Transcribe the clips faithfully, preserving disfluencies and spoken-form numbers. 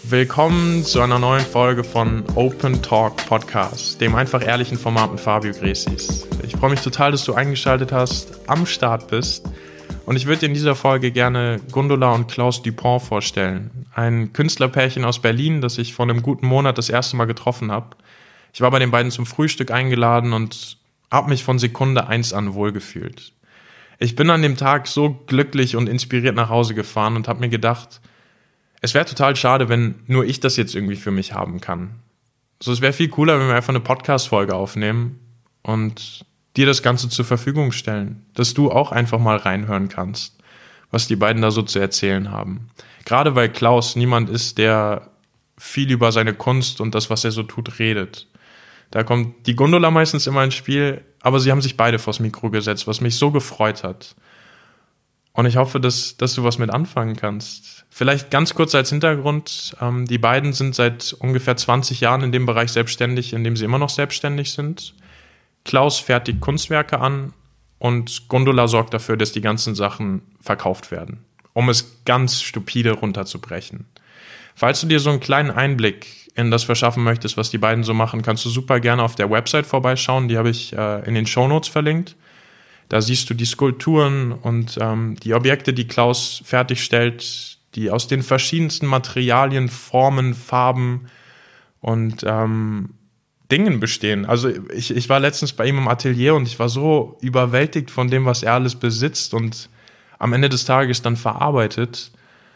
Willkommen zu einer neuen Folge von Open Talk Podcast, dem einfach ehrlichen Format mit Fabio Gresis. Ich freue mich total, dass du eingeschaltet hast, am Start bist. Und ich würde dir in dieser Folge gerne Gundula und Klaus Dupont vorstellen. Ein Künstlerpärchen aus Berlin, das ich vor einem guten Monat das erste Mal getroffen habe. Ich war bei den beiden zum Frühstück eingeladen und habe mich von Sekunde eins an wohlgefühlt. Ich bin an dem Tag so glücklich und inspiriert nach Hause gefahren und habe mir gedacht, es wäre total schade, wenn nur ich das jetzt irgendwie für mich haben kann. So, es wäre viel cooler, wenn wir einfach eine Podcast-Folge aufnehmen und dir das Ganze zur Verfügung stellen, dass du auch einfach mal reinhören kannst, was die beiden da so zu erzählen haben. Gerade weil Klaus niemand ist, der viel über seine Kunst und das, was er so tut, redet. Da kommt die Gundula meistens immer ins Spiel, aber sie haben sich beide vors Mikro gesetzt, was mich so gefreut hat. Und ich hoffe, dass, dass du was mit anfangen kannst. Vielleicht ganz kurz als Hintergrund, ähm, die beiden sind seit ungefähr zwanzig Jahren in dem Bereich selbstständig, in dem sie immer noch selbstständig sind. Klaus fertigt Kunstwerke an und Gundula sorgt dafür, dass die ganzen Sachen verkauft werden, um es ganz stupide runterzubrechen. Falls du dir so einen kleinen Einblick in das verschaffen möchtest, was die beiden so machen, kannst du super gerne auf der Website vorbeischauen, die habe ich äh, in den Shownotes verlinkt. Da siehst du die Skulpturen und ähm, die Objekte, die Klaus fertigstellt, die aus den verschiedensten Materialien, Formen, Farben und ähm, Dingen bestehen. Also ich, ich war letztens bei ihm im Atelier und ich war so überwältigt von dem, was er alles besitzt und am Ende des Tages dann verarbeitet.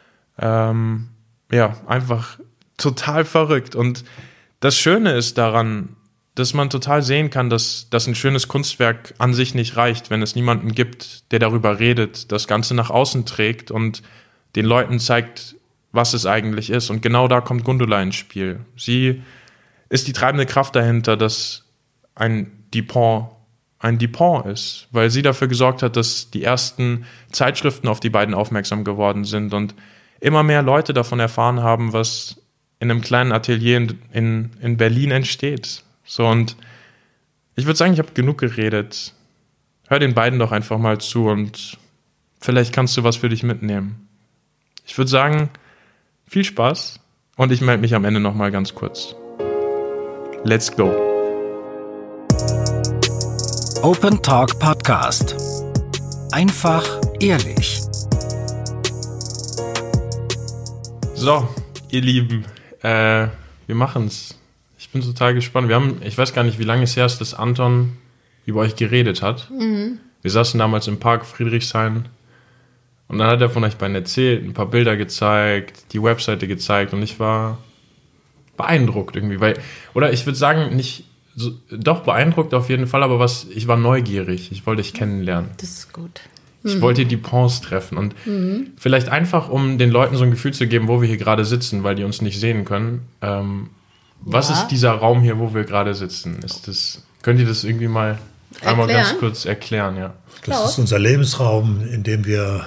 Ähm, ja, einfach total verrückt. Und das Schöne ist daran, dass man total sehen kann, dass, dass ein schönes Kunstwerk an sich nicht reicht, wenn es niemanden gibt, der darüber redet, das Ganze nach außen trägt und den Leuten zeigt, was es eigentlich ist. Und genau da kommt Gundula ins Spiel. Sie ist die treibende Kraft dahinter, dass ein Dupont ein Dupont ist, weil sie dafür gesorgt hat, dass die ersten Zeitschriften auf die beiden aufmerksam geworden sind und immer mehr Leute davon erfahren haben, was in einem kleinen Atelier in, in, in Berlin entsteht. So, und ich würde sagen, ich habe genug geredet. Hör den beiden doch einfach mal zu und vielleicht kannst du was für dich mitnehmen. Ich würde sagen, viel Spaß und ich melde mich am Ende nochmal ganz kurz. Let's go. Open Talk Podcast. Einfach ehrlich. So, ihr Lieben, äh, wir machen's. Ich bin total gespannt. Wir haben, ich weiß gar nicht, wie lange es her ist, dass Anton über euch geredet hat. Mhm. Wir saßen damals im Park Friedrichshain und dann hat er von euch beiden erzählt, ein paar Bilder gezeigt, die Webseite gezeigt und ich war beeindruckt irgendwie, weil, oder ich würde sagen, nicht, so, doch beeindruckt auf jeden Fall, aber was, ich war neugierig, ich wollte dich kennenlernen. Das ist gut. Ich mhm. wollte die Duponts treffen und mhm. vielleicht einfach, um den Leuten so ein Gefühl zu geben, wo wir hier gerade sitzen, weil die uns nicht sehen können, ähm, was ja. ist dieser Raum hier, wo wir gerade sitzen? Ist das, könnt ihr das irgendwie mal erklären? Einmal ganz kurz erklären? Ja. Das ist unser Lebensraum, in dem wir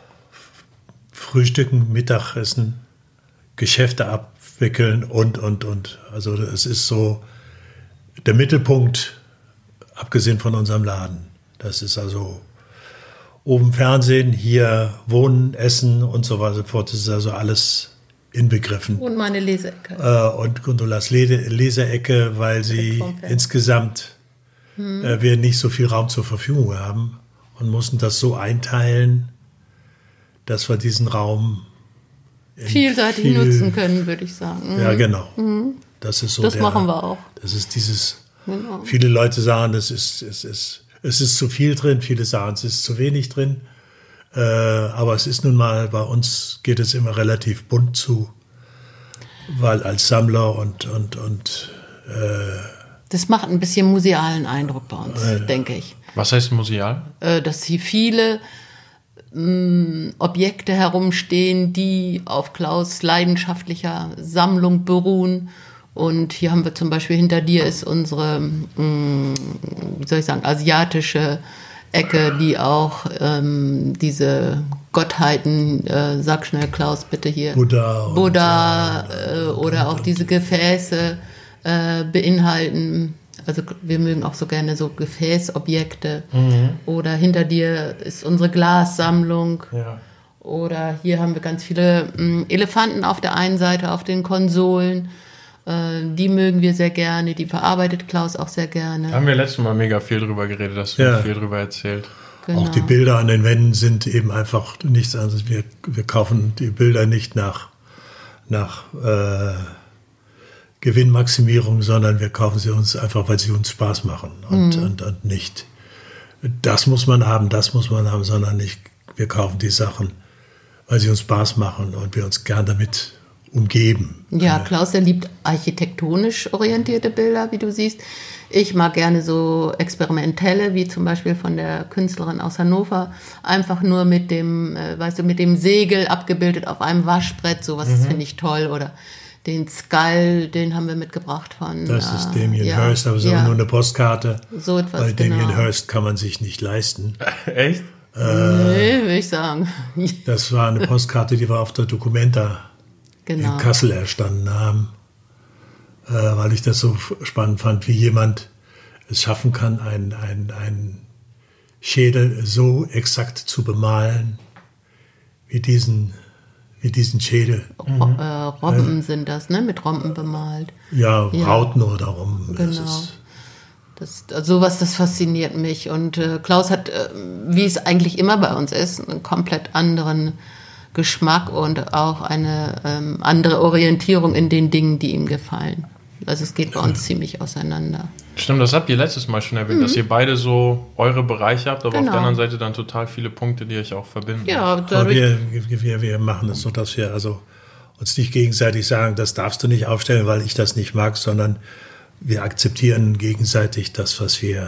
frühstücken, Mittagessen, Geschäfte abwickeln und, und, und. Also es ist so der Mittelpunkt, abgesehen von unserem Laden. Das ist also oben Fernsehen, hier Wohnen, Essen und so weiter fort. Das ist also alles inbegriffen. Und meine Leseecke. Äh, und Gundulas Leseecke, weil sie insgesamt hm. äh, wir nicht so viel Raum zur Verfügung haben und mussten das so einteilen, dass wir diesen Raum vielseitig viel, nutzen können, würde ich sagen. Ja, genau. Mhm. Das ist so. Das der, machen wir auch. Das ist dieses. Genau. Viele Leute sagen, es ist, es ist, es ist zu viel drin. Viele sagen, es ist zu wenig drin. Äh, aber es ist nun mal, bei uns geht es immer relativ bunt zu, weil als Sammler und und und. Äh, das macht ein bisschen musealen Eindruck bei uns, äh, denke ich. Was heißt museal? Äh, dass hier viele mh, Objekte herumstehen, die auf Klaus' leidenschaftlicher Sammlung beruhen. Und hier haben wir zum Beispiel, hinter dir ist unsere, mh, wie soll ich sagen, asiatische Ecke, die auch ähm, diese Gottheiten, äh, sag schnell Klaus, bitte hier, Buddha, Buddha und, äh, oder auch diese Gefäße äh, beinhalten. Also wir mögen auch so gerne so Gefäßobjekte. Mhm. Oder hinter dir ist unsere Glassammlung. Ja. Oder hier haben wir ganz viele mh, Elefanten auf der einen Seite, auf den Konsolen. Äh, die mögen wir sehr gerne, die verarbeitet Klaus auch sehr gerne. Da haben wir letztes Mal mega viel drüber geredet, hast du Ja. viel drüber erzählt. Genau. Auch die Bilder an den Wänden sind eben einfach nichts anderes. Wir, wir kaufen die Bilder nicht nach, nach äh, Gewinnmaximierung, sondern wir kaufen sie uns einfach, weil sie uns Spaß machen. Und, Mhm. und, und nicht, das muss man haben, das muss man haben, sondern nicht, wir kaufen die Sachen, weil sie uns Spaß machen und wir uns gern damit umgeben. Ja, Klaus, der liebt architektonisch orientierte Bilder, wie du siehst. Ich mag gerne so experimentelle, wie zum Beispiel von der Künstlerin aus Hannover, einfach nur mit dem, äh, weißt du, mit dem Segel abgebildet auf einem Waschbrett, sowas Mhm. finde ich toll. Oder den Skull, den haben wir mitgebracht von... Das äh, ist Damien ja, Hirst, aber es ist ja, aber nur eine Postkarte. so etwas, Weil Damien genau. Hirst kann man sich nicht leisten. Echt? Nee, würde ich sagen. Das war eine Postkarte, die wir auf der Documenta Genau. in Kassel erstanden haben, äh, weil ich das so spannend fand, wie jemand es schaffen kann, einen ein Schädel so exakt zu bemalen, wie diesen, wie diesen Schädel. Ro äh, Robben sind das, ne? Mit Rompen bemalt. Ja, Ja. Rauten oder rum. Das Genau. ist, Das, also sowas, das fasziniert mich. Und äh, Klaus hat, äh, wie es eigentlich immer bei uns ist, einen komplett anderen Geschmack und auch eine ähm, andere Orientierung in den Dingen, die ihm gefallen. Also es geht bei uns ziemlich auseinander. Stimmt, das habt ihr letztes Mal schon erwähnt, dass ihr beide so eure Bereiche habt, aber Genau. auf der anderen Seite dann total viele Punkte, die euch auch verbinden. Ja, aber dadurch, wir, wir, wir machen es so, dass wir also uns nicht gegenseitig sagen, das darfst du nicht aufstellen, weil ich das nicht mag, sondern wir akzeptieren gegenseitig das, was wir.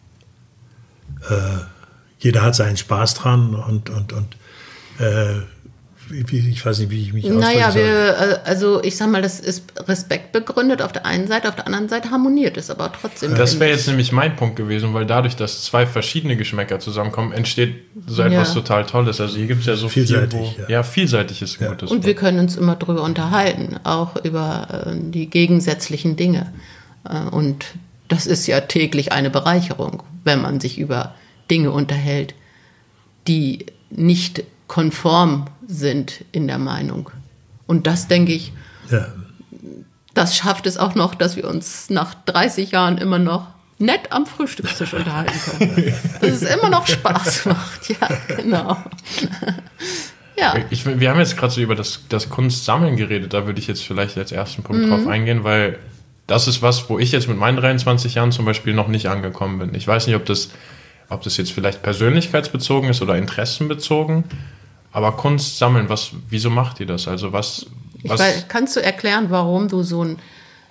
Äh, jeder hat seinen Spaß dran und, und, und äh, wie, ich weiß nicht, wie ich mich ausdrücken naja, soll. wir, äh, also ich sag mal, das ist Respekt begründet auf der einen Seite, auf der anderen Seite harmoniert es aber trotzdem. Das wäre jetzt nämlich mein Punkt gewesen, weil dadurch, dass zwei verschiedene Geschmäcker zusammenkommen, entsteht so etwas Ja. total Tolles. Also hier gibt es ja so Vielseitig, viel, wo, ja. ja, vielseitig ist ein Ja. gutes Und wir Wort. können uns immer drüber unterhalten, auch über äh, die gegensätzlichen Dinge. Äh, und das ist ja täglich eine Bereicherung, wenn man sich über Dinge unterhält, die nicht konform sind in der Meinung. Und das, denke ich, Ja. das schafft es auch noch, dass wir uns nach dreißig Jahren immer noch nett am Frühstückstisch unterhalten können. Dass es immer noch Spaß macht. Ja, genau. Ja. Ich, wir haben jetzt gerade so über das, das Kunstsammeln geredet, da würde ich jetzt vielleicht als ersten Punkt drauf eingehen, weil das ist was, wo ich jetzt mit meinen dreiundzwanzig Jahren zum Beispiel noch nicht angekommen bin. Ich weiß nicht, ob das, ob das jetzt vielleicht persönlichkeitsbezogen ist oder interessenbezogen, aber Kunst sammeln, was, wieso macht ihr das? Also was, Ich was weiß, kannst du erklären, warum du so ein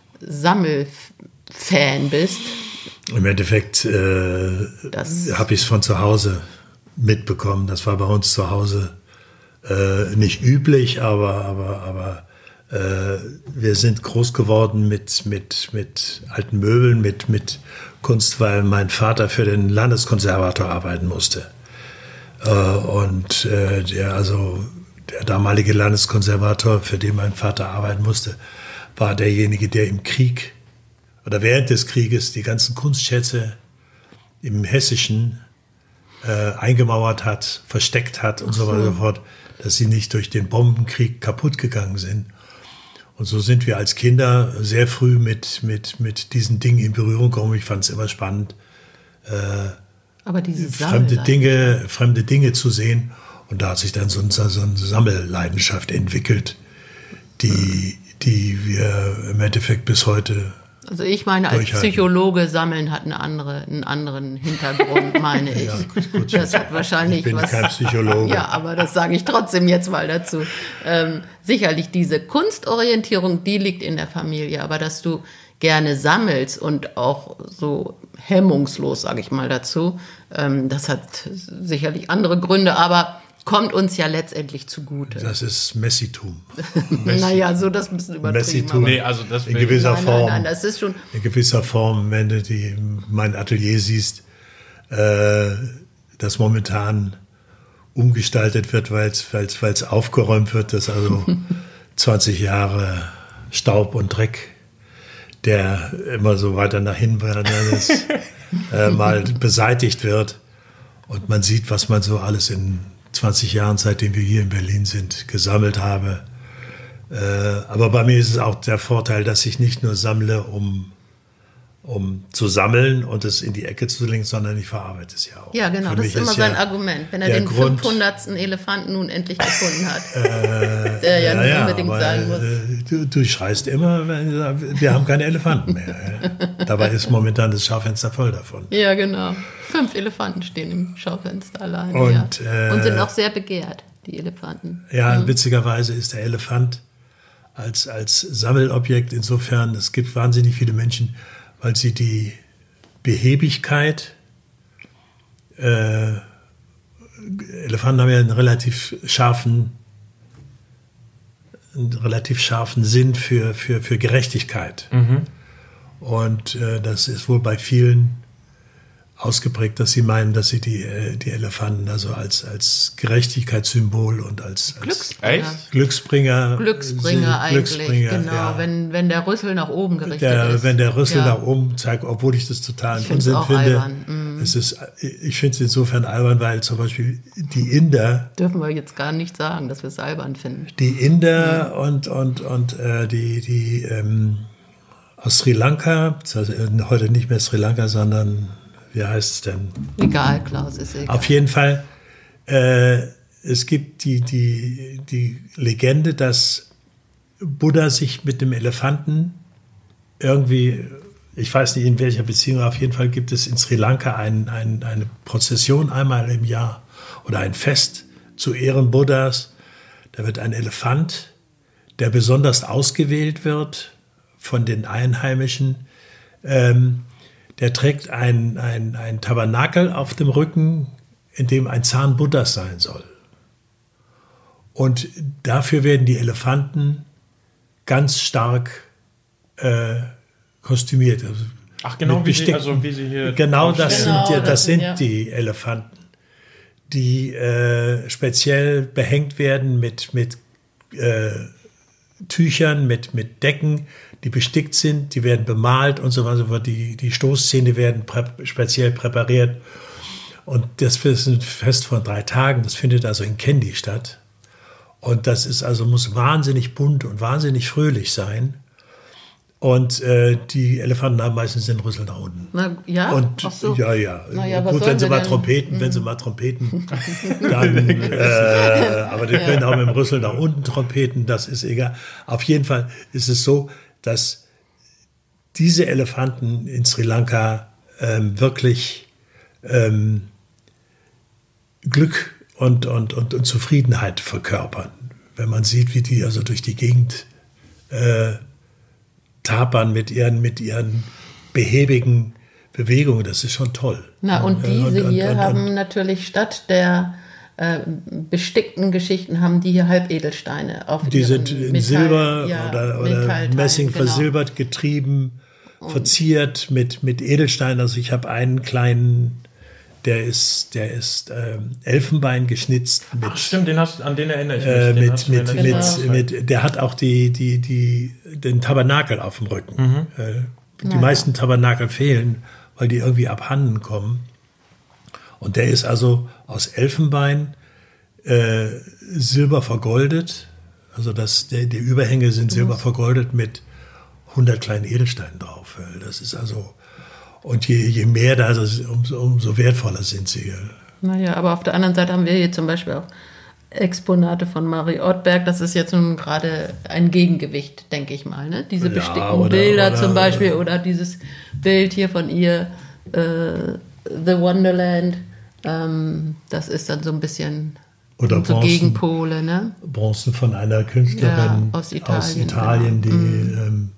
Sammelfan bist? Im Endeffekt äh, Das- habe ich es von zu Hause mitbekommen. Das war bei uns zu Hause äh, nicht üblich, aber, aber, aber äh, wir sind groß geworden mit, mit, mit alten Möbeln, mit, mit Kunst, weil mein Vater für den Landeskonservator arbeiten musste. Äh, und äh, der, also der damalige Landeskonservator, für den mein Vater arbeiten musste, war derjenige, der im Krieg oder während des Krieges die ganzen Kunstschätze im Hessischen äh, eingemauert hat, versteckt hat und so weiter und so fort, dass sie nicht durch den Bombenkrieg kaputt gegangen sind. Und so sind wir als Kinder sehr früh mit, mit, mit diesen Dingen in Berührung gekommen. Ich fand es immer spannend, Aber diese fremde Sammelleidenschaft. Dinge, fremde Dinge zu sehen. Und da hat sich dann so, ein, so eine Sammelleidenschaft entwickelt, die, die wir im Endeffekt bis heute. Also ich meine, als Durchhalten. Psychologe sammeln hat eine andere, einen anderen Hintergrund, meine ich. gut, Das hat wahrscheinlich ich bin was. kein Psychologe. Ja, aber das sage ich trotzdem jetzt mal dazu. Ähm, sicherlich diese Kunstorientierung, die liegt in der Familie, aber dass du gerne sammelst und auch so hemmungslos, sage ich mal dazu, ähm, das hat sicherlich andere Gründe, aber kommt uns ja letztendlich zugute. Das ist Messitum. Naja, so das ein bisschen übertrieben. Messitum. aber- Nee, also das In will- gewisser Nein, Form. nein, nein, das ist schon. In gewisser Form, wenn du die, mein Atelier siehst, äh, das momentan umgestaltet wird, weil es aufgeräumt wird, dass also zwanzig Jahre Staub und Dreck, der immer so weiter nach hinten ist, äh, mal beseitigt wird und man sieht, was man so alles in zwanzig Jahren, seitdem wir hier in Berlin sind, gesammelt habe. Äh, aber bei mir ist es auch der Vorteil, dass ich nicht nur sammle, um, um zu sammeln und es in die Ecke zu legen, sondern ich verarbeite es ja auch. Ja, genau, Für das mich ist immer ist sein ja Argument, wenn er der den Grund- fünfhundertsten Elefanten nun endlich gefunden hat. Äh, der ja, ja, nicht ja, unbedingt aber, sein muss. äh, Du, du schreist immer, wenn- wir haben keine Elefanten mehr. Ja. Dabei ist momentan das Schaufenster voll davon. Ja, genau. Fünf Elefanten stehen im Schaufenster allein. Und, ja. äh, Und sind auch sehr begehrt, die Elefanten. Ja, witzigerweise ist der Elefant als, als Sammelobjekt insofern, es gibt wahnsinnig viele Menschen, weil sie die Behäbigkeit, äh, Elefanten haben ja einen relativ scharfen, einen relativ scharfen Sinn für, für, für Gerechtigkeit. Mhm. Und äh, das ist wohl bei vielen ausgeprägt, dass sie meinen, dass sie die, äh, die Elefanten also als, als Gerechtigkeitssymbol und als, als Glücksbringer. Echt? Glücksbringer, Glücksbringer sie- eigentlich, Glücksbringer, genau. ja. Wenn, wenn der Rüssel nach oben gerichtet der, ist. wenn der Rüssel ja. nach oben zeigt, obwohl ich das total Ich find's Unsinn auch finde. albern, mm. Es ist, ich finde es insofern albern, weil zum Beispiel die Inder, Dürfen wir jetzt gar nicht sagen, dass wir es albern finden. die Inder mhm. und, und, und äh, die, die ähm, aus Sri Lanka, also heute nicht mehr Sri Lanka, sondern wie heißt es denn? Egal, Klaus, ist egal. Auf jeden Fall, äh, es gibt die, die, die Legende, dass Buddha sich mit dem Elefanten irgendwie, ich weiß nicht in welcher Beziehung, auf jeden Fall gibt es in Sri Lanka ein, ein, eine Prozession einmal im Jahr oder ein Fest zu Ehren Buddhas. Da wird ein Elefant, der besonders ausgewählt wird von den Einheimischen, ähm, der trägt ein, ein, ein Tabernakel auf dem Rücken, in dem ein Zahn Buddhas sein soll. Und dafür werden die Elefanten ganz stark äh, kostümiert. Also Ach, genau, mit wie sie, bestickten- also wie sie hier Genau, das draufstehen. Genau, sind, die, das das sind, sind ja. die Elefanten, die äh, speziell behängt werden mit, mit äh, Tüchern, mit, mit Decken, die bestickt sind, die werden bemalt und so weiter. Die, die Stoßzähne werden prä speziell präpariert. Und das ist ein Fest von drei Tagen, das findet also in Kandy statt. Und das ist also, muss wahnsinnig bunt und wahnsinnig fröhlich sein. Und äh, die Elefanten haben meistens den Rüssel nach unten. Na, ja? Und Ach so. ja, ja. Na ja, was Gut, sollen wenn sie sie mal denn? Trompeten, wenn sie mal Trompeten, dann, äh, aber die können auch mit dem Rüssel nach unten trompeten, das ist egal. Auf jeden Fall ist es so, dass diese Elefanten in Sri Lanka ähm, wirklich ähm, Glück und, und, und, und Zufriedenheit verkörpern. Wenn man sieht, wie die also durch die Gegend äh, tapern mit ihren, mit ihren behäbigen Bewegungen, das ist schon toll. Na, und Äh, diese und- und- hier und- haben natürlich statt der äh, bestickten Geschichten, haben die hier Halbedelsteine auf Die ihren sind in Metall- Silber ja, oder, oder Metallteilen, Messing genau. versilbert, getrieben, verziert mit, mit Edelsteinen. Also ich habe einen kleinen, der ist, der ist ähm, Elfenbein geschnitzt. Mit, Ach stimmt, den hast, an den erinnere ich mich. äh, Den mit, hast du mir mit, letztes Mal mit, gezeigt. mit, der hat auch die, die, die, den Tabernakel auf dem Rücken. Mhm. Äh, die Naja. meisten Tabernakel fehlen, weil die irgendwie abhanden kommen. Und der ist also aus Elfenbein, äh, silber vergoldet. Also das, der, die Überhänge sind silber vergoldet mit hundert kleinen Edelsteinen drauf. Das ist also, und je, je mehr da, das, umso, umso wertvoller sind sie. Naja, aber auf der anderen Seite haben wir hier zum Beispiel auch Exponate von Marie Ottberg. Das ist jetzt nun gerade ein Gegengewicht, denke ich mal. Ne? Diese Ja, bestickten oder- Bilder oder- zum Beispiel oder dieses Bild hier von ihr, äh, The Wonderland. Ähm, das ist dann so ein bisschen Oder so Bronzen. Gegenpole. Ne? Bronzen von einer Künstlerin Ja, aus Italien, aus Italien die ähm,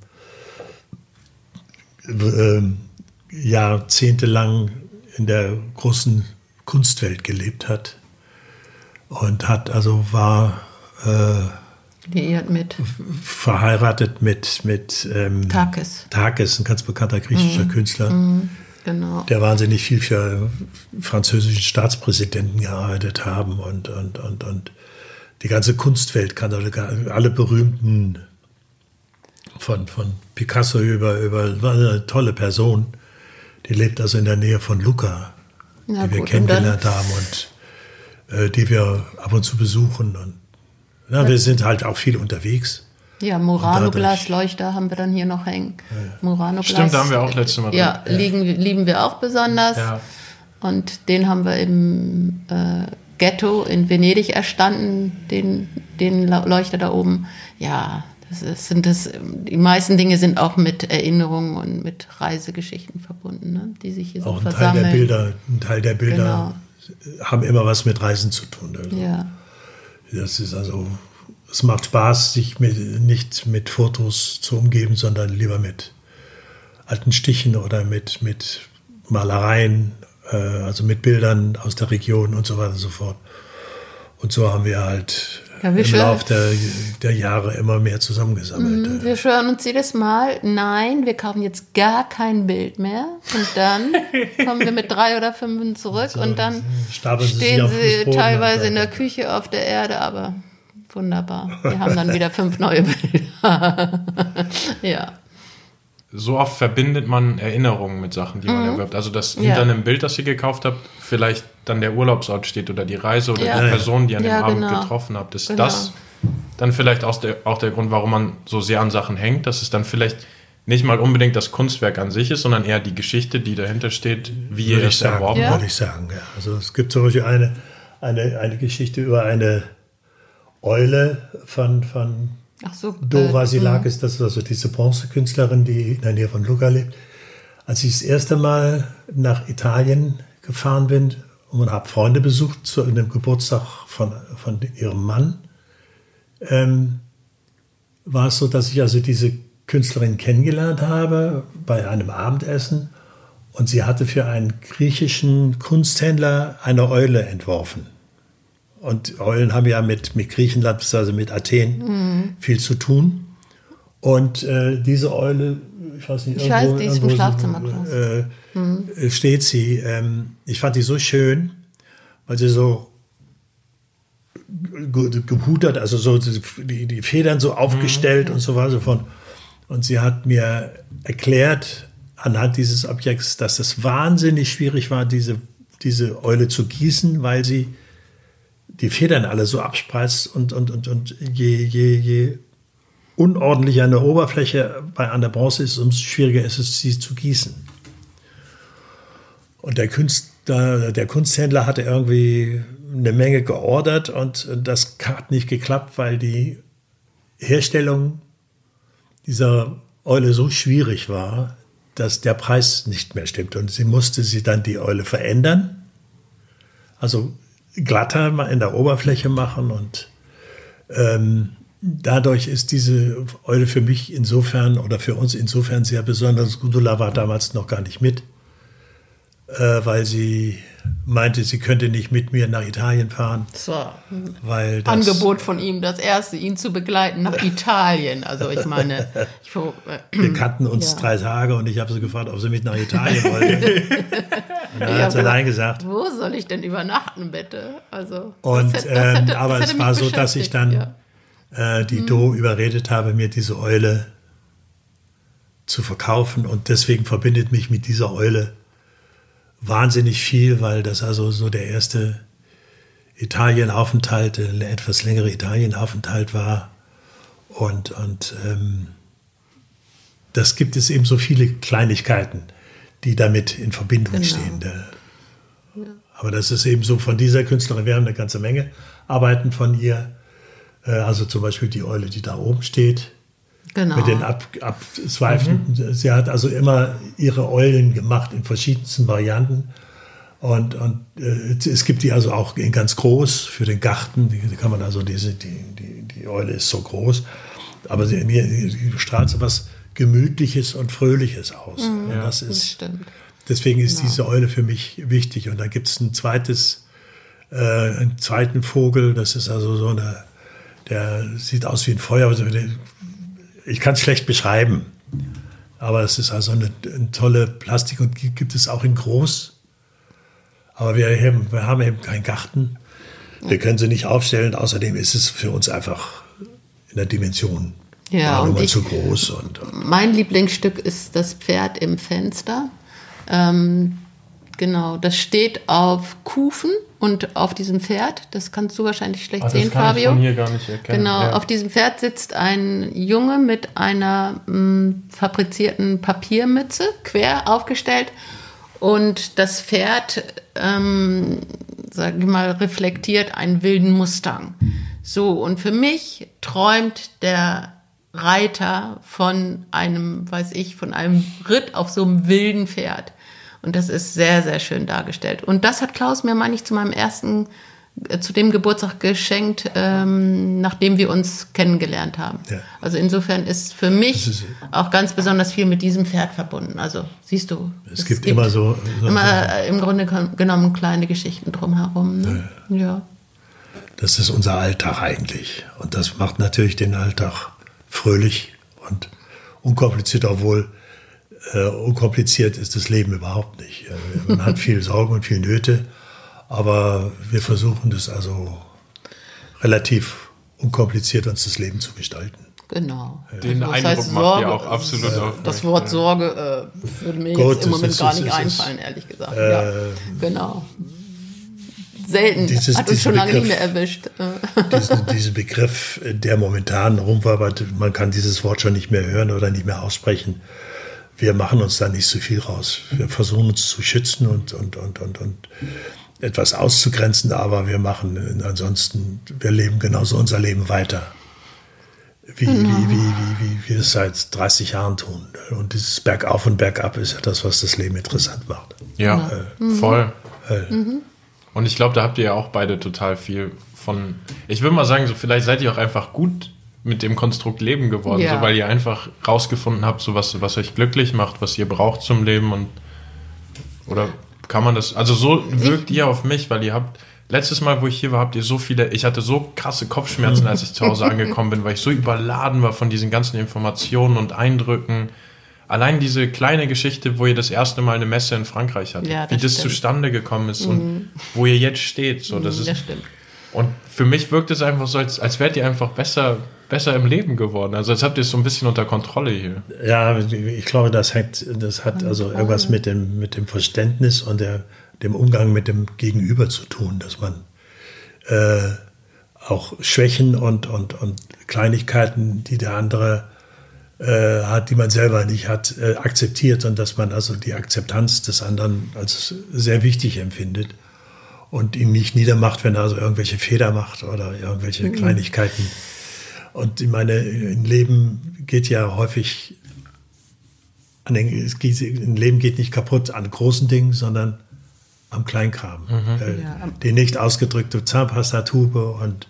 ähm, jahrzehntelang in der großen Kunstwelt gelebt hat und hat also war äh, Liiert mit verheiratet mit mit ähm, Takis. Takis, ein ganz bekannter griechischer Künstler, Genau. der wahnsinnig viel für französischen Staatspräsidenten gearbeitet haben und, und, und, und die ganze Kunstwelt kann alle berühmten von, von Picasso über, über war eine tolle Person. Die lebt also in der Nähe von Lucca, Ja, die wir gut, und kennengelernt haben. Und äh, die wir ab und zu besuchen. Und ja, wir sind halt auch viel unterwegs. Ja, Murano-Glasleuchter haben wir dann hier noch hängen. Ja. Murano-Glas. Stimmt, da haben wir auch letztes Mal drin. Ja, ja. Liegen, lieben wir auch besonders. Ja. Und den haben wir im äh, Ghetto in Venedig erstanden, den, den Leuchter da oben. Ja, das ist, sind das, die meisten Dinge sind auch mit Erinnerungen und mit Reisegeschichten verbunden, ne? Die sich hier so auch ein versammeln. Teil der Bilder, ein Teil der Bilder genau. haben immer was mit Reisen zu tun. Also. Ja. Das ist also, es macht Spaß, sich mit, nicht mit Fotos zu umgeben, sondern lieber mit alten Stichen oder mit, mit Malereien, äh, also mit Bildern aus der Region und so weiter und so fort. Und so haben wir halt ja, wir im Laufe der, der Jahre immer mehr zusammengesammelt. Mhm, wir schwören uns jedes Mal, nein, wir kaufen jetzt gar kein Bild mehr. Und dann kommen wir mit drei oder fünf zurück so, und dann stehen sie, sie teilweise in der Küche auf der Erde, aber wunderbar. Wir haben dann wieder fünf neue Bilder. Ja. So oft verbindet man Erinnerungen mit Sachen, die man mhm. erwirbt. Also, dass hinter ja. einem Bild, das ihr gekauft habt, vielleicht dann der Urlaubsort steht oder die Reise oder ja. die Person, die an dem ja, Abend genau. getroffen habt. Ist genau. das dann vielleicht auch der, auch der Grund, warum man so sehr an Sachen hängt, dass es dann vielleicht nicht mal unbedingt das Kunstwerk an sich ist, sondern eher die Geschichte, die dahinter steht, wie ihr es erworben habt? Würde ich sagen, ja. Also es gibt zum Beispiel eine, eine, eine Geschichte über eine Eule von... von Ach so, Do Vasilakis, das ist also diese Bronzekünstlerin, die in der Nähe von Lucca lebt. Als ich das erste Mal nach Italien gefahren bin und habe Freunde besucht zu einem Geburtstag von, von ihrem Mann, ähm, war es so, dass ich also diese Künstlerin kennengelernt habe bei einem Abendessen und sie hatte für einen griechischen Kunsthändler eine Eule entworfen. Und Eulen haben ja mit, mit Griechenland, also mit Athen, mhm. viel zu tun. Und äh, diese Eule, ich weiß nicht, ich irgendwo, weiß, die ist im Schlafzimmer äh, mhm. steht sie. Ähm, ich fand die so schön, weil sie so gepudert, also so die, die Federn so aufgestellt mhm. und so weiter. Von. Und sie hat mir erklärt, anhand dieses Objekts, dass es wahnsinnig schwierig war, diese, diese Eule zu gießen, weil sie die Federn alle so abspreizt und, und, und, und je, je, je unordentlicher eine Oberfläche bei einer Bronze ist, umso schwieriger ist es, sie zu gießen. Und der Künstler, der Kunsthändler hatte irgendwie eine Menge geordert und das hat nicht geklappt, weil die Herstellung dieser Eule so schwierig war, dass der Preis nicht mehr stimmt. Und sie musste sie dann die Eule verändern, also glatter in der Oberfläche machen und ähm, dadurch ist diese Eule für mich insofern oder für uns insofern sehr besonders. Gundula war damals noch gar nicht mit, äh, weil sie meinte, sie könnte nicht mit mir nach Italien fahren. Das war ein weil das, Angebot von ihm, das erste, ihn zu begleiten nach Italien. Also ich meine, ich, äh, wir kannten uns ja. drei Tage und ich habe sie gefragt, ob sie mit nach Italien wollte. Und dann ja, hat sie allein gesagt. Wo soll ich denn übernachten, bitte? Also, und, das hätte, das hätte, ähm, aber es war so, dass ich dann ja. äh, die mhm. Do überredet habe, mir diese Eule zu verkaufen. Und deswegen verbindet mich mit dieser Eule wahnsinnig viel, weil das also so der erste Italienaufenthalt, ein etwas längere Italienaufenthalt war. Und, und ähm, das gibt es eben so viele Kleinigkeiten, die damit in Verbindung genau. stehen. Ja. Aber das ist eben so von dieser Künstlerin, wir haben eine ganze Menge Arbeiten von ihr, also zum Beispiel die Eule, die da oben steht, genau. mit den Ab- Abzweifen. Mhm. Sie hat also immer ihre Eulen gemacht in verschiedensten Varianten und, und äh, es gibt die also auch in ganz groß für den Garten, die, die kann man also, diese, die, die, die Eule ist so groß, aber sie, die strahlt so was Gemütliches und Fröhliches aus. Mhm, und das ist, ist, das stimmt. Deswegen ist genau. diese Eule für mich wichtig. Und da gibt es ein zweites, äh, einen zweiten Vogel, das ist also so eine, der sieht aus wie ein Feuer. Ich kann es schlecht beschreiben, aber es ist also eine, eine tolle Plastik und gibt es auch in groß. Aber wir haben, wir haben eben keinen Garten. Wir können sie nicht aufstellen. Außerdem ist es für uns einfach in der Dimension ja, und ich, zu groß. Und, und mein Lieblingsstück ist das Pferd im Fenster. Ähm, Genau, das steht auf Kufen und auf diesem Pferd, das kannst du wahrscheinlich schlecht Ah, sehen, das kann Fabio. ich von hier gar nicht erkennen. Genau, Ja. auf diesem Pferd sitzt ein Junge mit einer mh, fabrizierten Papiermütze, quer aufgestellt. Und das Pferd, ähm, sag ich mal, reflektiert einen wilden Mustang. So, und für mich träumt der Reiter von einem, weiß ich, von einem Ritt auf so einem wilden Pferd. Und das ist sehr, sehr schön dargestellt. Und das hat Klaus mir, meine ich, zu meinem ersten, äh, zu dem Geburtstag geschenkt, ähm, nachdem wir uns kennengelernt haben. Ja. Also insofern ist für mich ist- auch ganz besonders viel mit diesem Pferd verbunden. Also siehst du. Es gibt immer so- so- immer äh, im Grunde genommen kleine Geschichten drumherum. Ne? Ja. ja. Das ist unser Alltag eigentlich. Und das macht natürlich den Alltag fröhlich und unkompliziert, obwohl äh, unkompliziert ist das Leben überhaupt nicht. Äh, Man hat viel Sorgen und viel Nöte, aber wir versuchen das also relativ unkompliziert uns das Leben zu gestalten. Genau. Den Also, das Eindruck heißt, macht Sorge, ihr auch absolut auf Das mich, Wort ja. Sorge äh, würde mir Gut, jetzt im es Moment ist- gar es nicht ist- einfallen, ehrlich gesagt. Äh, ja, genau. Selten. Dieses- Hat uns diesen schon lange nicht Begriff- mehr erwischt. Diesen, diesen Begriff, der momentan rumwabert, man kann dieses Wort schon nicht mehr hören oder nicht mehr aussprechen. Wir machen uns da nicht so viel raus. Wir versuchen uns zu schützen und, und, und, und, und etwas auszugrenzen, aber wir machen ansonsten, wir leben genauso unser Leben weiter. Wie, wie, wie, wie, wie wir es seit dreißig Jahren tun. Und dieses Bergauf und Bergab ist ja das, was das Leben interessant macht. Ja, voll. Äh, Und ich glaube, da habt ihr ja auch beide total viel von. Ich würde mal sagen, so vielleicht seid ihr auch einfach gut mit dem Konstrukt Leben geworden, Ja. so, weil ihr einfach rausgefunden habt, so was, was euch glücklich macht, was ihr braucht zum Leben. Und oder kann man das? Also so wirkt ihr auf mich, weil ihr habt letztes Mal, wo ich hier war, habt ihr so viele. Ich hatte so krasse Kopfschmerzen, als ich zu Hause angekommen bin, weil ich so überladen war von diesen ganzen Informationen und Eindrücken. Allein diese kleine Geschichte, wo ihr das erste Mal eine Messe in Frankreich hattet, Ja, das wie das stimmt. zustande gekommen ist und wo ihr jetzt steht. So, das ist, Das stimmt. und für mich wirkt es einfach so, als, als wärt ihr einfach besser, besser im Leben geworden. Also als habt ihr es so ein bisschen unter Kontrolle hier. Ja, ich glaube, das hat, das hat also irgendwas mit dem, mit dem Verständnis und der, dem Umgang mit dem Gegenüber zu tun, dass man äh, auch Schwächen und, und, und Kleinigkeiten, die der andere äh, hat, die man selber nicht hat, äh, akzeptiert und dass man also die Akzeptanz des anderen als sehr wichtig empfindet und ihn nicht niedermacht, wenn er also irgendwelche Fehler macht oder irgendwelche Kleinigkeiten. Und ich meine, ein Leben geht ja häufig, an den, es geht, ein Leben geht nicht kaputt an großen Dingen, sondern am Kleinkram. Äh, Ja, am- die nicht ausgedrückte Zahnpastatube und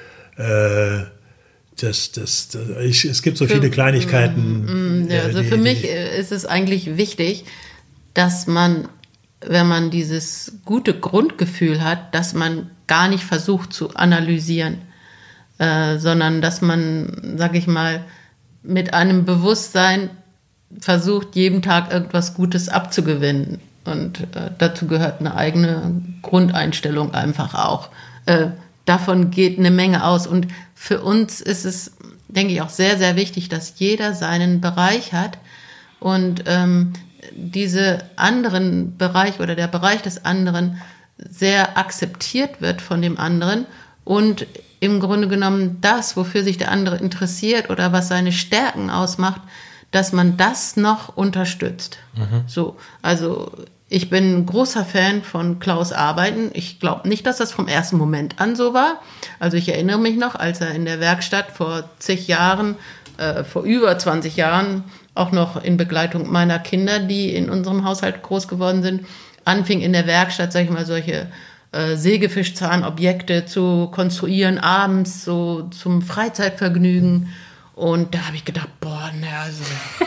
äh, das, das, das, ich, es gibt so Für- viele Kleinigkeiten. Ja, äh, also die- für mich die- äh, ist es eigentlich wichtig, dass man, wenn man dieses gute Grundgefühl hat, dass man gar nicht versucht zu analysieren, äh, sondern dass man, sag ich mal, mit einem Bewusstsein versucht, jeden Tag irgendwas Gutes abzugewinnen. Und äh, dazu gehört eine eigene Grundeinstellung einfach auch. Äh, davon geht eine Menge aus. Und für uns ist es, denke ich, auch sehr, sehr wichtig, dass jeder seinen Bereich hat und ähm, diese anderen Bereich oder der Bereich des anderen sehr akzeptiert wird von dem anderen und im Grunde genommen das, wofür sich der andere interessiert oder was seine Stärken ausmacht, dass man das noch unterstützt. So, also ich bin ein großer Fan von Klaus' Arbeiten. Ich glaube nicht, dass das vom ersten Moment an so war. Also ich erinnere mich noch, als er in der Werkstatt vor zig Jahren, äh, vor über zwanzig Jahren, auch noch in Begleitung meiner Kinder, die in unserem Haushalt groß geworden sind, anfing in der Werkstatt, sag ich mal, solche äh, Sägefischzahnobjekte zu konstruieren, abends so zum Freizeitvergnügen. Und da habe ich gedacht, boah, ne, also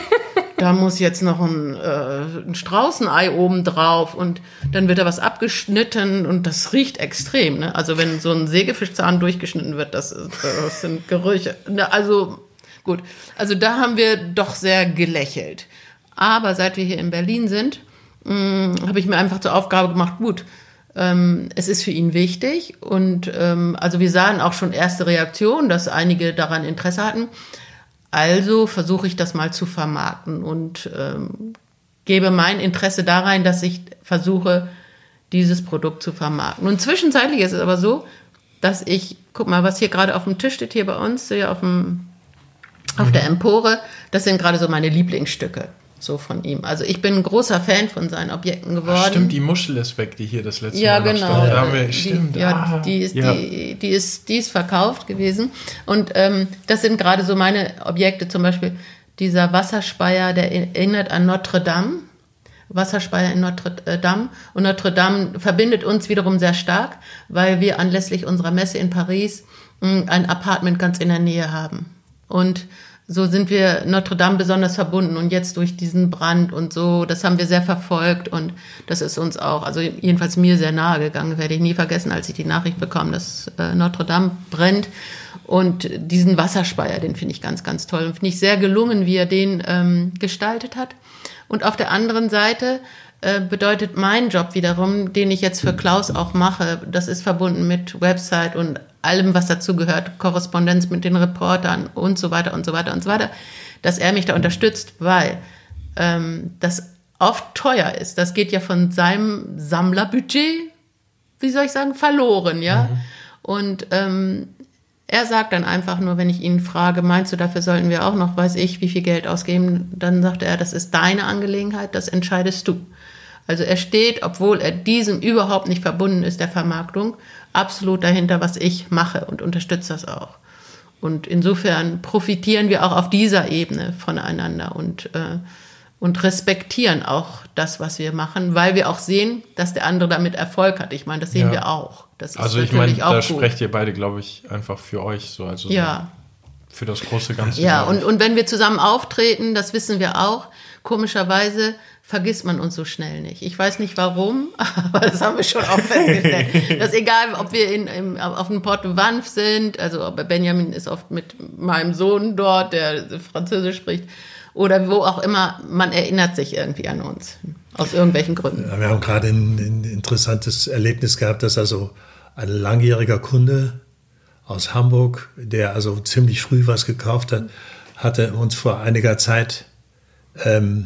da muss jetzt noch ein, äh, ein Straußenei oben drauf und dann wird da was abgeschnitten und das riecht extrem. Ne? Also wenn so ein Sägefischzahn durchgeschnitten wird, das, ist, das sind Gerüche. Ne, also gut, also da haben wir doch sehr gelächelt. Aber seit wir hier in Berlin sind, mh, habe ich mir einfach zur Aufgabe gemacht, gut, ähm, es ist für ihn wichtig und ähm, also wir sahen auch schon erste Reaktionen, dass einige daran Interesse hatten. Also versuche ich das mal zu vermarkten und ähm, gebe mein Interesse da rein, dass ich versuche, dieses Produkt zu vermarkten. Und zwischenzeitlich ist es aber so, dass ich, guck mal, was hier gerade auf dem Tisch steht, hier bei uns, hier auf, dem, auf der Empore, das sind gerade so meine Lieblingsstücke. So von ihm. Also ich bin ein großer Fan von seinen Objekten geworden. Ach, stimmt, die Muschel ist weg, die hier das letzte ja, Mal genau. stand. Da haben wir, die, stimmt. Ja, ah, die, ist, ja. Die, die, ist, die ist verkauft gewesen. Und ähm, das sind gerade so meine Objekte, zum Beispiel dieser Wasserspeier, der erinnert an Notre Dame. Wasserspeier in Notre Dame. Und Notre Dame verbindet uns wiederum sehr stark, weil wir anlässlich unserer Messe in Paris ein Apartment ganz in der Nähe haben. Und so sind wir Notre Dame besonders verbunden und jetzt durch diesen Brand und so, das haben wir sehr verfolgt und das ist uns auch, also jedenfalls mir sehr nahe gegangen, werde ich nie vergessen, als ich die Nachricht bekam, dass äh, Notre Dame brennt und diesen Wasserspeier, den finde ich ganz, ganz toll und finde ich sehr gelungen, wie er den ähm, gestaltet hat. Und auf der anderen Seite äh, bedeutet mein Job wiederum, den ich jetzt für Klaus auch mache, das ist verbunden mit Website und allem, was dazu gehört, Korrespondenz mit den Reportern und so weiter und so weiter und so weiter, dass er mich da unterstützt, weil ähm, das oft teuer ist. Das geht ja von seinem Sammlerbudget, wie soll ich sagen, verloren, ja. Mhm. Und ähm, er sagt dann einfach nur, wenn ich ihn frage, meinst du, dafür sollten wir auch noch, weiß ich, wie viel Geld ausgeben, dann sagt er, das ist deine Angelegenheit, das entscheidest du. Also er steht, obwohl er diesem überhaupt nicht verbunden ist, der Vermarktung, absolut dahinter, was ich mache und unterstützt das auch. Und insofern profitieren wir auch auf dieser Ebene voneinander und, äh, und respektieren auch das, was wir machen, weil wir auch sehen, dass der andere damit Erfolg hat. Ich meine, das sehen ja. wir auch. Das ist also ich meine, da gut. sprecht ihr beide, glaube ich, einfach für euch so, also ja. so für das große Ganze. Ja, und, und wenn wir zusammen auftreten, das wissen wir auch, komischerweise vergisst man uns so schnell nicht. Ich weiß nicht warum, aber das haben wir schon auch festgestellt. Dass egal, ob wir in, im, auf dem Port de Vanves sind, also Benjamin ist oft mit meinem Sohn dort, der Französisch spricht, oder wo auch immer, man erinnert sich irgendwie an uns, aus irgendwelchen Gründen. Ja, wir haben gerade ein, ein interessantes Erlebnis gehabt, dass also ein langjähriger Kunde aus Hamburg, der also ziemlich früh was gekauft hat, hatte uns vor einiger Zeit ähm,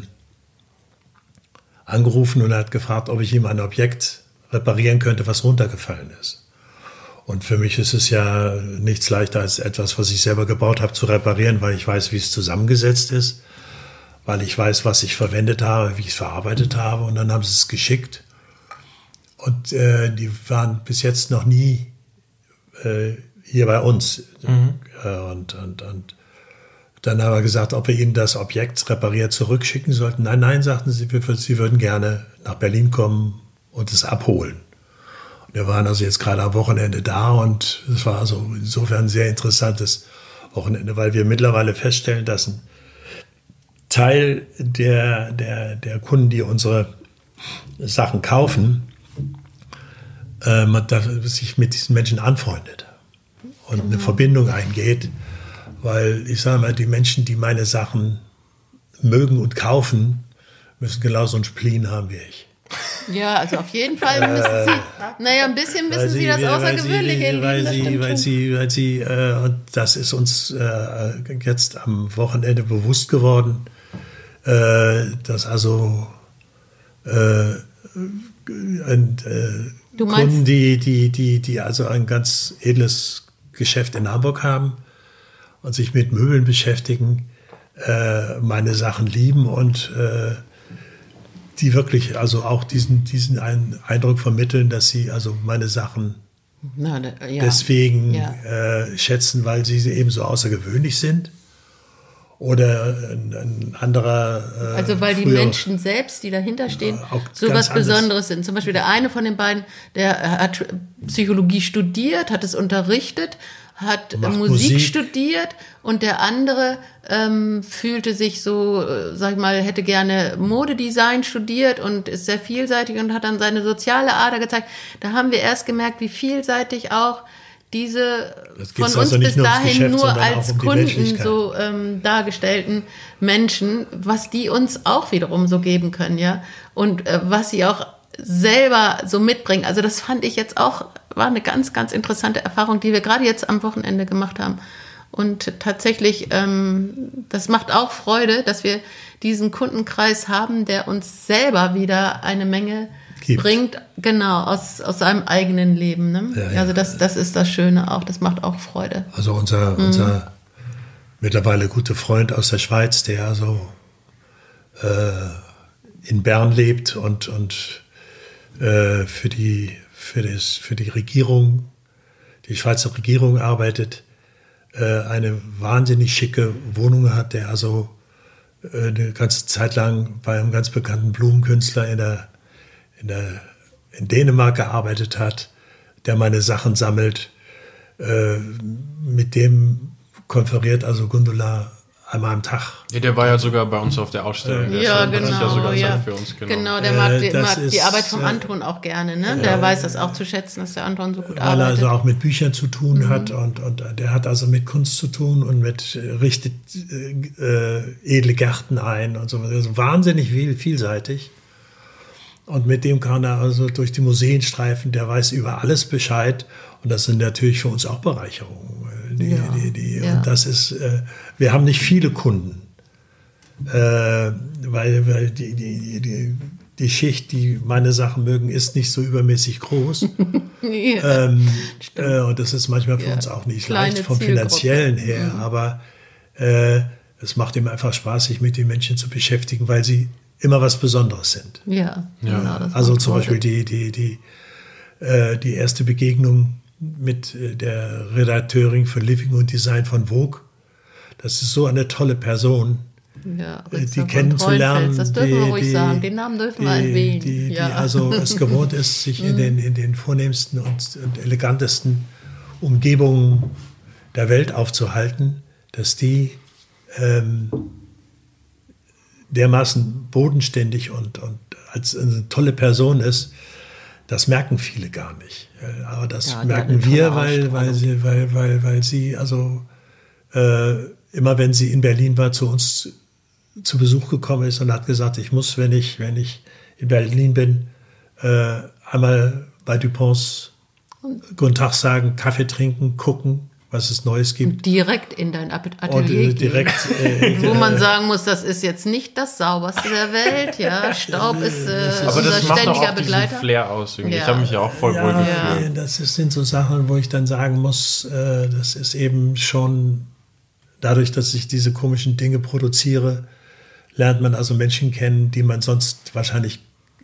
angerufen und hat gefragt, ob ich ihm ein Objekt reparieren könnte, was runtergefallen ist. Und für mich ist es ja nichts leichter als etwas, was ich selber gebaut habe, zu reparieren, weil ich weiß, wie es zusammengesetzt ist, weil ich weiß, was ich verwendet habe, wie ich es verarbeitet habe. Und dann haben sie es geschickt. Und äh, die waren bis jetzt noch nie äh, hier bei uns. Mhm. Äh, und, und, und dann haben wir gesagt, ob wir ihnen das Objekt repariert zurückschicken sollten. Nein, nein, sagten sie, sie würden gerne nach Berlin kommen und es abholen. Und wir waren also jetzt gerade am Wochenende da und es war also insofern ein sehr interessantes Wochenende, weil wir mittlerweile feststellen, dass ein Teil der, der, der Kunden, die unsere Sachen kaufen, äh, man sich mit diesen Menschen anfreundet und eine Verbindung eingeht. Weil ich sage mal, die Menschen, die meine Sachen mögen und kaufen, müssen genauso einen Spleen haben wie ich. Ja, also auf jeden Fall müssen sie, naja, ein bisschen müssen sie, sie das Außergewöhnliche erleben. Weil sie, weil sie, weil sie, äh, und das ist uns äh, jetzt am Wochenende bewusst geworden, äh, dass also äh, ein, äh, Kunden, die, die, die, die also ein ganz edles Geschäft in Hamburg haben und sich mit Möbeln beschäftigen, äh, meine Sachen lieben und äh, die wirklich also auch diesen, diesen Eindruck vermitteln, dass sie also meine Sachen Na, ja. deswegen ja. Äh, schätzen, weil sie eben so außergewöhnlich sind. Oder ein, ein anderer... Äh, also weil die Menschen selbst, die dahinter stehen, so was Besonderes sind. Zum Beispiel der eine von den beiden, der hat Psychologie studiert, hat es unterrichtet, hat Musik, Musik studiert und der andere ähm, fühlte sich so, äh, sag ich mal, hätte gerne Modedesign studiert und ist sehr vielseitig und hat dann seine soziale Ader gezeigt. Da haben wir erst gemerkt, wie vielseitig auch diese von uns also bis dahin nur als um Kunden so ähm, dargestellten Menschen, was die uns auch wiederum so geben können, ja, und äh, was sie auch selber so mitbringen. Also das fand ich jetzt auch, war eine ganz, ganz interessante Erfahrung, die wir gerade jetzt am Wochenende gemacht haben. Und tatsächlich, ähm, das macht auch Freude, dass wir diesen Kundenkreis haben, der uns selber wieder eine Menge gibt. bringt, genau, aus, aus seinem eigenen Leben. Ne? Ja, ja. Also das, das ist das Schöne auch, das macht auch Freude. Also unser, mhm. unser mittlerweile gute Freund aus der Schweiz, der also äh, in Bern lebt und, und äh, für, die, für, das, für die Regierung, die Schweizer Regierung arbeitet, äh, eine wahnsinnig schicke Wohnung hat, der also äh, eine ganze Zeit lang bei einem ganz bekannten Blumenkünstler in, der, in, der, in Dänemark gearbeitet hat, der meine Sachen sammelt. Äh, mit dem konferiert also Gundula einmal am Tag. Ja, der war ja sogar bei uns auf der Ausstellung. Der ja, hat genau. sich ja sogar ja. Zeit für uns genommen. Genau, der mag, die, Äh, mag ist, die Arbeit vom äh, Anton auch gerne. Ne? Ja, der weiß das auch zu schätzen, dass der Anton so gut weil arbeitet. er also auch mit Büchern zu tun mhm. hat und, und der hat also mit Kunst zu tun und mit äh, richtet äh, edle Gärten ein und so. Also wahnsinnig viel, vielseitig. Und mit dem kann er also durch die Museen streifen, der weiß über alles Bescheid. Und das sind natürlich für uns auch Bereicherungen. Die, ja, die, die, ja. Und das ist, äh, wir haben nicht viele Kunden, äh, weil, weil die, die, die, die Schicht, die meine Sachen mögen, ist nicht so übermäßig groß. ja, ähm, äh, und das ist manchmal für ja. uns auch nicht Kleine leicht vom Zielgruppe. Finanziellen her, mhm. aber äh, es macht ihm einfach Spaß, sich mit den Menschen zu beschäftigen, weil sie immer was Besonderes sind. Ja, ja. Genau, das also zum Beispiel die, die, die, äh, die erste Begegnung mit der Redakteurin für Living und Design von Vogue. Das ist so eine tolle Person, ja, die kennenzulernen. Das dürfen die, wir ruhig die, sagen, den Namen dürfen die, wir erwähnen. Die, ja. die also es gewohnt ist, sich in den, in den vornehmsten und, und elegantesten Umgebungen der Welt aufzuhalten, dass die ähm, dermaßen bodenständig und, und als eine tolle Person ist. Das merken viele gar nicht. Aber das ja, merken wir, weil, weil, sie, weil, weil, weil sie, also äh, immer wenn sie in Berlin war, zu uns zu Besuch gekommen ist und hat gesagt, ich muss, wenn ich, wenn ich in Berlin bin, äh, einmal bei Duponts guten Tag sagen, Kaffee trinken, gucken, was es Neues gibt. Direkt in dein Atelier und, äh, direkt, äh, wo man sagen muss, das ist jetzt nicht das sauberste der Welt. Ja, Staub ist äh, aber unser das macht ständiger auch Begleiter. diesen Flair aus. Irgendwie. Ja. Ich habe mich ja auch voll ja, wohl gefühlt. Ja, das ist, sind so Sachen, wo ich dann sagen muss, äh, das ist eben schon dadurch, dass ich diese komischen Dinge produziere, lernt man also Menschen kennen, die man sonst wahrscheinlich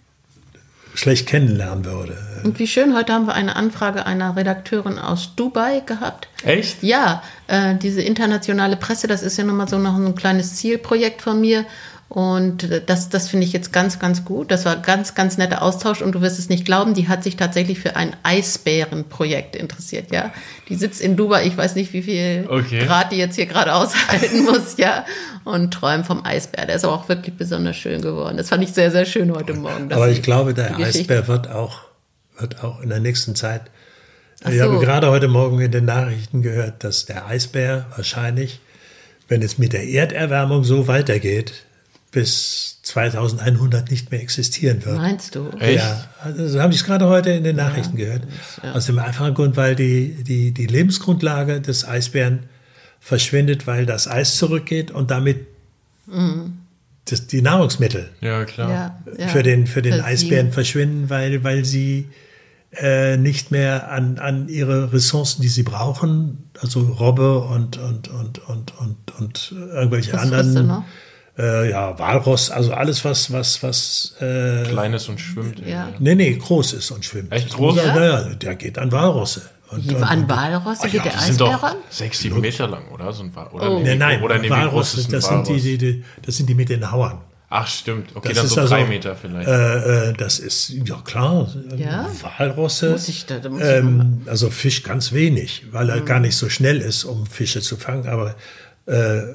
schlecht kennenlernen würde. Und wie schön, heute haben wir eine Anfrage einer Redakteurin aus Dubai gehabt. Echt? Ja, äh, diese internationale Presse, das ist ja nochmal so noch ein kleines Zielprojekt von mir. Und das, das finde ich jetzt ganz, ganz gut. Das war ein ganz, ganz netter Austausch. Und du wirst es nicht glauben, die hat sich tatsächlich für ein Eisbärenprojekt interessiert. Ja, die sitzt in Dubai, ich weiß nicht, wie viel okay. Grad die jetzt hier gerade aushalten muss, ja, und träumt vom Eisbär. Der ist aber auch wirklich besonders schön geworden. Das fand ich sehr, sehr schön heute Morgen. Aber ich glaube, der Eisbär wird auch, wird auch in der nächsten Zeit. Ach ich so. habe gerade heute Morgen in den Nachrichten gehört, dass der Eisbär wahrscheinlich, wenn es mit der Erderwärmung so weitergeht, bis zweitausendeinhundert nicht mehr existieren wird. Meinst du? Echt? Ja, also so habe ich es gerade heute in den Nachrichten ja, gehört. Das, ja. Aus dem einfachen Grund, weil die, die, die Lebensgrundlage des Eisbären verschwindet, weil das Eis zurückgeht und damit mhm. das, die Nahrungsmittel ja, klar. Ja, ja. für den, für den für Eisbären sie. verschwinden, weil, weil sie äh, nicht mehr an, an ihre Ressourcen, die sie brauchen, also Robbe und, und, und, und, und, und irgendwelche Was anderen... Äh, ja, Walross, also alles, was, was, was äh, Kleines und schwimmt. Ja. Nee, nee, groß ist und schwimmt. Echt groß? Ja, naja, der geht an Walrosse. Und, und, an Walrosse geht ja, der die sind Eisbär doch ran? sechs, sieben Meter lang, oder? So ein oder Oh. nee, nein, oder nee, Walrosse, das, sind die, die, die, das sind die mit den Hauern. Ach, stimmt. Okay, das dann ist so also, drei Meter vielleicht. Äh, äh, das ist, ja klar, Ja? Walrosse. Muss ich da, da muss ich ähm, also Fisch ganz wenig, weil er mhm. gar nicht so schnell ist, um Fische zu fangen, aber äh,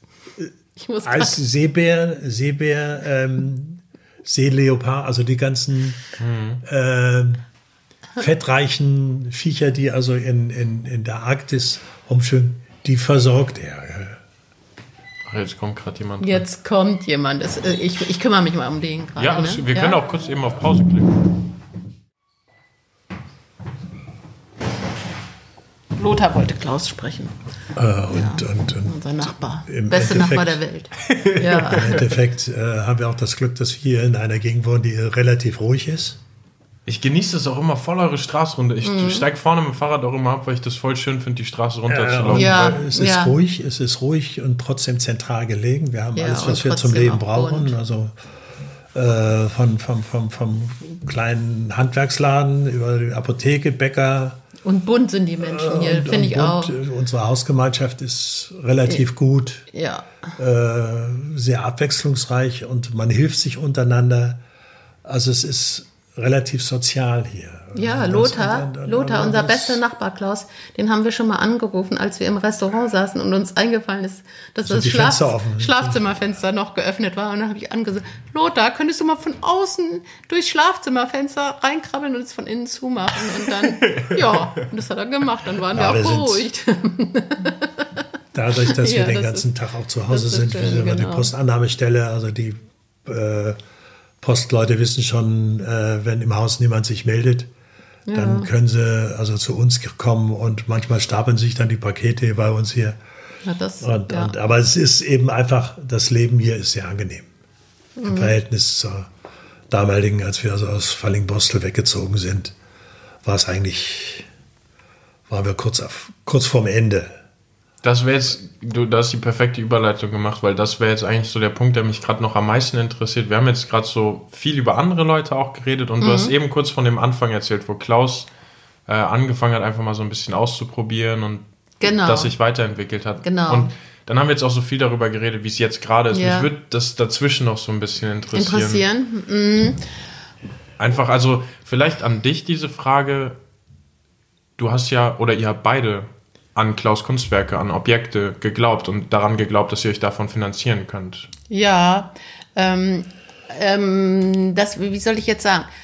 Ich muss als Seebär, Seebär, ähm, Seeleopard, also die ganzen mhm. äh, fettreichen Viecher, die also in, in, in der Arktis rumschwimmen, die versorgt er. Ach, jetzt kommt gerade jemand. Jetzt kommt jemand. Das, äh, ich, ich kümmere mich mal um den gerade. Ja, das, ne? wir ja? können auch kurz eben auf Pause klicken. Lothar wollte Klaus sprechen. Äh, und, ja, und, und unser Nachbar. im Beste Endeffekt- Nachbar der Welt. Ja. Im Endeffekt äh, haben wir auch das Glück, dass wir hier in einer Gegend wohnen, die relativ ruhig ist. Ich genieße es auch immer voll, eure Straßenrunde. Ich mhm. steige vorne mit dem Fahrrad auch immer ab, weil ich das voll schön finde, die Straße runterzulaufen. Ja, ja, es ist ja. ruhig, es ist ruhig und trotzdem zentral gelegen. Wir haben Ja, alles, was und wir zum trotzdem Leben auch brauchen. bunt. Also äh, von, vom, vom, vom kleinen Handwerksladen über die Apotheke, Bäcker. Und bunt sind die Menschen hier, Und- finde ich und auch. bunt. Unsere Hausgemeinschaft ist relativ gut, Ja. äh, sehr abwechslungsreich und man hilft sich untereinander. Also es ist relativ sozial hier. Ja, Das- Lothar, und- und- Lothar, und unser das- bester Nachbar Klaus, den haben wir schon mal angerufen, als wir im Restaurant saßen und uns eingefallen ist, dass Sind das die Schlaf Fenster offen? Schlafzimmerfenster noch geöffnet war. Und dann habe ich angesagt, Lothar, könntest du mal von außen durchs Schlafzimmerfenster reinkrabbeln und es von innen zumachen? Und dann, ja, und das hat er gemacht, dann waren Ja, wir wir auch sind- beruhigt. Dadurch, dass Ja, wir den das ganzen ist- Tag auch zu Hause das ist sind, schön, wir sind immer die genau. Postannahmestelle, also die äh, Postleute wissen schon, äh, wenn im Haus niemand sich meldet, dann können sie also zu uns kommen und manchmal stapeln sich dann die Pakete bei uns hier. Ja, das, Und, ja. und, aber es ist eben einfach, das Leben hier ist sehr angenehm. Mhm. Im Verhältnis zur damaligen, als wir also aus Fallingbostel weggezogen sind, war es eigentlich, waren wir kurz, auf, kurz vorm Ende. Das wäre jetzt, du, da hast die perfekte Überleitung gemacht, weil das wäre jetzt eigentlich so der Punkt, der mich gerade noch am meisten interessiert. Wir haben jetzt gerade so viel über andere Leute auch geredet und Mhm. du hast eben kurz von dem Anfang erzählt, wo Klaus äh, angefangen hat, einfach mal so ein bisschen auszuprobieren und Genau. das sich weiterentwickelt hat. Genau. Und dann haben wir jetzt auch so viel darüber geredet, wie es jetzt gerade ist. Ja. Mich würde das dazwischen noch so ein bisschen interessieren. Interessieren? Mhm. Einfach, also vielleicht an dich diese Frage. Du hast ja, oder ihr habt beide an Klaus Kunstwerke, an Objekte geglaubt und daran geglaubt, dass ihr euch davon finanzieren könnt. Ja, ähm, ähm, das, wie soll ich jetzt sagen?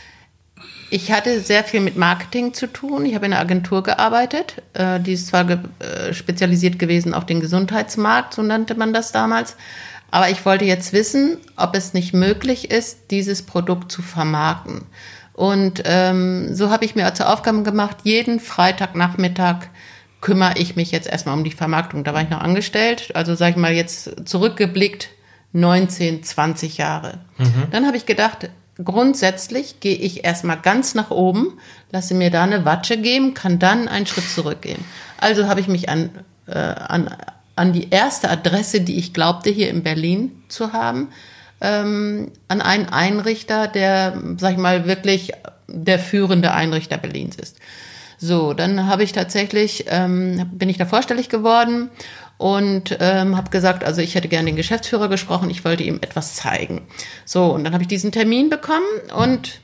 Ich hatte sehr viel mit Marketing zu tun. Ich habe in einer Agentur gearbeitet. Äh, die ist zwar ge äh, spezialisiert gewesen auf den Gesundheitsmarkt, so nannte man das damals. Aber ich wollte jetzt wissen, ob es nicht möglich ist, dieses Produkt zu vermarkten. Und ähm, so habe ich mir zur Aufgabe gemacht, jeden Freitagnachmittag kümmere ich mich jetzt erstmal um die Vermarktung. Da war ich noch angestellt, also sage ich mal jetzt zurückgeblickt neunzehn, zwanzig Jahre. Mhm. Dann habe ich gedacht, grundsätzlich gehe ich erstmal ganz nach oben, lasse mir da eine Watsche geben, kann dann einen Schritt zurückgehen. Also habe ich mich an, äh, an, an die erste Adresse, die ich glaubte, hier in Berlin zu haben, ähm, an einen Einrichter, der, sag ich mal, wirklich der führende Einrichter Berlins ist. So, dann habe ich tatsächlich, ähm, bin ich da vorstellig geworden und ähm, habe gesagt, also ich hätte gerne den Geschäftsführer gesprochen, ich wollte ihm etwas zeigen. So, und dann habe ich diesen Termin bekommen und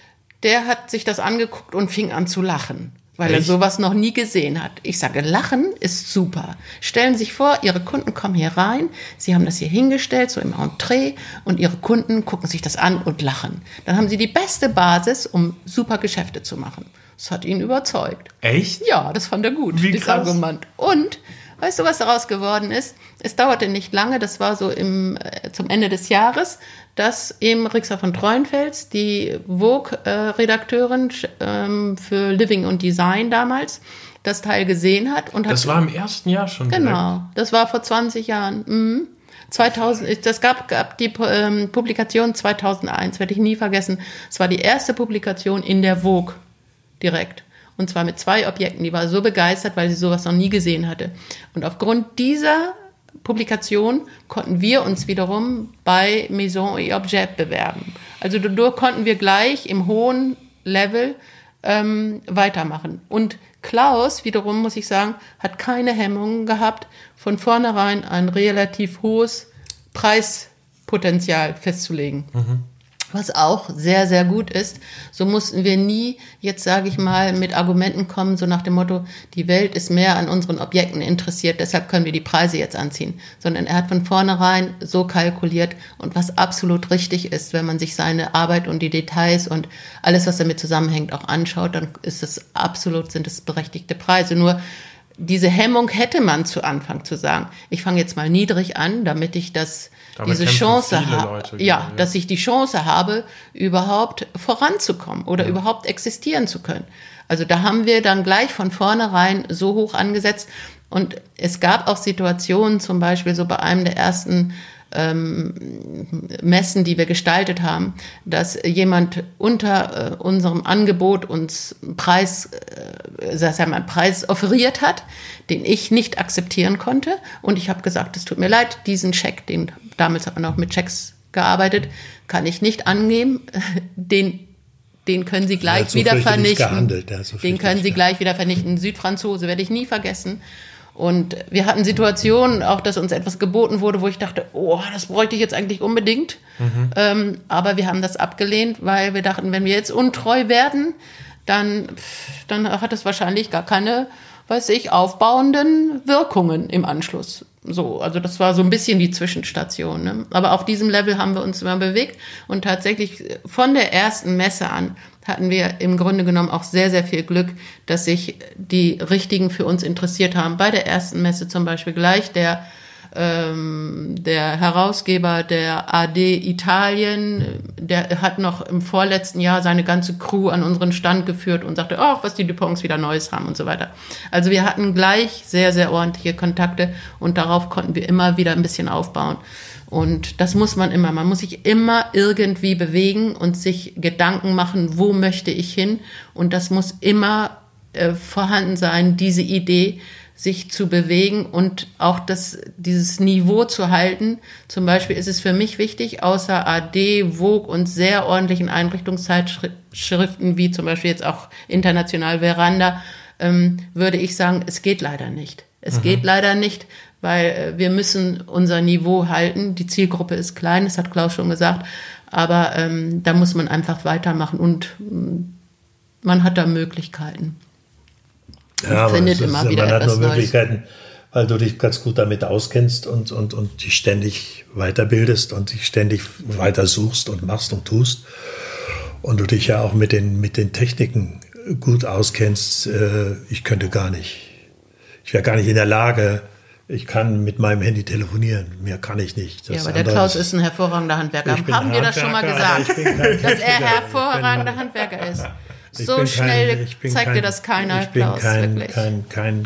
der hat sich das angeguckt und fing an zu lachen, weil Echt? er sowas noch nie gesehen hat. Ich sage, Lachen ist super. Stellen Sie sich vor, Ihre Kunden kommen hier rein, Sie haben das hier hingestellt, so im Entree, und Ihre Kunden gucken sich das an und lachen. Dann haben Sie die beste Basis, um super Geschäfte zu machen. Das hat ihn überzeugt. Echt? Ja, das fand er gut, Wie dieses krass. Argument. Und, weißt du, was daraus geworden ist? Es dauerte nicht lange, das war so im, äh, zum Ende des Jahres, dass eben Rixa von Treuenfels, die Vogue-Redakteurin ähm, für Living und Design damals, das Teil gesehen hat. Und hat Das war im ersten Jahr schon direkt. Genau, das war vor zwanzig Jahren. Mhm. zweitausend, das gab, gab die ähm, Publikation zweitausendeins, werde ich nie vergessen. Es war die erste Publikation in der Vogue direkt. Und zwar mit zwei Objekten. Die war so begeistert, weil sie sowas noch nie gesehen hatte. Und aufgrund dieser Publikation konnten wir uns wiederum bei Maison et Objet bewerben. Also dadurch konnten wir gleich im hohen Level ähm, weitermachen. Und Klaus, wiederum muss ich sagen, hat keine Hemmungen gehabt, von vornherein ein relativ hohes Preispotenzial festzulegen. Mhm. Was auch sehr, sehr gut ist. So mussten wir nie, jetzt sage ich mal, mit Argumenten kommen, so nach dem Motto, die Welt ist mehr an unseren Objekten interessiert, deshalb können wir die Preise jetzt anziehen. Sondern er hat von vornherein so kalkuliert und was absolut richtig ist, wenn man sich seine Arbeit und die Details und alles, was damit zusammenhängt, auch anschaut, dann ist es absolut, sind es berechtigte Preise. Nur diese Hemmung hätte man zu Anfang zu sagen, ich fange jetzt mal niedrig an, damit ich das Damit diese kämpfen Chance viele habe, Leute, ja, genau, ja. dass ich die Chance habe, überhaupt voranzukommen oder ja. überhaupt existieren zu können. Also da haben wir dann gleich von vornherein so hoch angesetzt und es gab auch Situationen, zum Beispiel so bei einem der ersten ähm, Messen, die wir gestaltet haben, dass jemand unter äh, unserem Angebot uns einen Preis, äh, das heißt, einen Preis offeriert hat, den ich nicht akzeptieren konnte. Und ich habe gesagt, es tut mir leid, diesen Scheck, den damals hat man auch mit Schecks gearbeitet, kann ich nicht annehmen. Den, den können Sie gleich so wieder vernichten. Gehandelt, ja, so den können Sie gleich wieder vernichten. Südfranzose werde ich nie vergessen. Und wir hatten Situationen, auch dass uns etwas geboten wurde, wo ich dachte, oh, das bräuchte ich jetzt eigentlich unbedingt. Mhm. Ähm, aber wir haben das abgelehnt, weil wir dachten, wenn wir jetzt untreu werden, dann, dann hat es wahrscheinlich gar keine, weiß ich, aufbauenden Wirkungen im Anschluss. So, also das war so ein bisschen die Zwischenstation. Ne? Aber auf diesem Level haben wir uns immer bewegt. Und tatsächlich von der ersten Messe an hatten wir im Grunde genommen auch sehr, sehr viel Glück, dass sich die Richtigen für uns interessiert haben. Bei der ersten Messe zum Beispiel gleich der, ähm, der Herausgeber der A D Italien, der hat noch im vorletzten Jahr seine ganze Crew an unseren Stand geführt und sagte, oh, was die Duponts wieder Neues haben und so weiter. Also wir hatten gleich sehr, sehr ordentliche Kontakte und darauf konnten wir immer wieder ein bisschen aufbauen. Und das muss man immer. Man muss sich immer irgendwie bewegen und sich Gedanken machen, wo möchte ich hin? Und das muss immer äh, vorhanden sein, diese Idee, sich zu bewegen und auch das, dieses Niveau zu halten. Zum Beispiel ist es für mich wichtig, außer A D, Vogue und sehr ordentlichen Einrichtungszeitschriften, wie zum Beispiel jetzt auch international Veranda, ähm, würde ich sagen, es geht leider nicht. Es mhm. geht leider nicht, weil wir müssen unser Niveau halten. Die Zielgruppe ist klein, das hat Klaus schon gesagt, aber ähm, da muss man einfach weitermachen und ähm, man hat da Möglichkeiten. Ja, aber findet immer wieder man hat nur Möglichkeiten, Neues. Weil du dich ganz gut damit auskennst und, und, und dich ständig weiterbildest und dich ständig weiter suchst und machst und tust. Und du dich ja auch mit den, mit den Techniken gut auskennst. Ich könnte gar nicht, ich wäre gar nicht in der Lage, ich kann mit meinem Handy telefonieren, mehr kann ich nicht. Das ja, aber der Klaus ist ein hervorragender Handwerker. Haben wir das schon mal gesagt, dass er hervorragender Handwerker ist? Ich so schnell kein, zeigt kein, dir das keiner, Ich bin Klaus, kein, wirklich. kein, kein,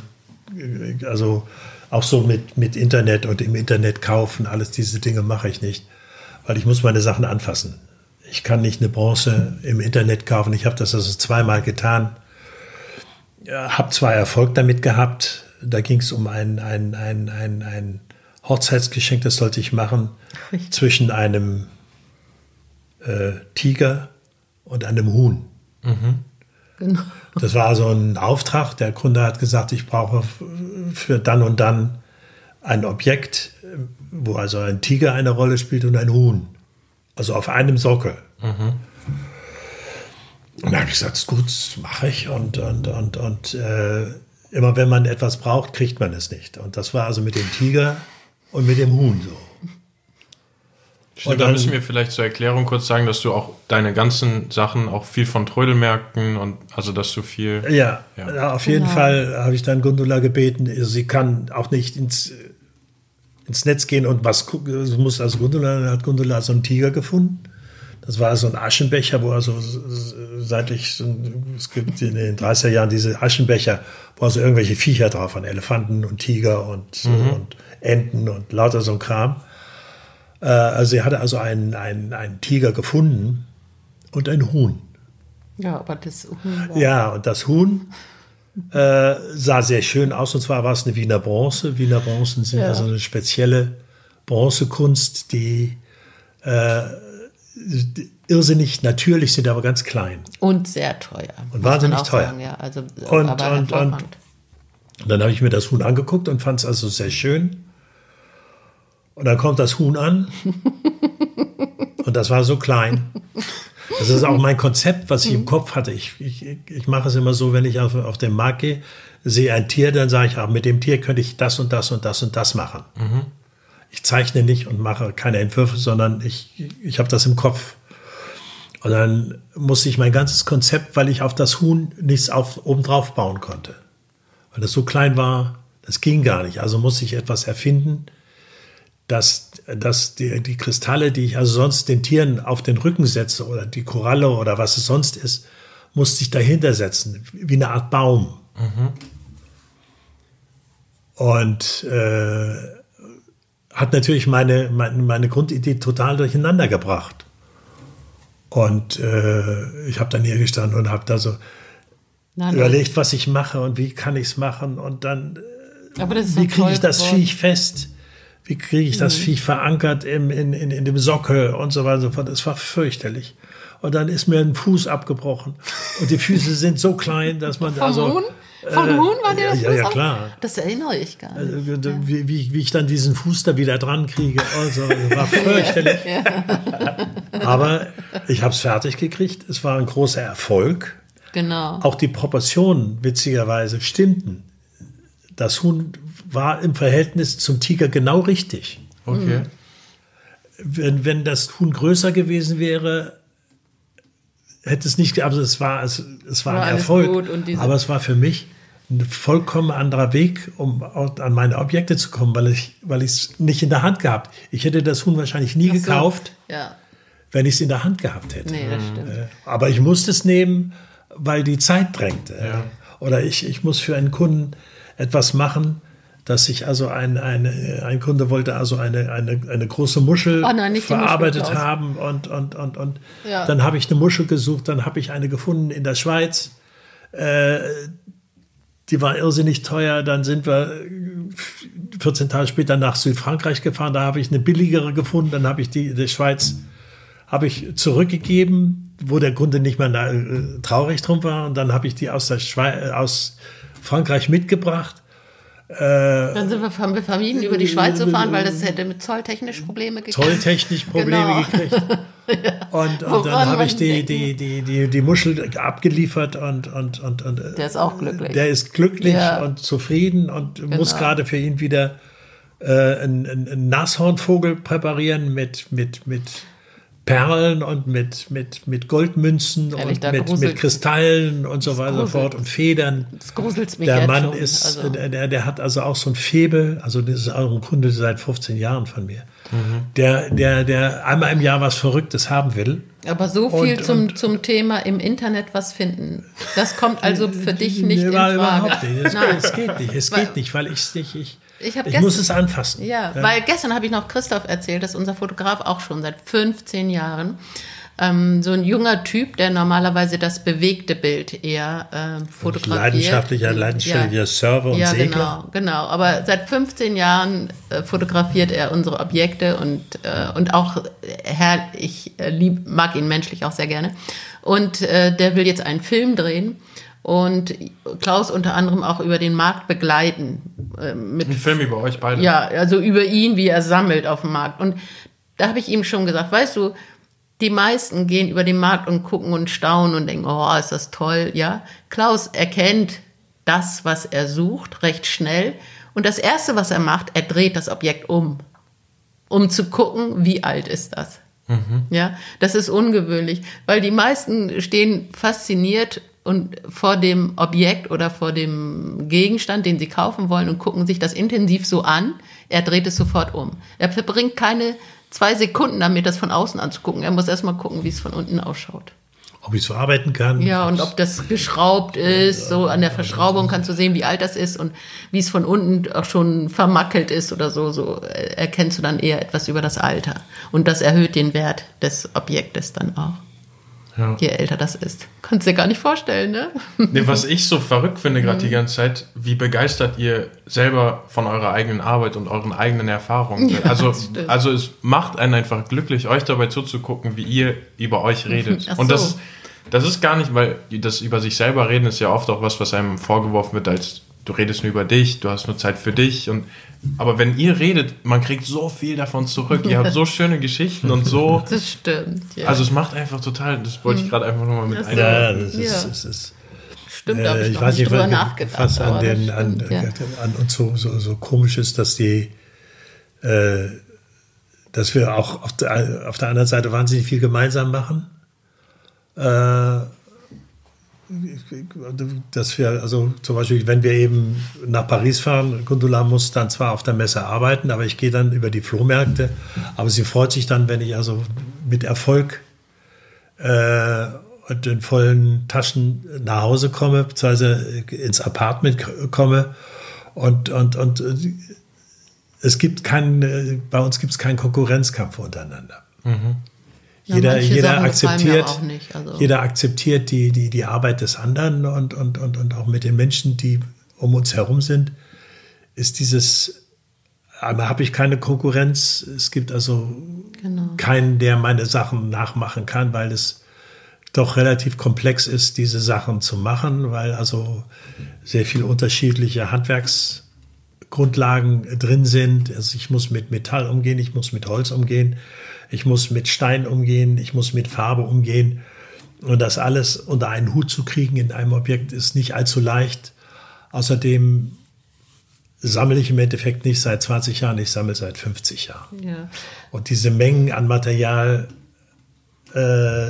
also auch so mit, mit Internet und im Internet kaufen, alles diese Dinge mache ich nicht, weil ich muss meine Sachen anfassen. Ich kann nicht eine Bronze im Internet kaufen. Ich habe das also zweimal getan, ja, habe zwar Erfolg damit gehabt, da ging es um ein, ein, ein, ein, ein Hochzeitsgeschenk, das sollte ich machen, Richtig. zwischen einem äh, Tiger und einem Huhn. Mhm. Genau. Das war also ein Auftrag. Der Kunde hat gesagt, ich brauche für dann und dann ein Objekt, wo also ein Tiger eine Rolle spielt und ein Huhn. Also auf einem Sockel. Mhm. Und da habe ich gesagt, gut, das mache ich. Und, und, und, und äh, immer wenn man etwas braucht, kriegt man es nicht. Und das war also mit dem Tiger und mit dem Huhn so. Stimmt, da müssen wir vielleicht zur Erklärung kurz sagen, dass du auch deine ganzen Sachen auch viel von Trödelmärkten und also dass du viel... Ja, ja. auf jeden genau. Fall habe ich dann Gundula gebeten, sie kann auch nicht ins, ins Netz gehen und was gucken, sie muss also Gundula, hat Gundula so einen Tiger gefunden. Das war so ein Aschenbecher, wo also seit ich, es gibt in den dreißiger Jahren diese Aschenbecher, wo also irgendwelche Viecher drauf waren, Elefanten und Tiger und, mhm. und Enten und lauter so ein Kram. Also sie hatte also einen, einen, einen Tiger gefunden und ein Huhn. Ja, aber das Huhn war... Ja, und das Huhn äh, sah sehr schön aus. Und zwar war es eine Wiener Bronze. Wiener Bronzen sind ja. also eine spezielle Bronzekunst, die, äh, die irrsinnig natürlich sind, aber ganz klein. Und sehr teuer. Und wahnsinnig teuer. Sagen, ja. Also, und, aber und, und, und dann habe ich mir das Huhn angeguckt und fand es also sehr schön. Und dann kommt das Huhn an und das war so klein. Das ist auch mein Konzept, was ich im Kopf hatte. Ich, ich, ich mache es immer so, wenn ich auf, auf den Markt gehe, sehe ein Tier, dann sage ich, ah, mit dem Tier könnte ich das und das und das und das machen. Mhm. Ich zeichne nicht und mache keine Entwürfe, sondern ich, ich habe das im Kopf. Und dann musste ich mein ganzes Konzept, weil ich auf das Huhn nichts auf, obendrauf bauen konnte. Weil das so klein war, das ging gar nicht. Also musste ich etwas erfinden, dass, dass die, die Kristalle, die ich also sonst den Tieren auf den Rücken setze oder die Koralle oder was es sonst ist, musste ich dahinter setzen, wie eine Art Baum. Mhm. Und äh, hat natürlich meine, meine, meine Grundidee total durcheinander gebracht. Und äh, ich habe dann hier gestanden und habe da so nein, überlegt, nein. was ich mache und wie kann ich es machen. Und dann, Aber das ist wie kriege ich das geworden. Viech fest? Wie kriege ich das mhm. Viech verankert im, in, in, in dem Sockel und so weiter und so fort. Das war fürchterlich. Und dann ist mir ein Fuß abgebrochen. Und die Füße sind so klein, dass man... Vom also, Huhn? Vom äh, Huhn war der ja, Fuß ja, ab? klar. Das erinnere ich gar nicht. Also, ja. wie, wie, wie ich dann diesen Fuß da wieder dran kriege. Also, das war fürchterlich. ja. Aber ich habe es fertig gekriegt. Es war ein großer Erfolg. Genau. Auch die Proportionen, witzigerweise, stimmten. Das Huhn war im Verhältnis zum Tiger genau richtig. Okay. Wenn, wenn das Huhn größer gewesen wäre, hätte es nicht, also es war, es, es war, war ein Erfolg, aber es war für mich ein vollkommen anderer Weg, um an meine Objekte zu kommen, weil ich weil ich es nicht in der Hand gehabt. Ich hätte das Huhn wahrscheinlich nie so. gekauft, ja. wenn ich es in der Hand gehabt hätte. Nee, das stimmt. Aber ich musste es nehmen, weil die Zeit drängte. Ja. Oder ich, ich muss für einen Kunden etwas machen, dass ich also ein, eine, ein Kunde wollte also eine, eine, eine große Muschel oh nein, verarbeitet Muschel, haben und, und, und, und ja. dann habe ich eine Muschel gesucht, dann habe ich eine gefunden in der Schweiz, äh, die war irrsinnig teuer, dann sind wir vierzehn Tage später nach Südfrankreich gefahren, da habe ich eine billigere gefunden, dann habe ich die, die Schweiz habe ich zurückgegeben, wo der Kunde nicht mehr da, äh, traurig drum war, und dann habe ich die aus, der Schweiz, aus Frankreich mitgebracht. Dann sind wir, haben wir vermieden, über die Schweiz zu fahren, weil das hätte mit zolltechnisch Probleme gekriegt. Zolltechnisch Probleme genau. gekriegt. Und, und dann habe ich die, die, die, die, die Muschel abgeliefert und, und, und, und der ist auch glücklich. Der ist glücklich ja. und zufrieden und genau. muss gerade für ihn wieder äh, einen, einen Nashornvogel präparieren mit, mit, mit Perlen und mit, mit, mit Goldmünzen Ehrlich, und mit, mit Kristallen und so weiter und so fort und Federn. Das gruselt mich Der jetzt Mann schon. ist, also. der, der hat also auch so ein Faible, also das ist auch ein Kunde seit fünfzehn Jahren von mir, mhm. der, der, der einmal im Jahr was Verrücktes haben will. Aber so viel und, zum, und, zum Thema im Internet was finden, das kommt also für dich nicht nee, in Frage. Überhaupt nicht. Es, Nein. es geht nicht, es weil, geht nicht, weil ich es nicht, ich, ich, ich gestern, muss es anfassen. Ja, ja. weil gestern habe ich noch Christoph erzählt, das ist unser Fotograf auch schon seit fünfzehn Jahren. Ähm, so ein junger Typ, der normalerweise das bewegte Bild eher äh, fotografiert. Leidenschaftlicher, leidenschaftlicher ja. Surfer und ja, Segler. Genau, genau. Aber seit fünfzehn Jahren äh, fotografiert er unsere Objekte und, äh, und auch, Herr, ich äh, lieb, mag ihn menschlich auch sehr gerne. Und äh, der will jetzt einen Film drehen und Klaus unter anderem auch über den Markt begleiten. Äh, mit, ein Film über euch beide? Ja, also über ihn, wie er sammelt auf dem Markt. Und da habe ich ihm schon gesagt, weißt du, die meisten gehen über den Markt und gucken und staunen und denken, oh, ist das toll, ja. Klaus erkennt das, was er sucht, recht schnell. Und das Erste, was er macht, er dreht das Objekt um, um zu gucken, wie alt ist das. Mhm. Ja, das ist ungewöhnlich, weil die meisten stehen fasziniert und vor dem Objekt oder vor dem Gegenstand, den sie kaufen wollen, und gucken sich das intensiv so an. Er dreht es sofort um. Er verbringt keine zwei Sekunden damit, das von außen anzugucken. Er muss erstmal gucken, wie es von unten ausschaut. Ob ich so arbeiten kann. Ja, und ob das geschraubt ist, so an der Verschraubung kannst du sehen, wie alt das ist und wie es von unten auch schon vermackelt ist oder so. So erkennst du dann eher etwas über das Alter. Und das erhöht den Wert des Objektes dann auch. Ja. Je älter das ist. Kannst du dir gar nicht vorstellen, ne? Nee, was ich so verrückt finde gerade die ganze Zeit, wie begeistert ihr selber von eurer eigenen Arbeit und euren eigenen Erfahrungen seid. Ja, also, also es macht einen einfach glücklich, euch dabei zuzugucken, wie ihr über euch redet. Ach so. Und das, das ist gar nicht, weil das über sich selber reden ist ja oft auch was, was einem vorgeworfen wird, als du redest nur über dich, du hast nur Zeit für dich. Und aber wenn ihr redet, man kriegt so viel davon zurück. Ihr habt so schöne Geschichten und so. Das stimmt, ja. Also es macht einfach total, das wollte ich gerade einfach nochmal mit einbauen. Ja, das ist, ja. das ist stimmt, da habe ich, ich noch weiß nicht nicht, drüber nachgedacht. Was an, den, stimmt, an, ja. an uns so, so, so komisch ist, dass die, äh, dass wir auch auf der, auf der anderen Seite wahnsinnig viel gemeinsam machen. Äh, dass wir, also zum Beispiel, wenn wir eben nach Paris fahren, Gundula muss dann zwar auf der Messe arbeiten, aber ich gehe dann über die Flohmärkte, aber sie freut sich dann, wenn ich also mit Erfolg äh, und in vollen Taschen nach Hause komme, beziehungsweise ins Apartment komme und, und, und es gibt keinen, bei uns gibt es keinen Konkurrenzkampf untereinander. Mhm. Jeder, ja, jeder akzeptiert, auch nicht, also. jeder akzeptiert die, die, die Arbeit des anderen und, und, und, und auch mit den Menschen, die um uns herum sind, ist dieses, einmal habe ich keine Konkurrenz, es gibt also genau. keinen, der meine Sachen nachmachen kann, weil es doch relativ komplex ist, diese Sachen zu machen, weil also sehr viele unterschiedliche Handwerksgrundlagen drin sind. Also ich muss mit Metall umgehen, ich muss mit Holz umgehen, ich muss mit Stein umgehen, ich muss mit Farbe umgehen. Und das alles unter einen Hut zu kriegen in einem Objekt ist nicht allzu leicht. Außerdem sammle ich im Endeffekt nicht seit zwanzig Jahren, ich sammle seit fünfzig Jahren. Ja. Und diese Mengen an Material äh,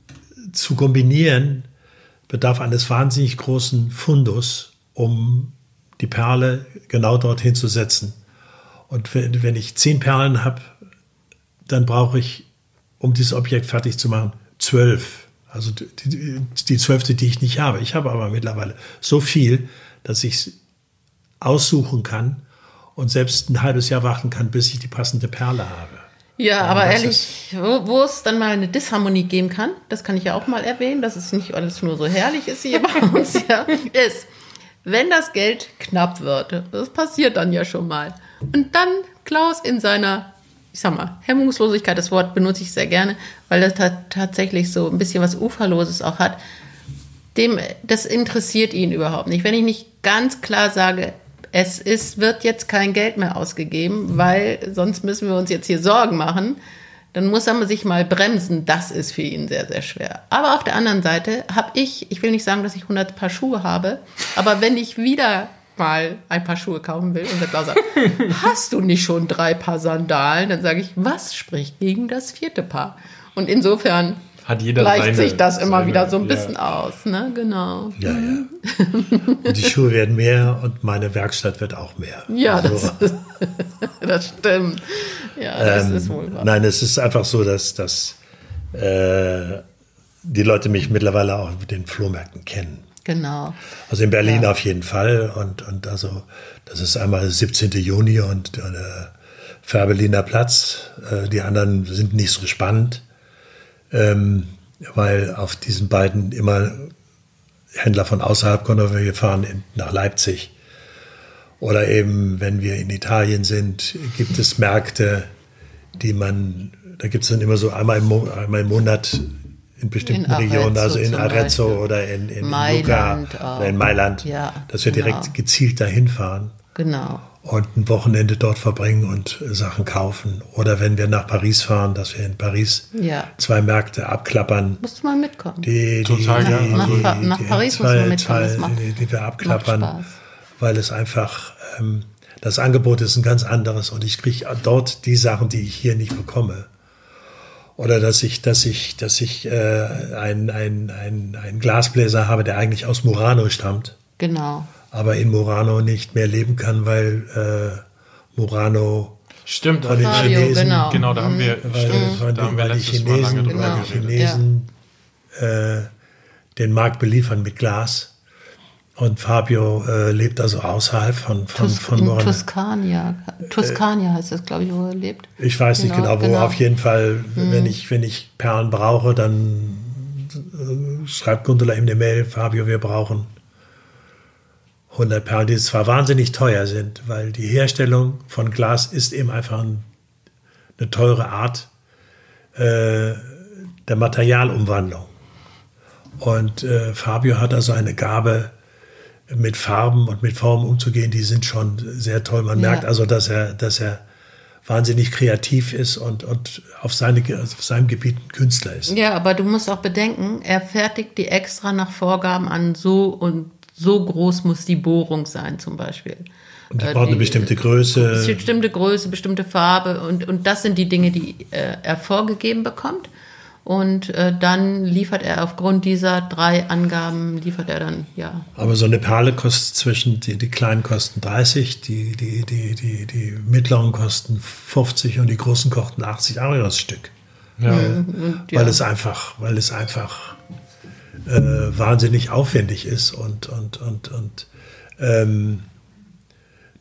zu kombinieren, bedarf eines wahnsinnig großen Fundus, um die Perle genau dorthin zu setzen. Und wenn, wenn ich zehn Perlen habe, dann brauche ich, um dieses Objekt fertig zu machen, zwölf. Also die, die zwölfte, die ich nicht habe. Ich habe aber mittlerweile so viel, dass ich es aussuchen kann und selbst ein halbes Jahr warten kann, bis ich die passende Perle habe. Ja, aber ehrlich, wo, wo es dann mal eine Disharmonie geben kann, das kann ich ja auch mal erwähnen, dass es nicht alles nur so herrlich ist hier bei uns, ja, ist, wenn das Geld knapp wird, das passiert dann ja schon mal. Und dann Klaus in seiner, ich sag mal, Hemmungslosigkeit, das Wort benutze ich sehr gerne, weil das ta- tatsächlich so ein bisschen was Uferloses auch hat, dem, das interessiert ihn überhaupt nicht. Wenn ich nicht ganz klar sage, es ist, wird jetzt kein Geld mehr ausgegeben, weil sonst müssen wir uns jetzt hier Sorgen machen. Dann muss er sich mal bremsen. Das ist für ihn sehr, sehr schwer. Aber auf der anderen Seite habe ich, ich will nicht sagen, dass ich hundert Paar Schuhe habe, aber wenn ich wieder mal ein Paar Schuhe kaufen will und der Klaus sagt, hast du nicht schon drei Paar Sandalen? Dann sage ich, was spricht gegen das vierte Paar? Und insofern hat jeder gleicht seine, sich das immer seine, wieder so ein bisschen ja. aus, ne? Genau. Ja, ja. Und die Schuhe werden mehr und meine Werkstatt wird auch mehr. Ja, also, das, ist, das stimmt. Ja, das ähm, ist wohl wahr. Nein, es ist einfach so, dass, dass äh, die Leute mich mittlerweile auch mit den Flohmärkten kennen. Genau. Also in Berlin ja. auf jeden Fall. Und, und also das ist einmal siebzehnten Juni und äh, Fährberliner Platz. Äh, die anderen sind nicht so spannend. Ähm, weil auf diesen beiden immer Händler von außerhalb kommen. Wir fahren in, nach Leipzig. Oder eben, wenn wir in Italien sind, gibt es Märkte, die man, da gibt es dann immer so einmal im, Mo- einmal im Monat in bestimmten in Regionen, also in Arezzo Beispiel. oder in, in, in Lucca oder in Mailand, ja, dass wir genau. direkt gezielt dahin fahren. Genau. Und ein Wochenende dort verbringen und Sachen kaufen. Oder wenn wir nach Paris fahren, dass wir in Paris ja. zwei Märkte abklappern. Musst du mal mitkommen. Die, die, Total die, gerne. die, Nach, die, nach, nach die Paris zwei, muss man mitkommen. Zwei, das macht, die, die wir abklappern, macht Spaß. Weil es einfach, ähm, das Angebot ist ein ganz anderes und ich kriege dort die Sachen, die ich hier nicht bekomme. Oder dass ich, dass ich, dass ich äh, einen ein, ein, ein Glasbläser habe, der eigentlich aus Murano stammt. Genau. Aber in Murano nicht mehr leben kann, weil äh, Murano Stimmt, von den Fabio, Chinesen, genau. genau, da haben wir, weil, stimmt, weil, da haben wir weil die letztes Mal lange Chinesen, drüber genau. weil die geredet. Chinesen äh, den Markt beliefern mit Glas. Und Fabio äh, lebt also außerhalb von, von, Tus- von in Murano. Toskania. Toskania heißt das, glaube ich, wo er lebt. Ich weiß Genau, nicht genau, wo. genau. Auf jeden Fall, mhm. wenn ich, wenn ich Perlen brauche, dann äh, schreibt Gundula ihm eine Mail, Fabio, wir brauchen hundert Perlen, die zwar wahnsinnig teuer sind, weil die Herstellung von Glas ist eben einfach ein, eine teure Art äh, der Materialumwandlung. Und äh, Fabio hat also eine Gabe, mit Farben und mit Formen umzugehen, die sind schon sehr toll. Man Ja. merkt also, dass er, dass er wahnsinnig kreativ ist und, und auf, seine, auf seinem Gebiet ein Künstler ist. Ja, aber du musst auch bedenken, er fertigt die extra nach Vorgaben an, so und so groß muss die Bohrung sein zum Beispiel. Und die Äh, braucht eine bestimmte Größe. Bestimmte Größe, bestimmte Farbe und, und das sind die Dinge, die äh, er vorgegeben bekommt. Und äh, dann liefert er aufgrund dieser drei Angaben, liefert er dann, ja. Aber so eine Perle kostet zwischen, die, die kleinen kosten dreißig, die, die, die, die, die mittleren kosten fünfzig und die großen kosten achtzig Euro das Stück. Ja. Und, ja. Weil es einfach, weil es einfach äh, wahnsinnig aufwendig ist und, und, und, und ähm,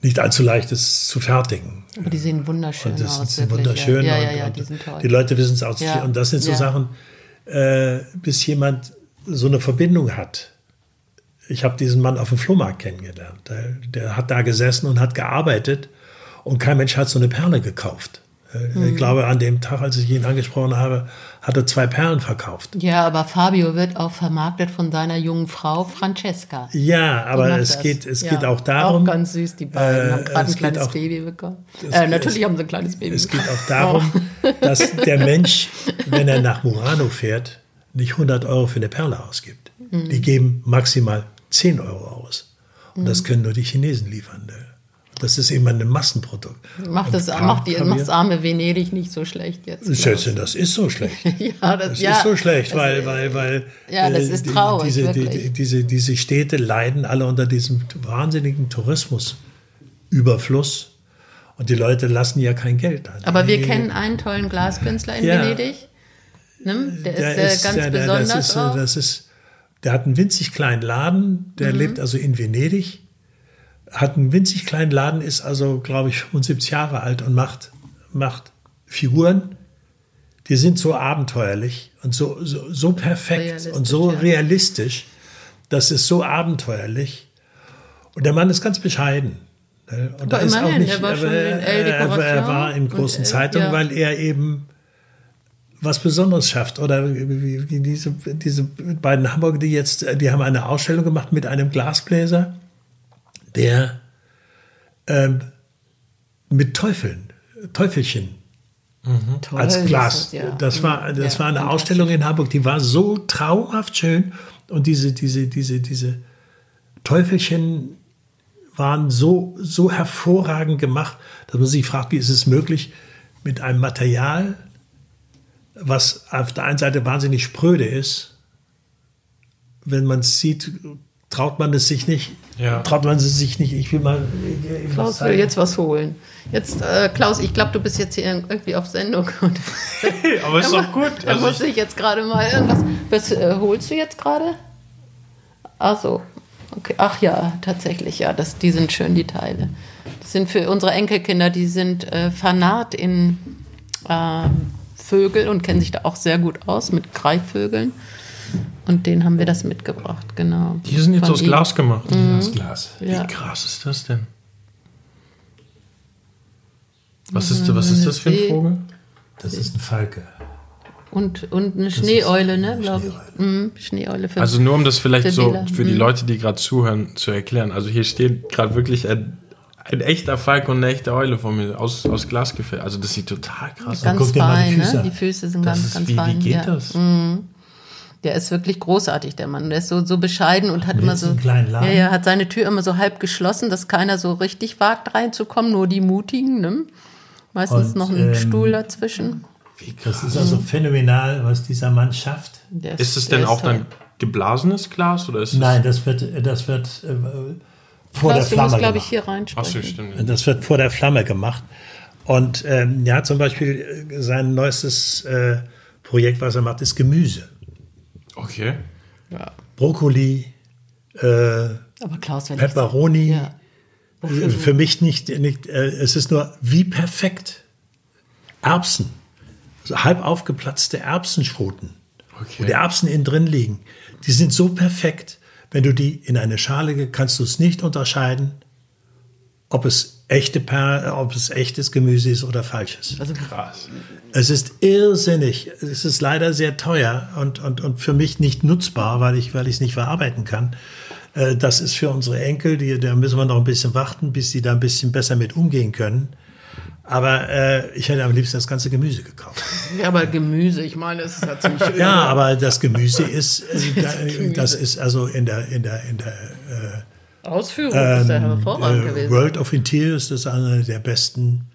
nicht allzu leicht ist zu fertigen. Aber die sehen wunderschön und das aus. sind wirklich, wunderschön. Ja, und, ja, ja, und die sind toll. Die Leute wissen es auch zu Ja. viel. Und das sind so Ja. Sachen, äh, bis jemand so eine Verbindung hat. Ich habe diesen Mann auf dem Flohmarkt kennengelernt. Der, der hat da gesessen und hat gearbeitet und kein Mensch hat so eine Perle gekauft. Mhm. Ich glaube, an dem Tag, als ich ihn angesprochen habe, hat er zwei Perlen verkauft. Ja, aber Fabio wird auch vermarktet von seiner jungen Frau Francesca. Ja, aber macht es, das. geht, es Ja. geht auch darum. Auch ganz süß, die beiden. äh, haben gerade ein es geht kleines auch- Baby bekommen. es- Äh, natürlich es- haben sie ein kleines Baby Es bekommen. geht auch darum, dass der Mensch, wenn er nach Murano fährt, nicht hundert Euro für eine Perle ausgibt. Mhm. Die geben maximal zehn Euro aus. Und das können nur die Chinesen liefern. Das ist eben ein Massenprodukt. Macht das, Und macht die, haben macht wir- das arme Venedig nicht so schlecht jetzt. Ich Klaus. schätze, das ist so schlecht. Ja, das, Das ja, ist so schlecht, das- weil, weil, weil Ja, das äh, ist die- traurig, diese, die, wirklich. die, diese, diese Städte leiden alle unter diesem wahnsinnigen Tourismusüberfluss. Und die Leute lassen ja kein Geld an. Aber wir Die- kennen einen tollen Glaskünstler in Ja. Venedig. Ne? Der ist, Der äh, ist, ganz der, der, besonders das ist, äh, auch. das ist, der hat einen winzig kleinen Laden, der Mhm. lebt also in Venedig, hat einen winzig kleinen Laden, ist also, glaube ich, fünfundsiebzig Jahre alt und macht, macht Figuren, die sind so abenteuerlich und so, so, so perfekt Realistisch, und so ja. realistisch, das ist so abenteuerlich. Und der Mann ist ganz bescheiden. ne? Und Aber da ist auch immerhin, nicht, der war schon aber in Elle er, er, er Decoration war in und großen Elle, Zeitungen, ja. weil er eben was Besonderes schafft. Oder wie, wie diese, diese beiden Hamburger, die jetzt, die haben eine Ausstellung gemacht mit einem Glasbläser, der ähm, mit Teufeln, Teufelchen Toll, als ist Glas. Das, ja. Das war, das Ja, war eine fantastisch. Ausstellung in Hamburg, die war so traumhaft schön. Und diese, diese, diese, diese Teufelchen waren so, so hervorragend gemacht, dass man sich fragt, wie ist es möglich, mit einem Material, was auf der einen Seite wahnsinnig spröde ist, wenn man es sieht, traut man es sich nicht. Ja. Traut man es sich nicht. Ich will mal. Ich, ich Klaus will jetzt was holen. Jetzt, äh, Klaus, ich glaube, du bist jetzt hier irgendwie auf Sendung. Und Aber ist doch gut. Da Also muss ich, ich jetzt gerade mal irgendwas. Was äh, holst du jetzt gerade? Ach so. Okay. Ach ja, tatsächlich, ja. Das, die sind schön, die Teile. Das sind für unsere Enkelkinder, die sind äh, fanat in äh, Vögel und kennen sich da auch sehr gut aus mit Greifvögeln. Und denen haben wir das mitgebracht, genau. die sind jetzt Von aus ihm. Glas gemacht. das Glas. Ja. Wie krass ist das denn? Was ist, was ist das für ein See. Vogel? Das ist ein Falke. Und, und eine Schneeeule, ne, eine glaube ich. Mhm, Schneeeule für Also nur um das vielleicht für so Wähler. für die Mhm. Leute, die gerade zuhören, zu erklären. Also hier steht gerade wirklich ein, ein echter Falk und eine echte Eule vor mir aus, aus Glas gefällt. Also das sieht total krass aus. ganz guck dir mal die fein, Füße ne? an. Die Füße sind Das ganz, ist, ganz wie, fein. wie geht ja. das? Der ist wirklich großartig, der Mann. Der ist so, so bescheiden und hat immer jetzt so. einen kleinen Laden? Ja, ja, hat seine Tür immer so halb geschlossen, dass keiner so richtig wagt reinzukommen, nur die Mutigen, ne? Meistens Und, noch ein ähm, Stuhl dazwischen. Das ist also phänomenal, was dieser Mann schafft. Der Ist es der denn auch toll. dann geblasenes Glas oder ist es? Nein, das wird, das wird äh, vor Klaus, der du musst, Flamme glaube ich, gemacht. hier Ach reinsprechen. so, stimmt. Das wird vor der Flamme gemacht. Und ähm, ja, zum Beispiel äh, sein neuestes äh, Projekt, was er macht, ist Gemüse. Okay. Ja. Brokkoli, äh, Aber Klaus, wenn Peperoni. ich... Ja. Äh, Für mich nicht, nicht äh, es ist nur wie perfekt. Erbsen. So halb aufgeplatzte Erbsenschoten. Okay. Wo die Erbsen innen drin liegen. Die sind so perfekt. Wenn du die in eine Schale gibst, kannst du es nicht unterscheiden, ob es echte per, ob es echtes Gemüse ist oder falsches. Also, Krass. Es ist irrsinnig. Es ist leider sehr teuer und, und, und für mich nicht nutzbar, weil ich weil ich es nicht verarbeiten kann. Äh, Das ist für unsere Enkel, die, da müssen wir noch ein bisschen warten, bis die da ein bisschen besser mit umgehen können. Aber äh, ich hätte am liebsten das ganze Gemüse gekauft. ja, aber Gemüse, ich meine, es ist ja ziemlich schön. Ja, aber das Gemüse ist, äh, da- das ist also in der, in der, in der äh, Ausführung ist ja hervorragend äh, gewesen. World of Interiors, das ist eine der besten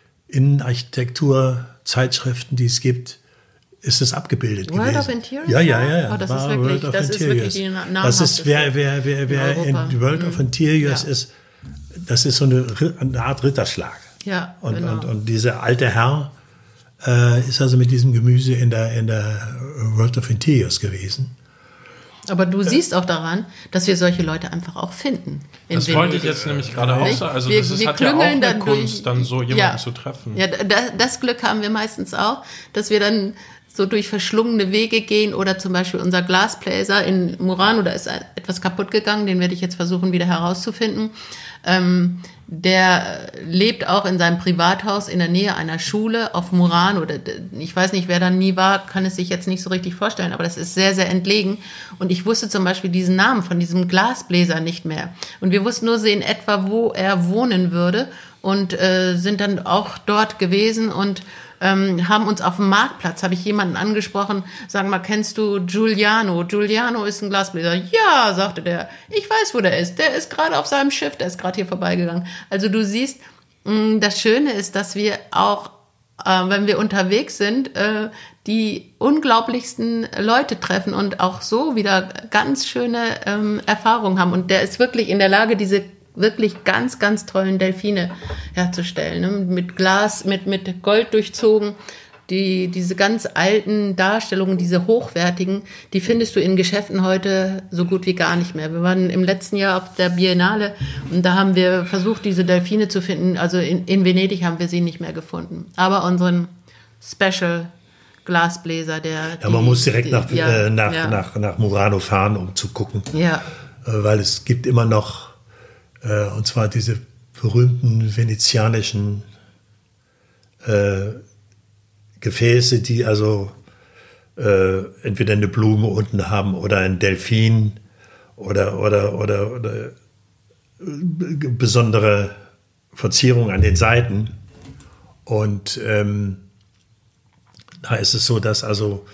Innenarchitekturzeitschriften, die es gibt, ist es abgebildet World gewesen. of Interiors? Ja, ja, ja. ja. Oh, das War ist wirklich- World of das ist Interiors. wirklich die na- Das ist, namhafteste wer, wer, wer, wer in in Europa. World of Interiors Ja. ist, das ist so eine, Ri- eine Art Ritterschlag. Ja, Und, genau. und, und dieser alte Herr äh, ist also mit diesem Gemüse in der, in der World of Interiors gewesen. Aber du siehst auch daran, dass wir solche Leute einfach auch finden. Das wollte ich jetzt nämlich gerade auch sagen. Also wir, das ist, wir hat ja auch eine dann Kunst, durch, dann so jemanden ja, zu treffen. Ja, das, das Glück haben wir meistens auch, dass wir dann so durch verschlungene Wege gehen oder zum Beispiel unser Glasbläser in Murano, da ist etwas kaputt gegangen, den werde ich jetzt versuchen wieder herauszufinden. Ähm, der lebt auch in seinem Privathaus in der Nähe einer Schule auf Murano. Ich weiß nicht, wer da nie war, kann es sich jetzt nicht so richtig vorstellen, aber das ist sehr, sehr entlegen. Und ich wusste zum Beispiel diesen Namen von diesem Glasbläser nicht mehr. Und wir wussten nur so in etwa, wo er wohnen würde und äh, sind dann auch dort gewesen und ähm, haben uns auf dem Marktplatz, habe ich jemanden angesprochen, sagen mal, kennst du Giuliano? Giuliano ist ein Glasbläser. Ja, sagte der, ich weiß, wo der ist. Der ist gerade auf seinem Schiff, der ist gerade hier vorbeigegangen. Also du siehst, mh, das Schöne ist, dass wir auch, äh, wenn wir unterwegs sind, äh, die unglaublichsten Leute treffen und auch so wieder ganz schöne ähm, Erfahrungen haben. Und der ist wirklich in der Lage, diese wirklich ganz, ganz tollen Delfine herzustellen, ne? Mit Glas, mit, mit Gold durchzogen. Die, diese ganz alten Darstellungen, diese hochwertigen, die findest du in Geschäften heute so gut wie gar nicht mehr. Wir waren im letzten Jahr auf der Biennale und da haben wir versucht, diese Delfine zu finden. Also in, in Venedig haben wir sie nicht mehr gefunden. Aber unseren Special Glasbläser, der... Ja, man die, muss direkt die, nach, ja, äh, nach, ja. nach, nach Murano fahren, um zu gucken. Ja. Äh, weil es gibt immer noch, äh, und zwar diese berühmten venezianischen äh, Gefäße, die also äh, entweder eine Blume unten haben oder ein Delfin oder, oder, oder, oder besondere Verzierung an den Seiten. Und ähm, da ist es so, dass also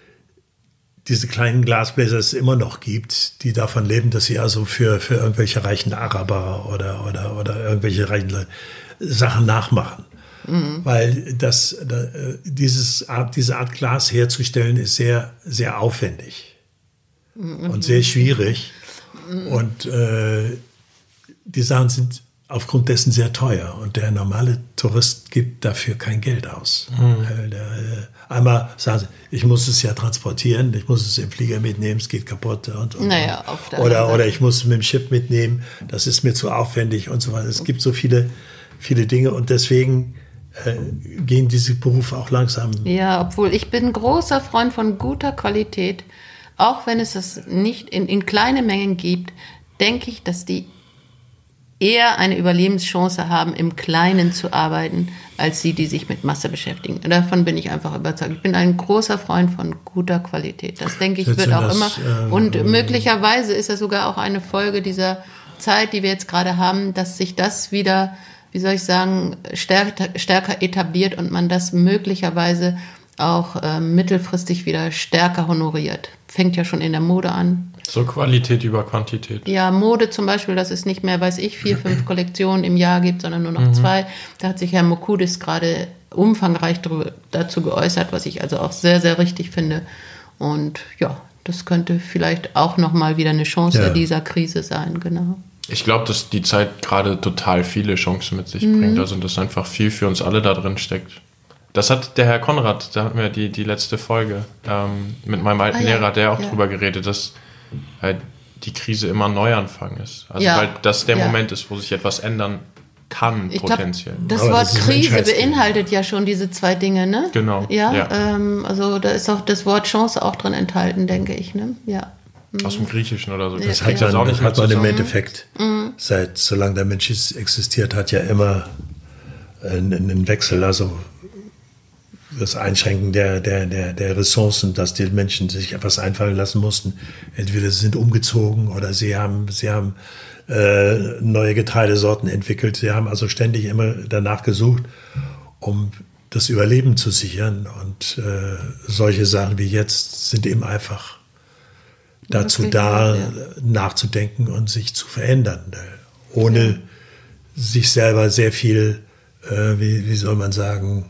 diese kleinen Glasbläser es immer noch gibt, die davon leben, dass sie also für, für irgendwelche reichen Araber oder, oder, oder irgendwelche reichen Leute Sachen nachmachen. Mhm. Weil das, da, dieses Art, diese Art Glas herzustellen ist sehr, sehr aufwendig mhm. und sehr schwierig. Mhm. Und äh, die Sachen sind aufgrund dessen sehr teuer. Und der normale Tourist gibt dafür kein Geld aus. Mhm. Der, äh, einmal sagen sie, ich muss es ja transportieren, ich muss es im Flieger mitnehmen, es geht kaputt. Und, und, naja, auf der oder, oder ich muss es mit dem Schiff mitnehmen, das ist mir zu aufwendig und so weiter. Es gibt so viele, viele Dinge und deswegen äh, gehen diese Berufe auch langsam. Ja, obwohl ich bin großer Freund von guter Qualität. Auch wenn es das nicht in, in kleine Mengen gibt, denke ich, dass die eher eine Überlebenschance haben, im Kleinen zu arbeiten, als die, die sich mit Masse beschäftigen. Und davon bin ich einfach überzeugt. Ich bin ein großer Freund von guter Qualität. Das denke ich, Jetzt wird auch das, immer. Äh, und äh, möglicherweise ist das sogar auch eine Folge dieser Zeit, die wir jetzt gerade haben, dass sich das wieder, wie soll ich sagen, stärker, stärker etabliert und man das möglicherweise auch äh, mittelfristig wieder stärker honoriert. Fängt ja schon in der Mode an. So Qualität über Quantität. Ja, Mode zum Beispiel, dass es nicht mehr, weiß ich, vier, fünf Kollektionen im Jahr gibt, sondern nur noch mhm. zwei. Da hat sich Herr Mokudis gerade umfangreich dazu geäußert, was ich also auch sehr, sehr richtig finde. Und ja, das könnte vielleicht auch nochmal wieder eine Chance ja. dieser Krise sein, genau. Ich glaube, dass die Zeit gerade total viele Chancen mit sich mhm. bringt, also dass einfach viel für uns alle da drin steckt. Das hat der Herr Konrad, da hatten wir die, die letzte Folge ähm, mit meinem alten ah, Lehrer, der auch ja. drüber geredet, dass halt die Krise immer ein Neuanfang ist. Also ja. weil das der ja. Moment ist, wo sich etwas ändern kann, ich potenziell. Glaub, das Aber Wort das Krise beinhaltet ja schon diese zwei Dinge, ne? Genau. Ja, ja. Ähm, also da ist auch das Wort Chance auch drin enthalten, denke ich, ne? Ja. Mhm. Aus dem Griechischen oder so. Das ja. hat, ja. man, das hat man im Endeffekt, mhm. seit solange der Mensch existiert, hat ja immer einen, einen Wechsel, also das Einschränken der, der, der, der Ressourcen, dass die Menschen sich etwas einfallen lassen mussten. Entweder sie sind umgezogen oder sie haben, sie haben äh, neue Getreidesorten entwickelt. Sie haben also ständig immer danach gesucht, um das Überleben zu sichern. Und äh, solche Sachen wie jetzt sind eben einfach dazu da, ja. nachzudenken und sich zu verändern. Ohne ja. sich selber sehr viel, äh, wie, wie soll man sagen,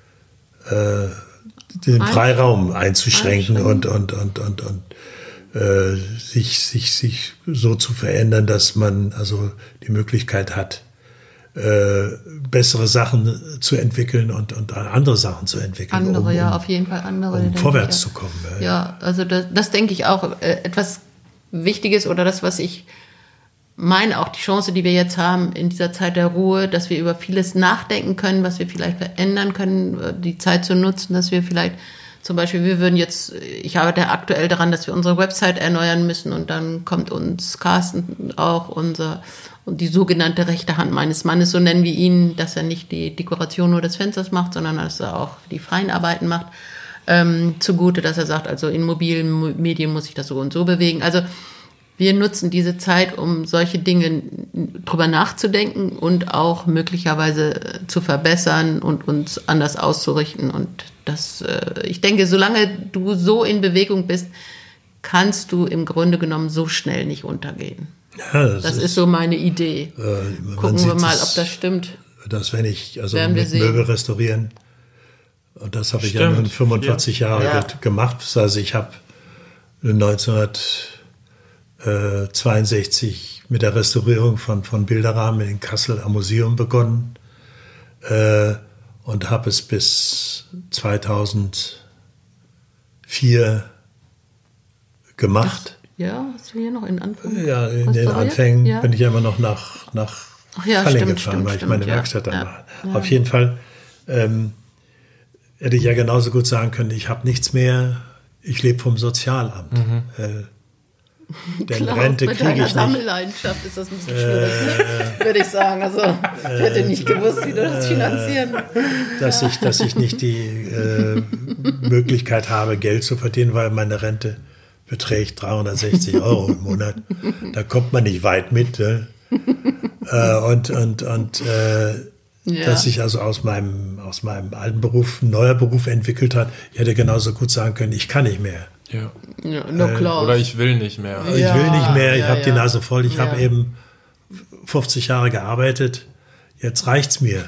den Freiraum einzuschränken und, und, und, und, und äh, sich, sich, sich so zu verändern, dass man also die Möglichkeit hat, äh, bessere Sachen zu entwickeln und, und andere Sachen zu entwickeln. Andere, um, um, ja, auf jeden Fall andere. Um vorwärts ich, zu kommen. Ja, ja also das, das denke ich auch. Etwas wichtig ist oder das, was ich meine, auch die Chance, die wir jetzt haben in dieser Zeit der Ruhe, dass wir über vieles nachdenken können, was wir vielleicht verändern können, die Zeit zu nutzen, dass wir vielleicht zum Beispiel, wir würden jetzt, ich arbeite aktuell daran, dass wir unsere Website erneuern müssen und dann kommt uns Carsten auch unser, und die sogenannte rechte Hand meines Mannes, so nennen wir ihn, dass er nicht die Dekoration nur des Fensters macht, sondern dass er auch die freien Arbeiten macht, ähm, zugute, dass er sagt, also in mobilen Medien muss ich das so und so bewegen. Also wir nutzen diese Zeit, um solche Dinge drüber nachzudenken und auch möglicherweise zu verbessern und uns anders auszurichten. Und das, ich denke, solange du so in Bewegung bist, kannst du im Grunde genommen so schnell nicht untergehen. Ja, das, das ist, ist so meine Idee. Äh, Gucken wir mal, ob das stimmt. Dass wenn ich, also Werden mit Möbel restaurieren, und das habe ich ja nun fünfundvierzig ja. Jahre ja. gemacht. Also ich habe neunzehnhundertzweiundsechzig mit der Restaurierung von, von Bilderrahmen in Kassel am Museum begonnen äh, und habe es bis zweitausendvier gemacht. Ja, hast du hier noch in Anfängen? Ja, in den Anfängen ja. bin ich ja immer noch nach, nach ja, Falling stimmt, gefahren, stimmt, weil ich stimmt, meine ja. Werkstatt dann ja. war. Ja. Auf jeden Fall ähm, hätte ich ja genauso gut sagen können, ich habe nichts mehr, ich lebe vom Sozialamt. Mhm. Äh, denn Klaus, Rente kriege ich nicht. Sammelleidenschaft ist das ein bisschen schwierig, äh, würde ich sagen. Also ich hätte nicht gewusst, wie du das finanzieren. Dass ich, dass ich nicht die äh, Möglichkeit habe, Geld zu verdienen, weil meine Rente beträgt dreihundertsechzig Euro im Monat. Da kommt man nicht weit mit. Ne? äh, und und, und äh, ja. dass sich also aus meinem, aus meinem alten Beruf ein neuer Beruf entwickelt hat. Ich hätte genauso gut sagen können, ich kann nicht mehr. Ja. Ja, no äh, Oder ich will nicht mehr. Ich ja, will nicht mehr, ich ja, habe ja. die Nase voll. Ich ja. habe eben fünfzig Jahre gearbeitet. Jetzt reicht's mir.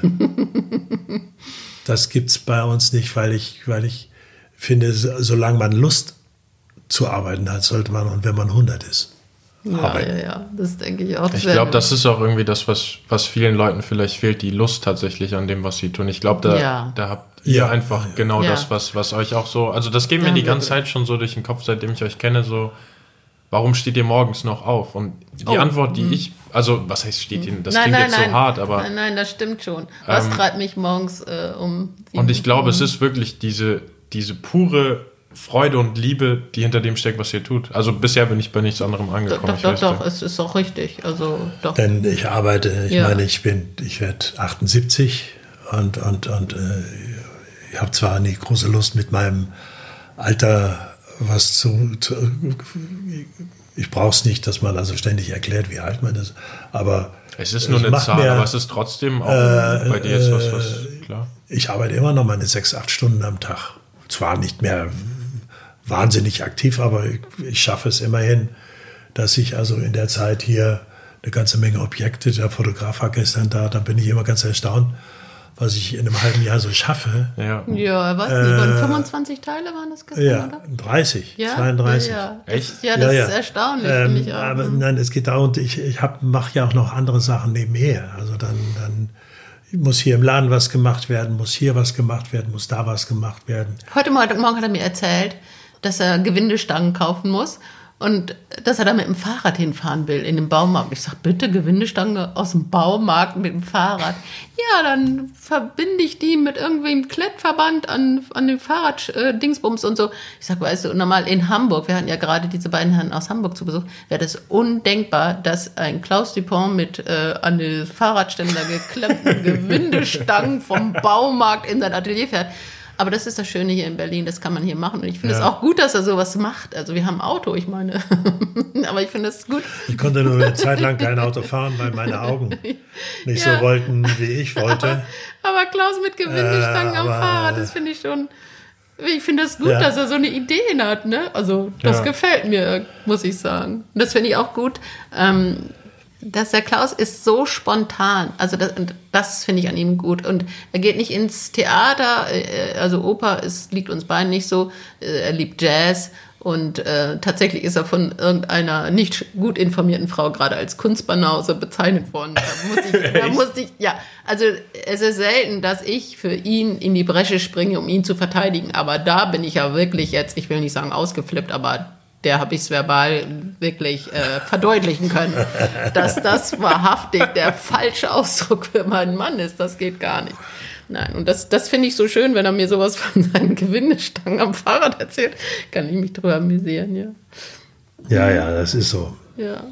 Das gibt's bei uns nicht, weil ich, weil ich finde, solange man Lust zu arbeiten hat, sollte man, und wenn man hundert ist, ja, arbeiten. Ja, ja, das denke ich auch. Ich glaube, das ist auch irgendwie das, was, was vielen Leuten vielleicht fehlt, die Lust tatsächlich an dem, was sie tun. Ich glaube, da, ja. da habt ihr Ja. einfach genau Ja. das, was, was euch auch so, also das geht mir Ja, die ganze wirklich. Zeit schon so durch den Kopf, seitdem ich euch kenne, so, warum steht ihr morgens noch auf? Und die Oh. Antwort, die ich, also was heißt steht ihr, das nein, klingt nein, jetzt nein. so hart, aber Nein, nein, das stimmt schon. Was Ähm, treibt mich morgens äh, um sieben und ich glaube, Uhr? es ist wirklich diese, diese pure Freude und Liebe, die hinter dem steckt, was ihr tut. Also bisher bin ich bei nichts anderem Doch, angekommen. doch, ich doch, weiß doch, nicht. es ist auch richtig. Also doch. Denn ich arbeite, ich Ja. meine, ich bin, ich werde achtundsiebzig und, und, und äh, ich habe zwar nie große Lust mit meinem Alter was zu, zu ich brauche es nicht, dass man also ständig erklärt, wie alt man ist, aber Es ist nur eine macht Zahl, mir, aber es ist trotzdem auch äh, bei dir jetzt was, was, klar. Ich arbeite immer noch meine sechs, acht Stunden am Tag. Zwar nicht mehr wahnsinnig aktiv, aber ich, ich schaffe es immerhin, dass ich also in der Zeit hier eine ganze Menge Objekte, der Fotograf war gestern da, da bin ich immer ganz erstaunt, was ich in einem halben Jahr so schaffe. Ja. Ja, was? Äh, Die waren fünfundzwanzig Teile waren das gestern, Ja, oder? dreißig, Ja, zweiunddreißig. Ja, ja. Echt? Ja, das Ja, ja. ist erstaunlich, Ähm, finde ich auch. aber nein, es geht darum, ich, ich mache ja auch noch andere Sachen nebenher. Also dann, dann muss hier im Laden was gemacht werden, muss hier was gemacht werden, muss da was gemacht werden. Heute Morgen hat er mir erzählt, dass er Gewindestangen kaufen muss und dass er da mit dem Fahrrad hinfahren will in den Baumarkt. Ich sage, bitte Gewindestange aus dem Baumarkt mit dem Fahrrad. Ja, dann verbinde ich die mit irgendwem Klettverband an, an dem Fahrrad-Dingsbums und so. Ich sage, weißt du, normal in Hamburg, wir hatten ja gerade diese beiden Herren aus Hamburg zu Besuch, wäre das undenkbar, dass ein Klaus Dupont mit äh, an den Fahrradständer geklemmten Gewindestangen vom Baumarkt in sein Atelier fährt. Aber das ist das Schöne hier in Berlin, das kann man hier machen. Und ich finde es Ja. auch gut, dass er sowas macht. Also wir haben ein Auto, ich meine. Aber ich finde es gut. Ich konnte nur eine Zeit lang kein Auto fahren, weil meine Augen nicht Ja. so wollten, wie ich wollte. Aber Klaus mit Gewindestangen Äh, am aber- Fahrrad, das finde ich schon... Ich finde es das gut, Ja. dass er so eine Ideen hat. Ne? Also das Ja. gefällt mir, muss ich sagen. Und das finde ich auch gut. Ähm, dass der Klaus ist so spontan, also das, das finde ich an ihm gut. Und er geht nicht ins Theater, äh, also Oper ist, liegt uns beiden nicht so, äh, er liebt Jazz und äh, tatsächlich ist er von irgendeiner nicht gut informierten Frau gerade als Kunstbanause bezeichnet worden. Da musste ich, da musste ich, ja, also es ist selten, dass ich für ihn in die Bresche springe, um ihn zu verteidigen, aber da bin ich ja wirklich jetzt, ich will nicht sagen ausgeflippt, aber der habe ich es verbal wirklich äh, verdeutlichen können, dass das wahrhaftig der falsche Ausdruck für meinen Mann ist. Das geht gar nicht. Nein, und das, das finde ich so schön, wenn er mir sowas von seinen Gewindestangen am Fahrrad erzählt, kann ich mich drüber amüsieren, ja. Ja, ja, das ist so. Ja.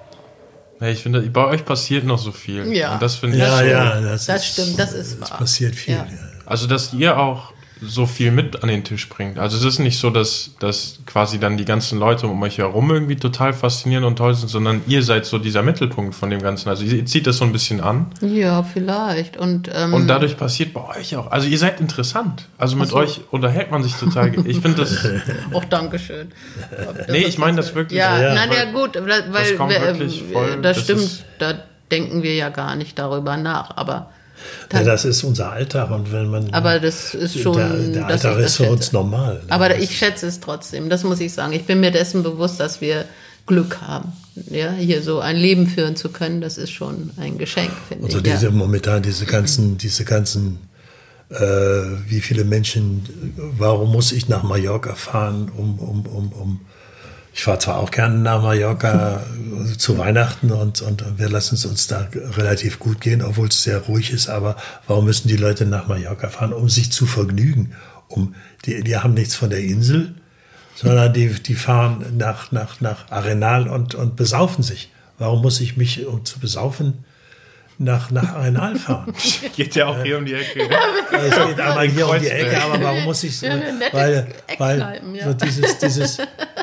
Ja, ich finde, bei euch passiert noch so viel. Ja. Und das finde ich Ja, so, ja, das, Das ist, stimmt, das ist es wahr. passiert viel. Ja. Ja. Also, dass ihr auch so viel mit an den Tisch bringt. Also es ist nicht so, dass, dass quasi dann die ganzen Leute um euch herum irgendwie total faszinierend und toll sind, sondern ihr seid so dieser Mittelpunkt von dem Ganzen. Also ihr zieht das so ein bisschen an. Ja, vielleicht. Und, ähm, Und dadurch passiert bei euch auch. Also ihr seid interessant. Also mit Ach so. euch unterhält man sich total. Ich finde das... auch Dankeschön. Nee, ich meine das wirklich. Ja, Ja, nein, weil- ja gut, weil, weil kommt wir, wirklich äh, voll- das, das stimmt, ist- da denken wir ja gar nicht darüber nach, aber Ja, das ist unser Alltag und wenn man Aber das ist schon. der, der dass Alltag ich ist das für uns schätze. normal. Ne? Aber Das ich schätze es trotzdem, das muss ich sagen. Ich bin mir dessen bewusst, dass wir Glück haben. Ja, hier so ein Leben führen zu können, das ist schon ein Geschenk, finde Also ich. diese Ja. momentan diese ganzen, diese ganzen, äh, wie viele Menschen, warum muss ich nach Mallorca fahren, um, um, um, um ich fahre zwar auch gerne nach Mallorca zu Weihnachten und, und wir lassen es uns da relativ gut gehen, obwohl es sehr ruhig ist, aber warum müssen die Leute nach Mallorca fahren, um sich zu vergnügen? Um, die, die haben nichts von der Insel, sondern die, die fahren nach, nach, nach Arenal und, und besaufen sich. Warum muss ich mich, um zu besaufen, nach, nach Arenal fahren? Geht ja auch hier um die Ecke. Es geht einmal hier um die Kreuzberg. Ecke, aber warum muss ich so? Ja, eine nette Weil, weil Eckkneipen, ja. so dieses, dieses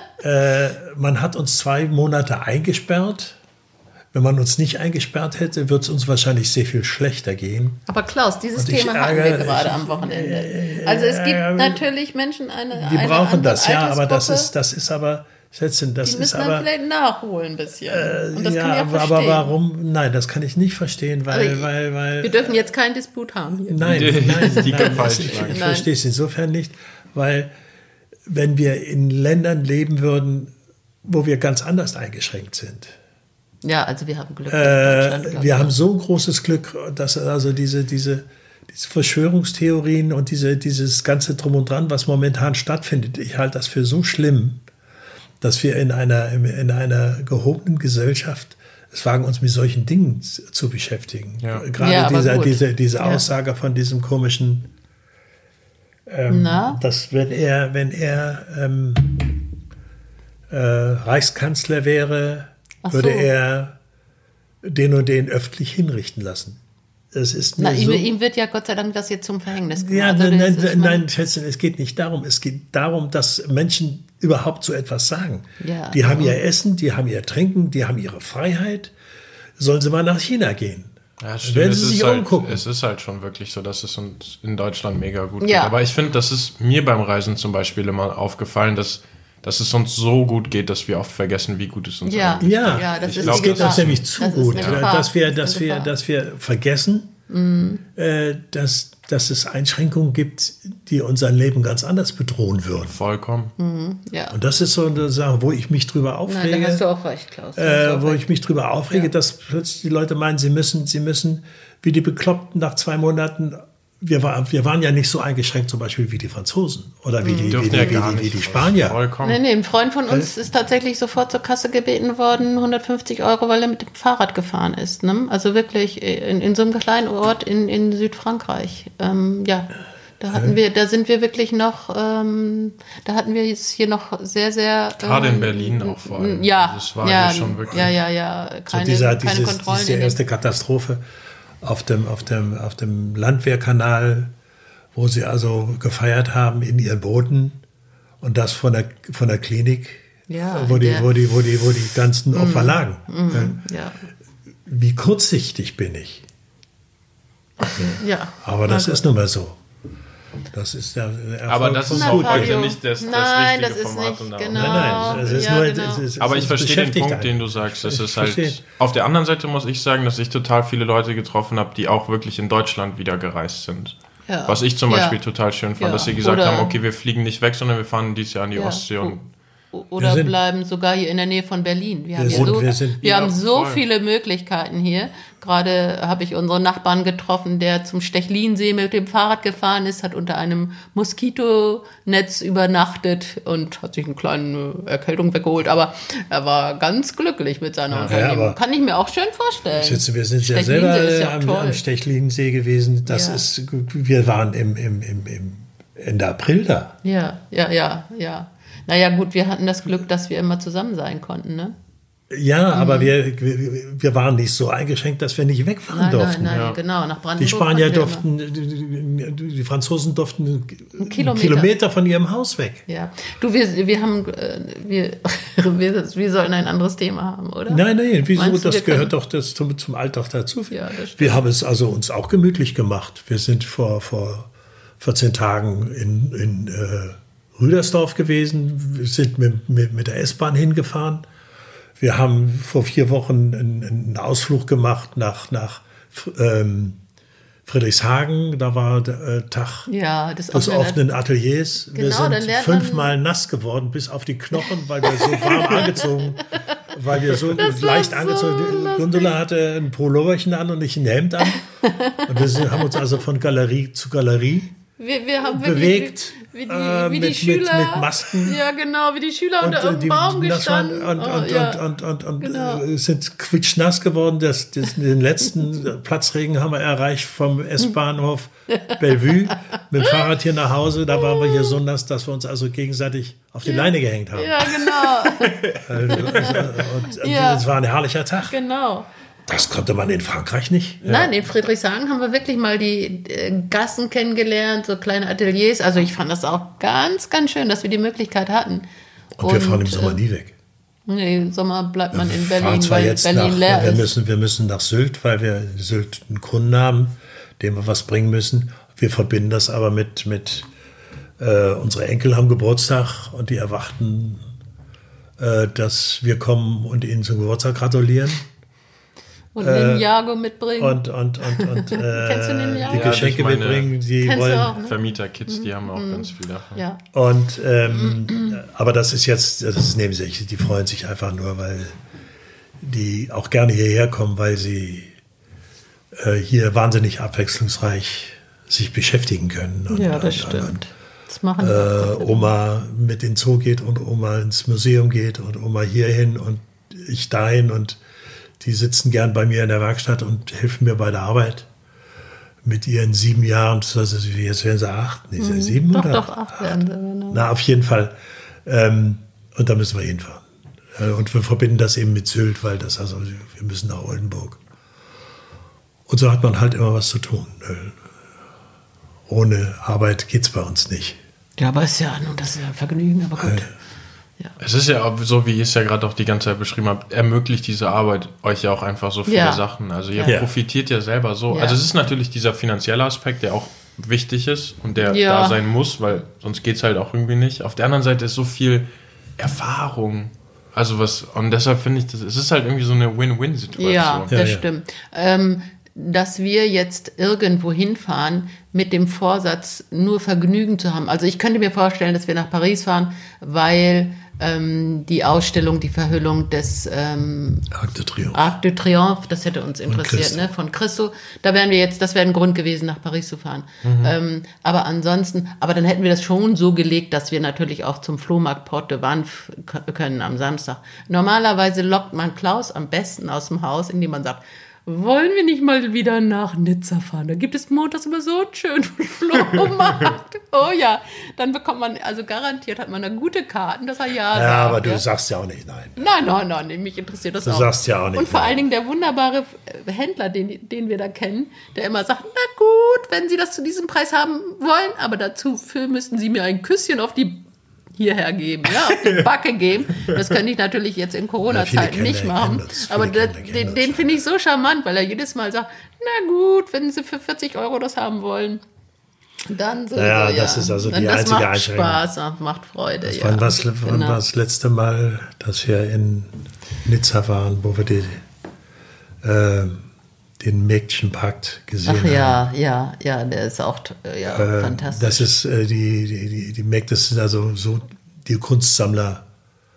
äh, man hat uns zwei Monate eingesperrt. Wenn man uns nicht eingesperrt hätte, würde es uns wahrscheinlich sehr viel schlechter gehen. Aber Klaus, dieses Und ich Thema hatten ärgere- wir gerade ich- am Wochenende. Also es gibt ja, natürlich Menschen, eine Die eine brauchen andere das, ja, aber das Altersgruppe, ist, das ist aber, Schätzchen, das die ist müssen dann aber. vielleicht nachholen ein bisschen. Und das ja, kann ich auch aber, verstehen. aber warum? Nein, das kann ich nicht verstehen, weil, Also, weil, weil. Wir dürfen jetzt keinen Disput haben hier. Nein, Die- nein, die nein, Köpfe das, ich, einschlagen. ich Nein. verstehe es insofern nicht, weil wenn wir in Ländern leben würden, wo wir ganz anders eingeschränkt sind. Ja, also wir haben Glück. in Äh, Deutschland, glaub wir ich. haben so großes Glück, dass also diese, diese, diese Verschwörungstheorien und diese, dieses ganze Drum und Dran, was momentan stattfindet, ich halte das für so schlimm, dass wir in einer, in einer gehobenen Gesellschaft es wagen, uns mit solchen Dingen zu beschäftigen. Ja. Gerade Ja, aber dieser, gut. diese, diese Ja. Aussage von diesem komischen, ähm, Na? dass wenn er, wenn er ähm, äh, Reichskanzler wäre, Ach würde so. er den und den öffentlich hinrichten lassen. Das ist mir Na, ihm, so. ihm wird ja Gott sei Dank das jetzt zum Verhängnis gemacht. Ja, Also nein, das nein, ist man- nein, Schätzchen, es geht nicht darum. Es geht darum, dass Menschen überhaupt so etwas sagen. Ja. Die haben ihr Essen, die haben ihr Trinken, die haben ihre Freiheit. Sollen sie mal nach China gehen? Ja, stimmt. Werden es Sie ist sich halt, umgucken. Es ist halt schon wirklich so, dass es uns in Deutschland mega gut Ja. geht. Aber ich finde, das ist mir beim Reisen zum Beispiel immer aufgefallen, dass, dass es uns so gut geht, dass wir oft vergessen, wie gut es uns Ja. eigentlich Ja, Ja, das Ich ist glaub, es die geht Gefahr. uns nämlich zu Das ist gut, eine äh, Gefahr. dass wir, Das ist dass eine wir, Gefahr. dass wir vergessen, äh, dass, dass es Einschränkungen gibt, die unser Leben ganz anders bedrohen würden. vollkommen. Ja. Und das ist so eine Sache, wo ich mich drüber Nein, aufrege. da hast du auch recht, Klaus. Da hast du äh, auch wo recht. ich mich drüber aufrege, Ja. dass plötzlich die Leute meinen, sie müssen, sie müssen, wie die Bekloppten nach zwei Monaten, wir, war, wir waren ja nicht so eingeschränkt zum Beispiel wie die Franzosen oder wie die, wie Dürfen die, ja wie gar die, wie nicht. die Spanier. Vollkommen. Nee, nee, ein Freund von uns ist tatsächlich sofort zur Kasse gebeten worden, hundertfünfzig Euro, weil er mit dem Fahrrad gefahren ist. Ne? Also wirklich in, in so einem kleinen Ort in, in Südfrankreich. Ähm, ja, da hatten wir, da sind wir wirklich noch, ähm, da hatten wir jetzt hier noch sehr, sehr. Gerade ähm, in Berlin auch vor allem. Ja, Das war ja, hier schon wirklich. ja, ja, ja, So keine, dieser, keine dieses, Kontrollen. diese in den- erste Katastrophe auf dem, auf dem, auf dem Landwehrkanal, wo sie also gefeiert haben in ihren Booten und das von der, von der Klinik, Ja, wo, in die, der- wo, die, wo, die, wo die ganzen Opfer lagen. Ja, Wie kurzsichtig bin ich? ja. Aber das Na ist nun mal so. Das ist der der Erfolg Aber das von ist Na, auch Putin. heute Fabio. nicht das, das Nein, richtige das ist Format. nicht, um da- genau. Nein, nein, es ist Ja, nur, genau. es ist, Aber es ich verstehe den beschäftigt Punkt, einen. den du sagst. Das Ich ist halt. verstehe. Auf der anderen Seite muss ich sagen, dass ich total viele Leute getroffen habe, die auch wirklich in Deutschland wieder gereist sind. Ja. Was ich zum Ja. Beispiel total schön fand, Ja. dass sie gesagt Oder- haben, okay, wir fliegen nicht weg, sondern wir fahren dieses Jahr an die Ja. Ostsee und oder sind, bleiben sogar hier in der Nähe von Berlin. Wir, wir haben, sind, so, wir sind, wir ja, haben so voll. viele Möglichkeiten hier. Gerade habe ich unseren Nachbarn getroffen, der zum Stechlinsee mit dem Fahrrad gefahren ist, hat unter einem Moskitonetz übernachtet und hat sich eine kleine Erkältung weggeholt. Aber er war ganz glücklich mit seiner Ja, Unternehmung. aber Kann ich mir auch schön vorstellen. Sitzen, wir sind ja Stechlinsee selber ist ja äh, am, toll. am Stechlinsee gewesen. Das Ja. ist, wir waren im, im, im, im Ende April da. Ja, ja, ja, ja. Naja, gut, wir hatten das Glück, dass wir immer zusammen sein konnten, ne? Ja, aber wir, wir, wir waren nicht so eingeschränkt, dass wir nicht wegfahren Nein, durften. nein, nein, Ja. genau. Nach Brandenburg. Die Spanier konnten wir immer. durften, die, die Franzosen durften einen Kilometer. Kilometer von ihrem Haus weg. Ja, du, wir, wir haben, äh, wir, wir, wir sollten ein anderes Thema haben, oder? Nein, nein, wieso? Meinst du, Das wir gehört können- doch das zum, zum Alltag dazu. Ja, das stimmt. Wir haben es also uns auch gemütlich gemacht. Wir sind vor, vor vierzehn Tagen in, in äh, Rüdersdorf gewesen. Wir sind mit, mit, mit der S-Bahn hingefahren. Wir haben vor vier Wochen einen, einen Ausflug gemacht nach, nach ähm, Friedrichshagen. Da war der äh, Tag Ja, das des offene- offenen Ateliers. Wir Genau, dann sind lernt man- fünfmal nass geworden, bis auf die Knochen, weil wir so warm angezogen, weil wir so Das war leicht so angezogen. Die lustig. Gondola hatte ein Pulloverchen an und nicht ein Hemd an. Und wir sind, haben uns also von Galerie zu Galerie Wir, wir haben wirklich bewegt, wie, wie die, äh, wie die mit- Schüler, mit- mit Masken. Ja, genau, wie die Schüler unter äh, irgendeinem Baum nass waren gestanden. und, Oh, und, ja. und, und, und, und Genau. äh, sind quitschnass geworden. Das, das, den letzten Platzregen haben wir erreicht vom S-Bahnhof Bellevue mit dem Fahrrad hier nach Hause. Da waren wir hier so nass, dass wir uns also gegenseitig auf die Leine gehängt haben. Ja, genau, Also, und, und Ja. es war ein herrlicher Tag. genau. Das konnte man in Frankreich nicht. Nein, in Friedrichshagen haben wir wirklich mal die äh, Gassen kennengelernt, so kleine Ateliers. Also ich fand das auch ganz, ganz schön, dass wir die Möglichkeit hatten. Und wir fahren im Sommer äh, nie weg. Nee, im Sommer bleibt man in Wir fahren Berlin, zwar weil jetzt Berlin nach, leer wir ist. müssen, wir müssen nach Sylt, weil wir in Sylt einen Kunden haben, dem wir was bringen müssen. Wir verbinden das aber mit, mit äh, unsere Enkel haben Geburtstag und die erwarten, äh, dass wir kommen und ihnen zum Geburtstag gratulieren. Und den Jago mitbringen. Und, und, und, und äh, Kennst du den Jago? die Ja, Geschenke durch meine- mitbringen, die Kennst du wollen. auch, ne? Vermieter-Kids, die haben auch ganz viel davon. Ja. Und ähm, aber das ist jetzt, das ist nebensächlich. Die freuen sich einfach nur, weil die auch gerne hierher kommen, weil sie äh, hier wahnsinnig abwechslungsreich sich beschäftigen können. Und, Ja, das und, stimmt. Das machen Und, wir. äh, Oma mit in den Zoo geht und Oma ins Museum geht und Oma hierhin und ich dahin und die sitzen gern bei mir in der Werkstatt und helfen mir bei der Arbeit. Mit ihren sieben Jahren, also jetzt werden sie acht, nee, mhm. sieben Doch, oder? doch, acht werden sie. Genau. Na, auf jeden Fall. Ähm, und da müssen wir hinfahren. Äh, und wir verbinden das eben mit Sylt, weil das also, wir müssen nach Oldenburg. Und so hat man halt immer was zu tun. Ohne Arbeit geht es bei uns nicht. Ja, aber ist ja, nun, das ist ja ein Vergnügen, aber gut. Ja. Es ist ja auch so, wie ihr es ja gerade auch die ganze Zeit beschrieben habt, ermöglicht diese Arbeit euch ja auch einfach so viele Ja. Sachen. Also ihr Ja. profitiert ja selber so. Ja. Also es ist natürlich dieser finanzielle Aspekt, der auch wichtig ist und der Ja. da sein muss, weil sonst geht es halt auch irgendwie nicht. Auf der anderen Seite ist so viel Erfahrung. Also was, und deshalb finde ich, das, es ist halt irgendwie so eine Win-Win-Situation. Ja, Ja, das ja. stimmt. Ähm, dass wir jetzt irgendwo hinfahren mit dem Vorsatz, nur Vergnügen zu haben. Also ich könnte mir vorstellen, dass wir nach Paris fahren, weil ähm, die Ausstellung, die Verhüllung des ähm, Arc de Triomphe. Arc de Triomphe, das hätte uns interessiert, Christo. ne? Von Christo. Da wären wir jetzt, das wäre ein Grund gewesen, nach Paris zu fahren. Ähm, aber ansonsten, aber dann hätten wir das schon so gelegt, dass wir natürlich auch zum Flohmarkt Porte de Vannes k- können am Samstag. Normalerweise lockt man Klaus am besten aus dem Haus, indem man sagt, wollen wir nicht mal wieder nach Nizza fahren? Da gibt es montags immer so einen schönen Flohmarkt. Oh ja, dann bekommt man, also garantiert hat man da gute Karten, dass er ja Ja, sagt, aber du ja. sagst ja auch nicht nein. Nein, nein, nein, nee, mich interessiert das Du auch. sagst ja auch nicht Und vor nein. allen Dingen der wunderbare äh, Händler, den, den wir da kennen, der immer sagt, na gut, wenn Sie das zu diesem Preis haben wollen, aber dazu für müssten Sie mir ein Küsschen auf die hierher geben, ja, auf die Backe geben. Das könnte ich natürlich jetzt in Ja, Corona-Zeiten viele nicht Kinder machen. kennen das, Aber viele da, Kinder kennen den, das. den finde ich so charmant, weil er jedes Mal sagt, na gut, wenn Sie für vierzig Euro das haben wollen, dann so. Ja, so, das ist also die Dann das einzige macht Einschränkung. Spaß, macht Freude. Das ja. war, das, wann Genau. war das letzte Mal, dass wir in Nizza waren, wo wir die, äh, den Mägdchenpakt gesehen Ach haben. ja, ja, ja, der ist auch äh, ja, Äh, fantastisch. Das ist äh, die, die, die, die Mägde sind also so die Kunstsammler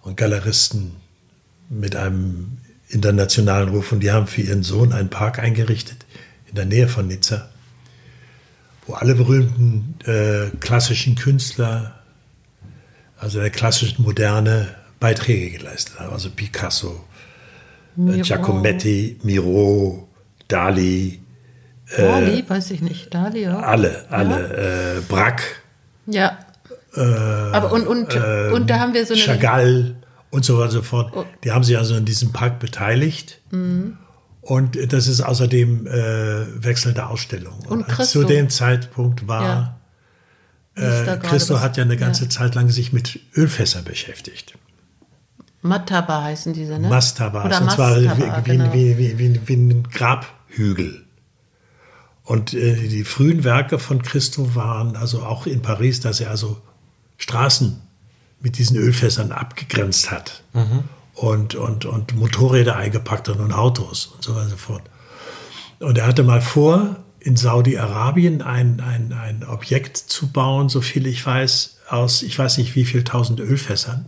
und Galeristen mit einem internationalen Ruf. Und die haben für ihren Sohn einen Park eingerichtet in der Nähe von Nizza, wo alle berühmten äh, klassischen Künstler, also der klassischen Moderne, Beiträge geleistet haben. Also Picasso, äh, Giacometti, Miro, Dali. Äh, Dali, weiß ich nicht. Dali, ja. Alle, alle. Ja. Äh, Braque. Ja. Äh, Aber und, und, äh, und da haben wir so eine... Chagall und so weiter und so fort. Oh. Die haben sich also in diesem Park beteiligt. Mhm. Und das ist außerdem äh, wechselnde Ausstellung. Und, und Christo. Zu dem Zeitpunkt war, ja. äh, Christo hat ja eine ganze ja. Zeit lang sich mit Ölfässern beschäftigt. Mastaba heißen diese, ne? Mastaba. Oder und Mastaba, zwar wie, genau. wie, wie, wie, wie ein Grabhügel. Und äh, die frühen Werke von Christo waren also auch in Paris, dass er also Straßen mit diesen Ölfässern abgegrenzt hat. Mhm. Und, und, und Motorräder eingepackt hat und Autos und so weiter und so fort. Und er hatte mal vor, in Saudi-Arabien ein, ein, ein Objekt zu bauen, so viel ich weiß, aus, ich weiß nicht wie viel tausend Ölfässern,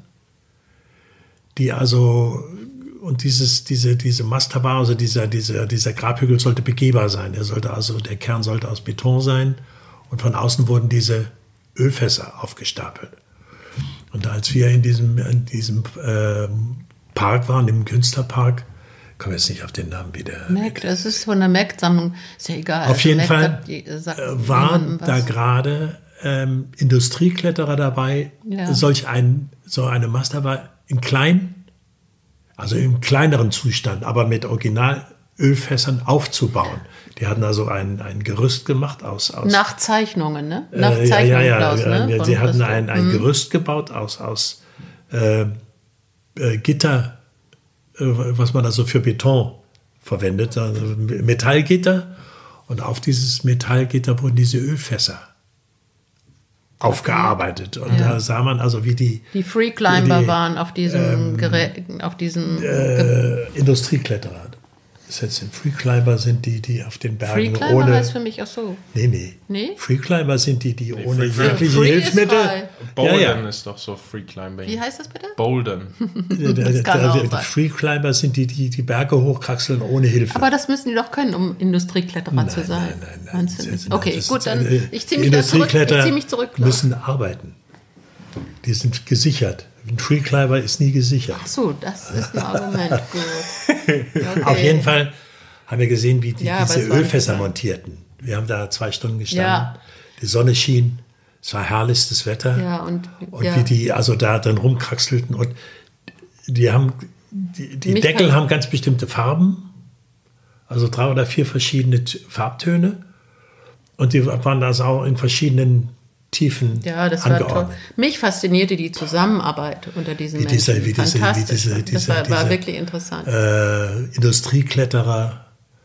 die also, und dieses, diese, diese Mastaba, also dieser, dieser, dieser Grabhügel sollte begehbar sein. Der sollte also, der Kern sollte aus Beton sein und von außen wurden diese Ölfässer aufgestapelt. Und als wir in diesem, in diesem äh, Park waren, im Künstlerpark, komme jetzt nicht auf den Namen wieder. Mac, das ist von der Mac-Sammlung, ist ja egal. Auf also jeden Mac Fall sagt, sagt waren da gerade ähm, Industriekletterer dabei, ja. solch ein, so eine Mastaba in klein, also im kleineren Zustand, aber mit Originalölfässern aufzubauen. Die hatten also ein, ein Gerüst gemacht aus... aus Nach Zeichnungen, ne? Nach Zeichnungen, äh, ja, ja, Klaus, ja, ne? ja, sie hatten Christo. ein, ein mhm. Gerüst gebaut aus, aus äh, äh, Gitter, äh, was man also für Beton verwendet, also Metallgitter. Und auf dieses Metallgitter wurden diese Ölfässer aufgearbeitet. Und ja. da sah man also, wie die... Die Free Climber die, waren auf diesem ähm, Gerät, auf diesem... Äh, Industriekletterer. Das jetzt sind Free Climber sind die, die auf den Bergen Free Climber ohne... heißt für mich auch so. Nee, nee. Nee? Free Climber sind die, die Nee, ohne Free jegliche Free Hilfsmittel... ist frei. Bouldern ja, ja. ist doch so Free Climbing. Wie heißt das bitte? Bouldern. Das kann auch Die sein. Free Climber sind die, die die Berge hochkraxeln ohne Hilfe. Aber das müssen die doch können, um Industriekletterer nein, zu sein. Nein, nein, nein. Meinst du Das nicht? ist- Okay, das gut, ist- dann äh, ich ziehe mich, da zurück. Industriekletterer Ich zieh mich zurück. Klaus. müssen arbeiten. Die sind gesichert. Ein Free Climber ist nie gesichert. Ach so, das ist ein Argument. Gut. Okay. Auf jeden Fall haben wir gesehen, wie die Ja, aber diese es war nicht Ölfässer gesagt. montierten. Wir haben da zwei Stunden gestanden. Ja. Die Sonne schien. Es war herrlichstes Wetter. Ja, und, Und ja. wie die also da dann rumkraxelten. Und die haben, die, die Mich Deckel kann- haben ganz bestimmte Farben. Also drei oder vier verschiedene T- Farbtöne. Und die waren also auch in verschiedenen Tiefen Ja, das war toll. angeordnet. Mich faszinierte die Zusammenarbeit unter diesen Wie Menschen. diese- wie diese- wie Fantastisch. diese- das diese- war, war diese- wirklich interessant. Äh, Industriekletterer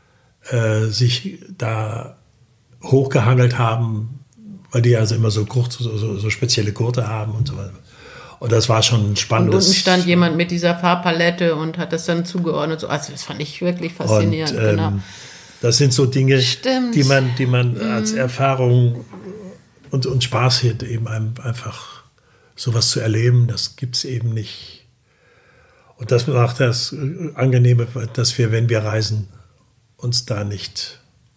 äh, sich da hochgehangelt haben, weil die also immer so, kurze, so, so, so spezielle Gurte haben und so weiter. Und das war schon ein Und spannendes... unten stand jemand mit dieser Farbpalette und hat das dann zugeordnet. So. Also das fand ich wirklich faszinierend. Und, ähm, genau. Das sind so Dinge, Stimmt. die man, die man als Erfahrung und, und Spaß hat, eben einem einfach sowas zu erleben. Das gibt es eben nicht. Und das macht das Angenehme, dass wir, wenn wir reisen, uns da nicht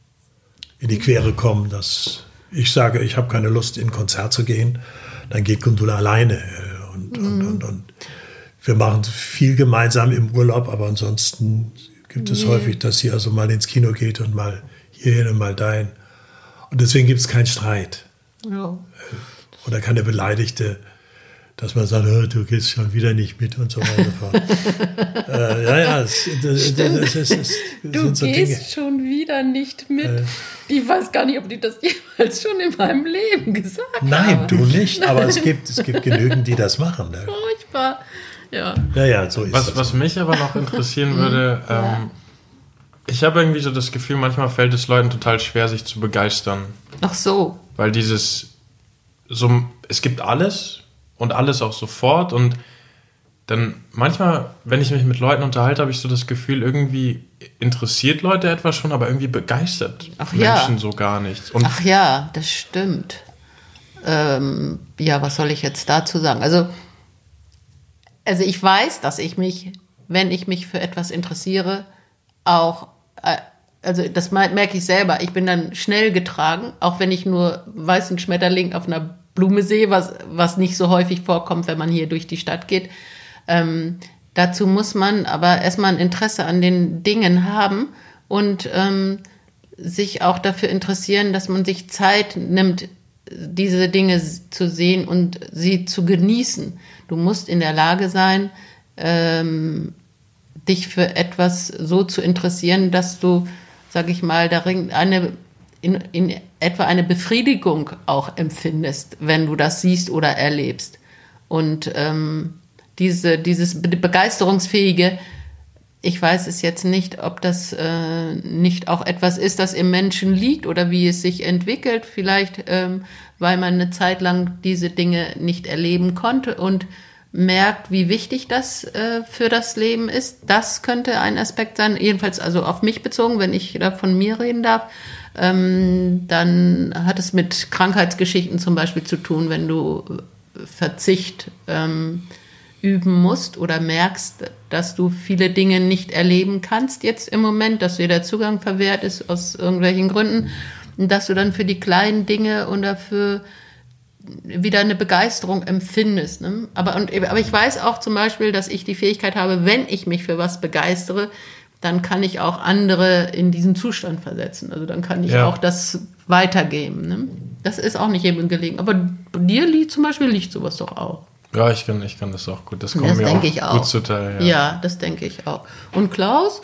in die Quere kommen. Dass ich sage, ich habe keine Lust, in ein Konzert zu gehen, dann geht Gundula alleine. Und, Mhm. und, und, und wir machen viel gemeinsam im Urlaub, aber ansonsten gibt es Nee. häufig, dass sie also mal ins Kino geht und mal hierhin und mal dahin. Und deswegen gibt es keinen Streit Ja. oder keine Beleidigte, dass man sagt, oh, du gehst schon wieder nicht mit und so weiter und so fort. äh, ja, ja, es, das, das, das, das, das Du sind so gehst Dinge. schon wieder nicht mit. Äh. Ich weiß gar nicht, ob die das jemals schon in meinem Leben gesagt haben. Nein, du nicht, aber es gibt, es gibt genügend, die das machen. Ne? Furchtbar. Ja. Ja, ja, so ist Was, das. was mich aber noch interessieren würde, ähm, ich habe irgendwie so das Gefühl, manchmal fällt es Leuten total schwer, sich zu begeistern. Ach so. Weil dieses, so, es gibt alles und alles auch sofort und dann manchmal, wenn ich mich mit Leuten unterhalte, habe ich so das Gefühl, irgendwie interessiert Leute etwas schon, aber irgendwie begeistert Ach ja. Menschen so gar nicht. Und Ach ja, das stimmt. Ähm, ja, was soll ich jetzt dazu sagen? Also Also ich weiß, dass ich mich, wenn ich mich für etwas interessiere, auch, äh, also das merke ich selber, ich bin dann schnell getragen, auch wenn ich nur weißen Schmetterling auf einer Blume sehe, was, was nicht so häufig vorkommt, wenn man hier durch die Stadt geht. Ähm, dazu muss man aber erstmal ein Interesse an den Dingen haben und ähm, sich auch dafür interessieren, dass man sich Zeit nimmt, diese Dinge zu sehen und sie zu genießen. Du musst in der Lage sein, ähm, dich für etwas so zu interessieren, dass du, sag ich mal, darin eine, in, in etwa eine Befriedigung auch empfindest, wenn du das siehst oder erlebst. Und ähm, diese, dieses Begeisterungsfähige, ich weiß es jetzt nicht, ob das äh, nicht auch etwas ist, das im Menschen liegt oder wie es sich entwickelt. Vielleicht, ähm, weil man eine Zeit lang diese Dinge nicht erleben konnte und merkt, wie wichtig das äh, für das Leben ist. Das könnte ein Aspekt sein, jedenfalls also auf mich bezogen, wenn ich da von mir reden darf. Ähm, dann hat es mit Krankheitsgeschichten zum Beispiel zu tun, wenn du Verzicht ähm, üben musst oder merkst, dass du viele Dinge nicht erleben kannst jetzt im Moment, dass dir der Zugang verwehrt ist aus irgendwelchen Gründen, und dass du dann für die kleinen Dinge und dafür wieder eine Begeisterung empfindest. Ne? Aber, und, aber ich weiß auch zum Beispiel, dass ich die Fähigkeit habe, wenn ich mich für was begeistere, dann kann ich auch andere in diesen Zustand versetzen. Also dann kann ich ja. auch das weitergeben. Ne? Das ist auch nicht jedem gelegen. Aber dir liegt zum Beispiel liegt sowas doch auch. Ja, ich kann, ich kann das auch gut. Das kommt das mir auch, ich auch gut zuteil. Ja. ja, das denke ich auch. Und Klaus?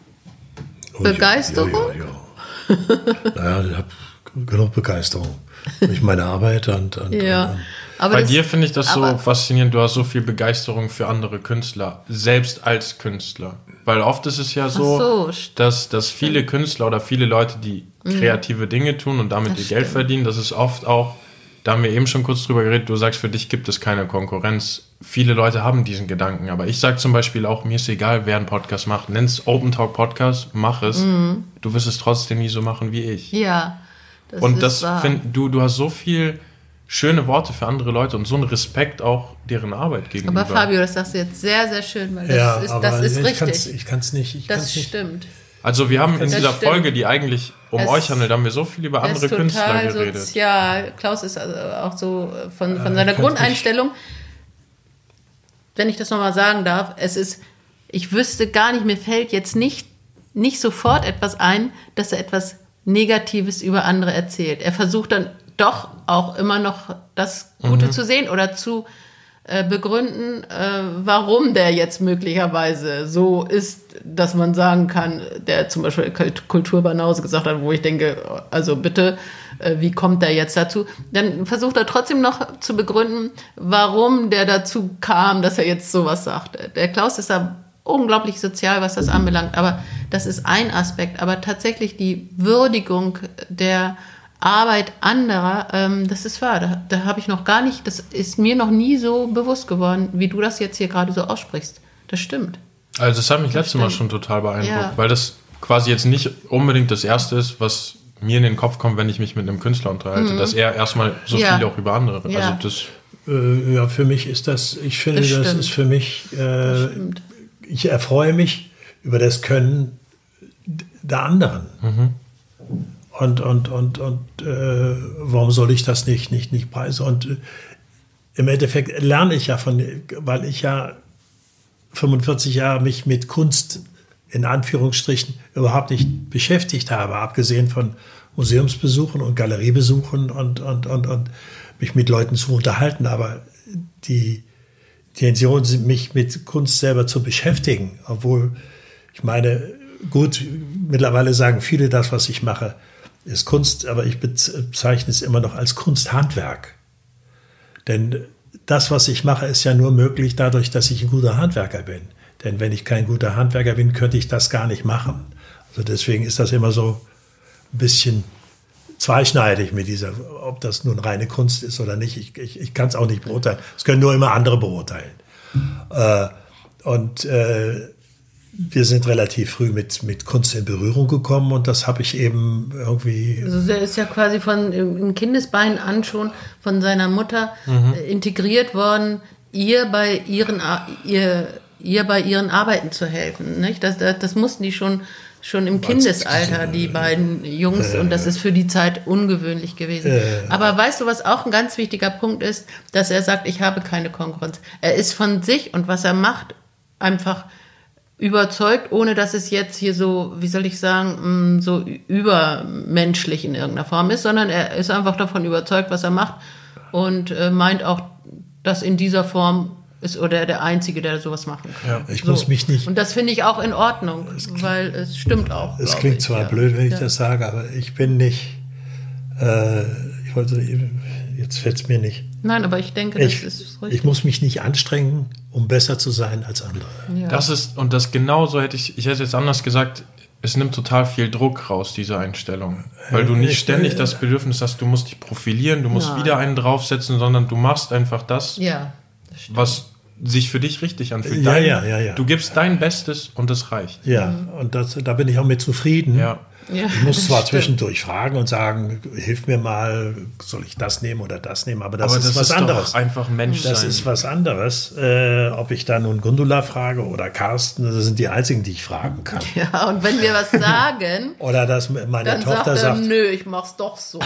Oh, Begeisterung? Ja, ja, ja. Naja, ich habe genug Begeisterung durch meine Arbeit. Und, und, ja. und, und. Aber Bei das, dir finde ich das so faszinierend. Du hast so viel Begeisterung für andere Künstler, selbst als Künstler. Weil oft ist es ja so, so dass, dass viele Künstler oder viele Leute, die kreative mhm. Dinge tun und damit das ihr stimmt. Geld verdienen, das ist oft auch, da haben wir eben schon kurz drüber geredet, du sagst, für dich gibt es keine Konkurrenz. Viele Leute haben diesen Gedanken, aber ich sage zum Beispiel auch, mir ist egal, wer einen Podcast macht. Nenn es Open Talk Podcast, mach es. Mhm. Du wirst es trotzdem nie so machen wie ich. Ja, das und ist das wahr. Find, du, du hast so viel schöne Worte für andere Leute und so einen Respekt auch deren Arbeit gegenüber. Aber Fabio, das sagst du jetzt sehr, sehr schön, weil das ja, ist, aber das ist ich richtig. Kann's, ich kann es nicht. Ich das kann's nicht. stimmt. Also wir haben in Das dieser stimmt. Folge, die eigentlich um Es- euch handelt, haben wir so viel über Er andere ist Künstler total geredet. sozial. Klaus ist also auch so von, von Äh, seiner kann's Grundeinstellung, wenn ich das nochmal sagen darf, es ist, ich wüsste gar nicht, mir fällt jetzt nicht, nicht sofort etwas ein, dass er etwas Negatives über andere erzählt. Er versucht dann doch auch immer noch das Gute Mhm. zu sehen oder zu äh, begründen, äh, warum der jetzt möglicherweise so ist, dass man sagen kann, der zum Beispiel Kulturbanause gesagt hat, wo ich denke, also bitte, äh, wie kommt der jetzt dazu? Dann versucht er trotzdem noch zu begründen, warum der dazu kam, dass er jetzt sowas sagt. Der Klaus ist da unglaublich sozial, was das anbelangt, aber das ist ein Aspekt. Aber tatsächlich die Würdigung der Arbeit anderer, ähm, das ist wahr, da, da habe ich noch gar nicht, das ist mir noch nie so bewusst geworden, wie du das jetzt hier gerade so aussprichst. Das stimmt. Also das hat mich Das letztes Mal stimmt. schon total beeindruckt, Ja. weil das quasi jetzt nicht unbedingt das Erste ist, was mir in den Kopf kommt, wenn ich mich mit einem Künstler unterhalte, dass er erstmal so Ja. viel auch über andere, Ja. also das, Äh, ja, für mich ist das, ich finde, Das das, stimmt. ist für mich, äh, stimmt. ich erfreue mich über das Können der anderen. Und, und, und, und äh, warum soll ich das nicht, nicht, nicht preisen? Und äh, im Endeffekt lerne ich ja von, weil ich ja fünfundvierzig Jahre mich mit Kunst in Anführungsstrichen überhaupt nicht beschäftigt habe, abgesehen von Museumsbesuchen und Galeriebesuchen und, und, und, und mich mit Leuten zu unterhalten. Aber die Intention, mich mit Kunst selber zu beschäftigen, obwohl ich meine, gut, mittlerweile sagen viele, das, was ich mache, ist Kunst, aber ich bezeichne es immer noch als Kunsthandwerk. Denn das, was ich mache, ist ja nur möglich dadurch, dass ich ein guter Handwerker bin. Denn wenn ich kein guter Handwerker bin, könnte ich das gar nicht machen. Also deswegen ist das immer so ein bisschen zweischneidig mit dieser, ob das nun reine Kunst ist oder nicht. Ich, ich, ich kann es auch nicht beurteilen. Das können nur immer andere beurteilen. Äh, und äh, wir sind relativ früh mit, mit Kunst in Berührung gekommen und das habe ich eben irgendwie... Also der ist ja quasi von im Kindesbein an schon von seiner Mutter Mhm. äh, integriert worden ihr bei ihren, ihr, ihr bei ihren Arbeiten zu helfen. Nicht? Das, das, das mussten die schon, schon im Kindesalter, die beiden Jungs, und das ist für die Zeit ungewöhnlich gewesen. Aber weißt du, was auch ein ganz wichtiger Punkt ist, dass er sagt, ich habe keine Konkurrenz. Er ist von sich und was er macht, einfach überzeugt, ohne dass es jetzt hier so, wie soll ich sagen, so übermenschlich in irgendeiner Form ist, sondern er ist einfach davon überzeugt, was er macht und meint auch, dass in dieser Form ist oder der Einzige, der sowas machen kann. Ja, ich so. muss mich nicht... Und das finde ich auch in Ordnung, klingt, weil es stimmt auch. Es klingt ich, zwar ja. blöd, wenn ich ja. das sage, aber ich bin nicht... Äh, ich wollte... Jetzt fällt es mir nicht. Nein, aber ich denke, ich, das ist richtig. Ich muss mich nicht anstrengen, um besser zu sein als andere. Ja. Das ist, und das genauso hätte ich, ich hätte jetzt anders gesagt, es nimmt total viel Druck raus, diese Einstellung. Weil du nicht ständig das Bedürfnis hast, du musst dich profilieren, du musst ja. wieder einen draufsetzen, sondern du machst einfach das, ja, das was sich für dich richtig anfühlt. Ja, dein, ja, ja, ja. Du gibst dein Bestes und das reicht. Ja, und das, da bin ich auch mit zufrieden. Ja. Ja, ich muss zwar stimmt. zwischendurch fragen und sagen, hilf mir mal, soll ich das nehmen oder das nehmen, aber das aber ist das was ist anderes. Doch einfach Mensch das sein. ist was anderes. Äh, ob ich da nun Gundula frage oder Carsten, das sind die einzigen, die ich fragen kann. Ja, und wenn wir was sagen, oder dass meine dann Tochter sagt er, sagt, nö, ich mach's doch so.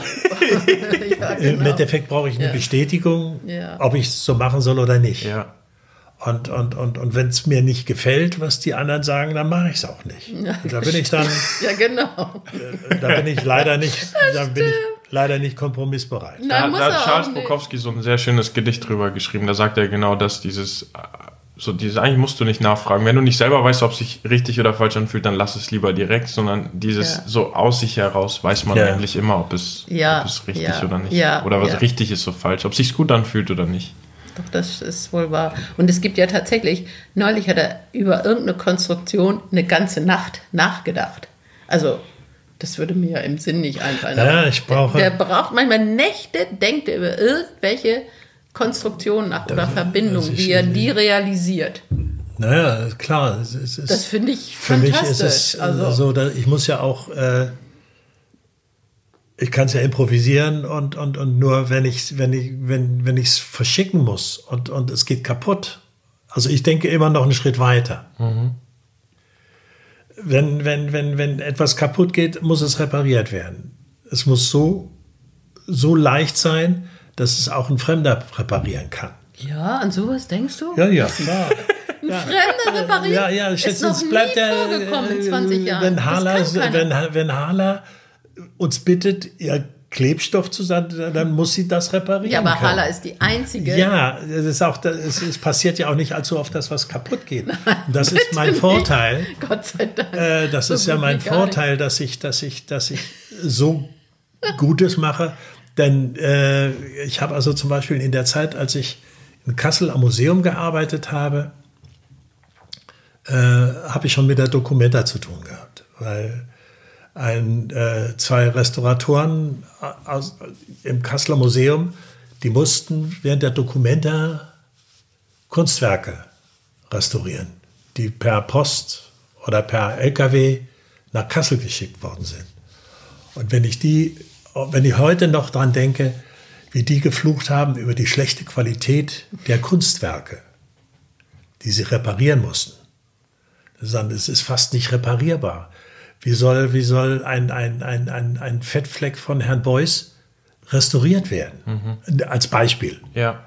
Ja, genau. Im Endeffekt brauche ich eine ja. Bestätigung, ja. ob ich es so machen soll oder nicht. Ja. Und, und, und, und wenn es mir nicht gefällt, was die anderen sagen, dann mache ich es auch nicht. Ja, da bin ich dann. Ja, genau. Da bin ich leider nicht, da bin ich leider nicht kompromissbereit. Nein, da muss da er hat Charles auch nicht. Bukowski so ein sehr schönes Gedicht drüber geschrieben. Da sagt er genau das, dieses, so dieses, eigentlich musst du nicht nachfragen. Wenn du nicht selber weißt, ob es sich richtig oder falsch anfühlt, dann lass es lieber direkt, sondern dieses Ja. so aus sich heraus weiß man Ja. eigentlich immer, ob es, Ja. ob es richtig Ja. oder nicht. Ja. Oder was Ja. richtig ist, so falsch. Ob es sich gut anfühlt oder nicht. Doch, das ist wohl wahr. Und es gibt ja tatsächlich, neulich hat er über irgendeine Konstruktion eine ganze Nacht nachgedacht. Also, das würde mir ja im Sinn nicht einfallen. Ja, Aber ich brauche- Der, der braucht manchmal Nächte, denkt er über irgendwelche Konstruktionen nach oder Verbindungen, also ich- wie er die realisiert. Naja, klar. Es, es ist, Das finde ich für mich fantastisch. ist es also, so, dass ich muss ja auch, äh, ich kann es ja improvisieren und, und, und nur wenn ich wenn ich wenn wenn ich es verschicken muss und, und es geht kaputt. Also ich denke immer noch einen Schritt weiter. Mhm. Wenn, wenn, wenn, wenn etwas kaputt geht, muss es repariert werden. Es muss so, so leicht sein, dass es auch ein Fremder reparieren kann. ja, an sowas denkst du? Ja, ja, klar. Ein Fremder repariert? Ja, ja, ist schätze, noch es bleibt nie der, vorgekommen in zwanzig Jahren. wenn Das Hala, kann keiner. wenn, wenn Hala uns bittet, ihr Klebstoff zu sagen, dann muss sie das reparieren Ja, aber können. Hala ist die einzige. Ja, das ist auch, das, es, es passiert ja auch nicht allzu oft, dass was kaputt geht. Und das ist mein Vorteil. Gott sei Dank. Äh, das So ist ja gut mein wie gar Vorteil, dass ich, dass ich, dass ich so Gutes mache. Denn äh, ich habe also zum Beispiel in der Zeit, als ich in Kassel am Museum gearbeitet habe, äh, habe ich schon mit der Documenta zu tun gehabt, weil ein, äh, zwei Restauratoren aus, im Kasseler Museum, die mussten während der Documenta Kunstwerke restaurieren, die per Post oder per L K W nach Kassel geschickt worden sind. Und wenn ich die, wenn ich heute noch dran denke, wie die geflucht haben über die schlechte Qualität der Kunstwerke, die sie reparieren mussten. Es ist fast nicht reparierbar. Wie soll, wie soll ein, ein, ein, ein, ein Fettfleck von Herrn Beuys restauriert werden? Mhm. Als Beispiel. Ja.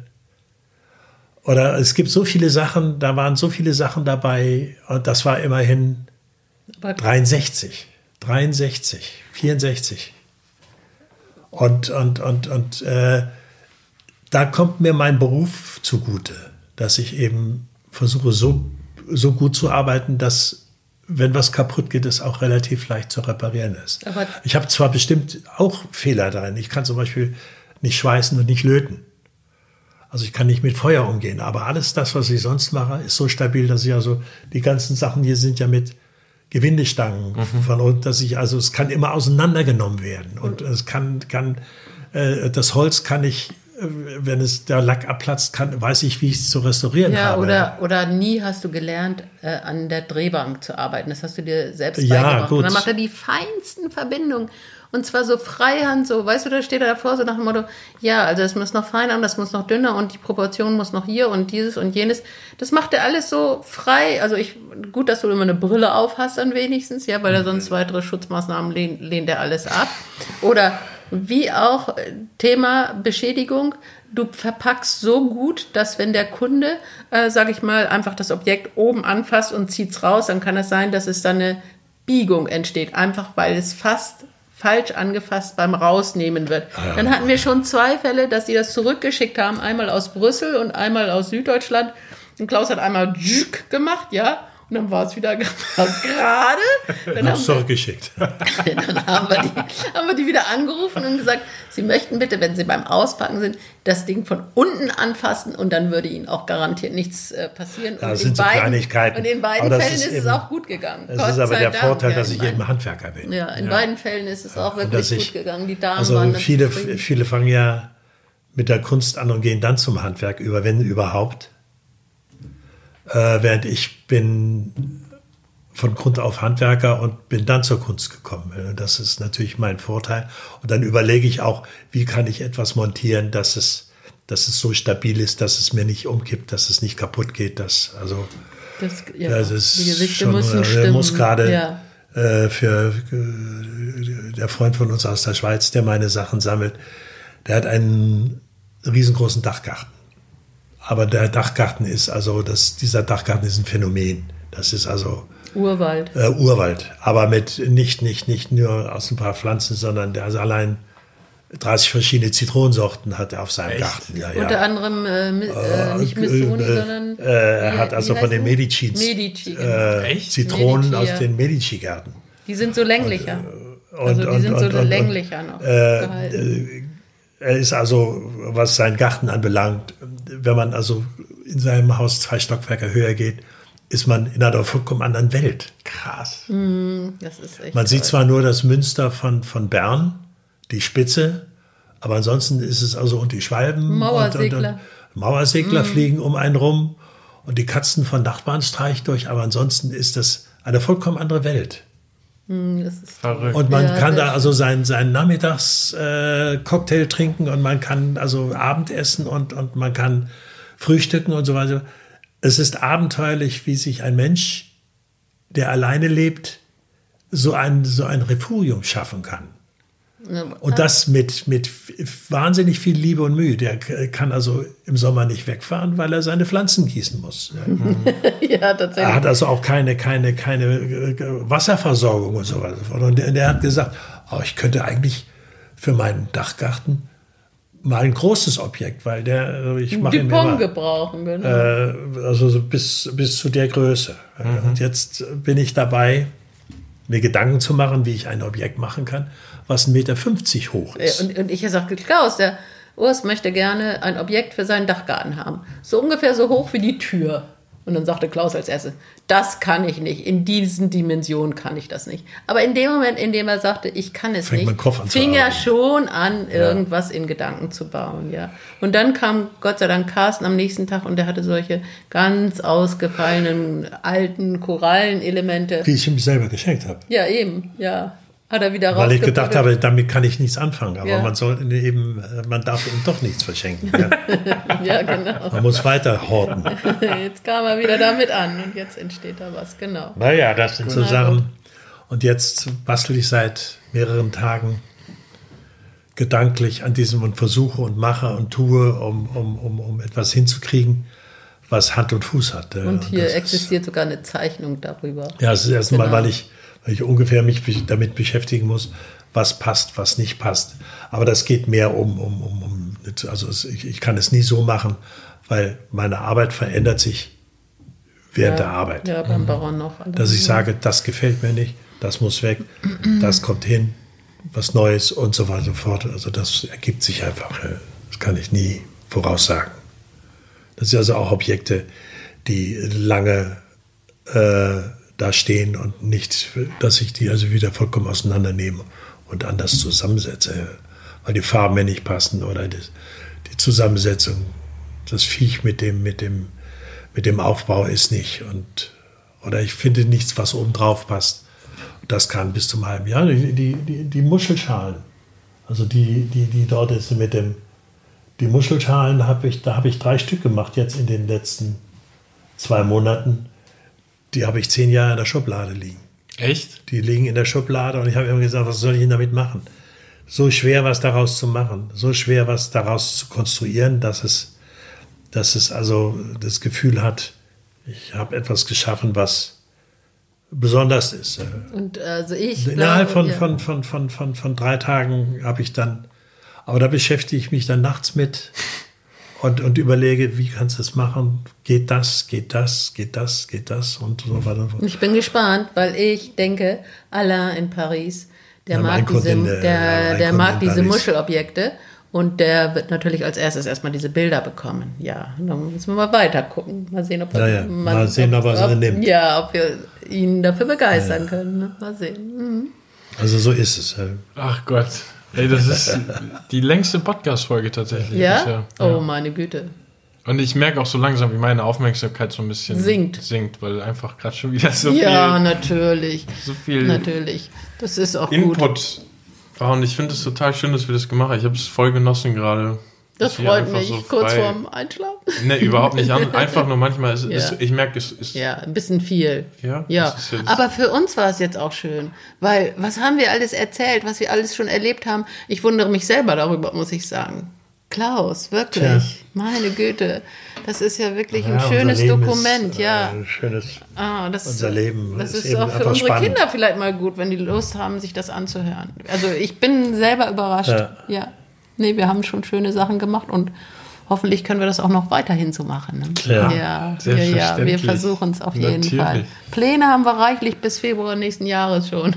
Oder es gibt so viele Sachen, da waren so viele Sachen dabei, und das war immerhin dreiundsechzig, dreiundsechzig, vierundsechzig. Und, und, und, und äh, da kommt mir mein Beruf zugute, dass ich eben versuche, so, so gut zu arbeiten, dass, wenn was kaputt geht, es auch relativ leicht zu reparieren ist. Aber ich habe zwar bestimmt auch Fehler darin. Ich kann zum Beispiel nicht schweißen und nicht löten. Also ich kann nicht mit Feuer umgehen. Aber alles das, was ich sonst mache, ist so stabil, dass ich also, die ganzen Sachen hier sind ja mit Gewindestangen mhm. von unten, dass ich, also es kann immer auseinandergenommen werden. Und es kann, kann äh, das Holz kann ich wenn es der Lack abplatzt, kann, weiß ich, wie ich es zu restaurieren ja, habe. Oder, oder nie hast du gelernt, äh, an der Drehbank zu arbeiten. Das hast du dir selbst Ja, beigebracht. gut. Und dann macht er die feinsten Verbindungen. Und zwar so freihand, so, weißt du, da steht er davor so nach dem Motto, ja, also das muss noch feiner und das muss noch dünner und die Proportion muss noch hier und dieses und jenes. Das macht er alles so frei. Also ich, gut, dass du immer eine Brille auf hast dann wenigstens, ja, weil er sonst weitere Schutzmaßnahmen lehnt, lehnt er alles ab. Oder wie auch Thema Beschädigung, du verpackst so gut, dass wenn der Kunde, äh, sag ich mal, einfach das Objekt oben anfasst und zieht's raus, dann kann es sein, dass es dann eine Biegung entsteht, einfach weil es fast falsch angefasst beim Rausnehmen wird. Ah, ja. Dann hatten wir schon zwei Fälle, dass die das zurückgeschickt haben, einmal aus Brüssel und einmal aus Süddeutschland. Und Klaus hat einmal gemacht, ja, und dann war es wieder gerade. Dann haben zurückgeschickt. Dann haben wir, die, haben wir die wieder angerufen und gesagt, sie möchten bitte, wenn sie beim Auspacken sind, das Ding von unten anfassen und dann würde ihnen auch garantiert nichts äh, passieren. Das und sind so beiden, Kleinigkeiten. Und in beiden Fällen ist, ist es eben, auch gut gegangen. Es Gott ist aber der Dank, Vorteil, ja, dass ich beiden, eben Handwerker bin. Ja, in ja. beiden Fällen ist es auch ja, wirklich ich, gut gegangen. Die Damen also waren viele, viele fangen ja mit der Kunst an und gehen dann zum Handwerk über, wenn überhaupt. Äh, während ich bin von Grund auf Handwerker und bin dann zur Kunst gekommen. Das ist natürlich mein Vorteil. Und dann überlege ich auch, wie kann ich etwas montieren, dass es, dass es so stabil ist, dass es mir nicht umkippt, dass es nicht kaputt geht. Dass, also, das, ja, das ist die Gesichter schon, müssen äh, stimmen. Muss gerade ja. äh, für äh, der Freund von uns aus der Schweiz, der meine Sachen sammelt, der hat einen riesengroßen Dachgarten. Aber der Dachgarten ist, also das, dieser Dachgarten ist ein Phänomen. Das ist also Urwald. Äh, Urwald, aber mit nicht, nicht, nicht nur aus ein paar Pflanzen, sondern der also allein dreißig verschiedene Zitronensorten hat er auf seinem Echt? Garten. Ja, ja. Unter anderem äh, äh, nicht Missoni, äh, sondern... Äh, er wie, hat also von den Medici, Medici genau. äh, Echt? Zitronen Medici, ja. aus den Medici-Gärten. Die sind so länglicher. Und, also die und, sind und, so und, länglicher und, noch äh, gehalten. Er ist also, was seinen Garten anbelangt, wenn man also in seinem Haus zwei Stockwerke höher geht, ist man in einer vollkommen anderen Welt. Krass. Mm, das ist echt man toll. sieht zwar nur das Münster von, von Bern, die Spitze, aber ansonsten ist es also und die Schwalben. Mauersegler. Und, und, und Mauersegler mm. fliegen um einen rum und die Katzen von Nachbarn streichen durch, aber ansonsten ist das eine vollkommen andere Welt. Mm, das ist verrückt. Und man ja, kann da also seinen, seinen Nachmittagscocktail äh, trinken und man kann also Abendessen und, und man kann frühstücken und so weiter. Es ist abenteuerlich, wie sich ein Mensch, der alleine lebt, so ein, so ein Refugium schaffen kann. Und das mit, mit wahnsinnig viel Liebe und Mühe. Der kann also im Sommer nicht wegfahren, weil er seine Pflanzen gießen muss. ja, tatsächlich. Er hat also auch keine, keine, keine Wasserversorgung und so weiter. Und der, der hat gesagt, oh, ich könnte eigentlich für meinen Dachgarten mal ein großes Objekt, weil der, ich mache ihn Dupont immer, gebrauchen, genau. äh, also so bis, bis zu der Größe. Mhm. Und jetzt bin ich dabei, mir Gedanken zu machen, wie ich ein Objekt machen kann, was ein Meter fünfzig hoch ist. Und, und ich sagte, Klaus, der Urs möchte gerne ein Objekt für seinen Dachgarten haben. So ungefähr so hoch wie die Tür. Und dann sagte Klaus als erstes, das kann ich nicht, in diesen Dimensionen kann ich das nicht. Aber in dem Moment, in dem er sagte, ich kann es Fängt nicht, mein Kopf an zu fing er arbeiten. schon an, irgendwas in Gedanken zu bauen. Ja. Und dann kam Gott sei Dank Carsten am nächsten Tag und der hatte solche ganz ausgefallenen, alten Korallenelemente. Die ich ihm selber geschenkt habe. Ja, eben, ja. Hat er wieder Weil ich gedacht rausgebuddelt. habe, damit kann ich nichts anfangen. Aber Ja. man soll eben, man darf eben doch nichts verschenken. Ja. Ja, genau. Man muss weiter horten. Jetzt kam er wieder damit an und jetzt entsteht da was, genau. Naja, das sind so Na Sachen. gut. Und jetzt bastel ich seit mehreren Tagen gedanklich an diesem und versuche und mache und tue, um, um, um, um etwas hinzukriegen, was Hand und Fuß hat. Und hier das existiert sogar eine Zeichnung darüber. Ist, ja, das ist erstmal, Genau. weil ich, weil ich ungefähr mich be- damit beschäftigen muss, was passt, was nicht passt. Aber das geht mehr um, um, um, um also es, ich, ich kann es nie so machen, weil meine Arbeit verändert sich während ja, der Arbeit. Ja, beim Baron noch. Dass ich sage, das gefällt mir nicht, das muss weg, das kommt hin, was Neues und so weiter und so fort. Also das ergibt sich einfach. Das kann ich nie voraussagen. Das sind also auch Objekte, die lange äh, da stehen und nicht, dass ich die also wieder vollkommen auseinandernehme und anders zusammensetze, weil die Farben mir nicht passen oder das, die Zusammensetzung, das Viech mit dem, mit dem, mit dem Aufbau ist nicht. Und, oder ich finde nichts, was oben drauf passt. Das kann bis zum halben Jahr. Die, die, die, die Muschelschalen, also die, die, die dort ist mit dem, die Muschelschalen habe ich, da habe ich drei Stück gemacht jetzt in den letzten zwei Monaten. Die habe ich zehn Jahre in der Schublade liegen. Echt? Die liegen in der Schublade und ich habe immer gesagt, was soll ich denn damit machen? So schwer, was daraus zu machen, so schwer, was daraus zu konstruieren, dass es, dass es also das Gefühl hat, ich habe etwas geschaffen, was besonders ist. Und also ich Innerhalb glaube, von, ja. von, von, von, von, von drei Tagen habe ich dann, aber da beschäftige ich mich dann nachts mit und, und überlege, wie kannst du das machen? Geht das, geht das, geht das, geht das und so weiter. Ich bin gespannt, weil ich denke, Alain in Paris, der Ja, mag mein diese, Kunde in, der, äh, der, der mein mag Kunde in diese Paris. Muschelobjekte und der wird natürlich als erstes erstmal diese Bilder bekommen. Ja, dann müssen wir mal weiter gucken. Mal sehen, ob, wir, Ja, ja. Mal sehen, ob er sie nimmt. Ja, ob wir ihn dafür begeistern ja. können. Ne? Mal sehen. Mhm. Also so ist es. Ach Gott. Ey, das ist die längste Podcast-Folge tatsächlich. Ja? Bisher. Oh, ja. meine Güte. Und ich merke auch so langsam, wie meine Aufmerksamkeit so ein bisschen sinkt, sinkt weil einfach gerade schon wieder so ja, viel... Ja, natürlich. So viel natürlich. Das ist auch Input. gut. Oh, und ich finde es total schön, dass wir das gemacht haben. Ich habe es voll genossen gerade. Das freut mich, so kurz vorm Einschlafen. Ne, überhaupt nicht. Einfach nur manchmal, ist, ja. ist, ich merke, es ist... Ja, ein bisschen viel. Ja, ja. Aber für uns war es jetzt auch schön, weil was haben wir alles erzählt, was wir alles schon erlebt haben. Ich wundere mich selber darüber, muss ich sagen. Klaus, wirklich, Tja. meine Güte, das ist ja wirklich ja, ein schönes Dokument, ist, ja. Ein schönes, ah, das, unser Leben Das ist, ist auch für unsere spannend. Kinder vielleicht mal gut, wenn die Lust haben, sich das anzuhören. Also ich bin selber überrascht. Ja. ja. Nee, wir haben schon schöne Sachen gemacht und hoffentlich können wir das auch noch weiterhin so machen. Ne? Ja, ja, ja, ja, wir versuchen es auf jeden Natürlich. Fall. Pläne haben wir reichlich bis Februar nächsten Jahres schon.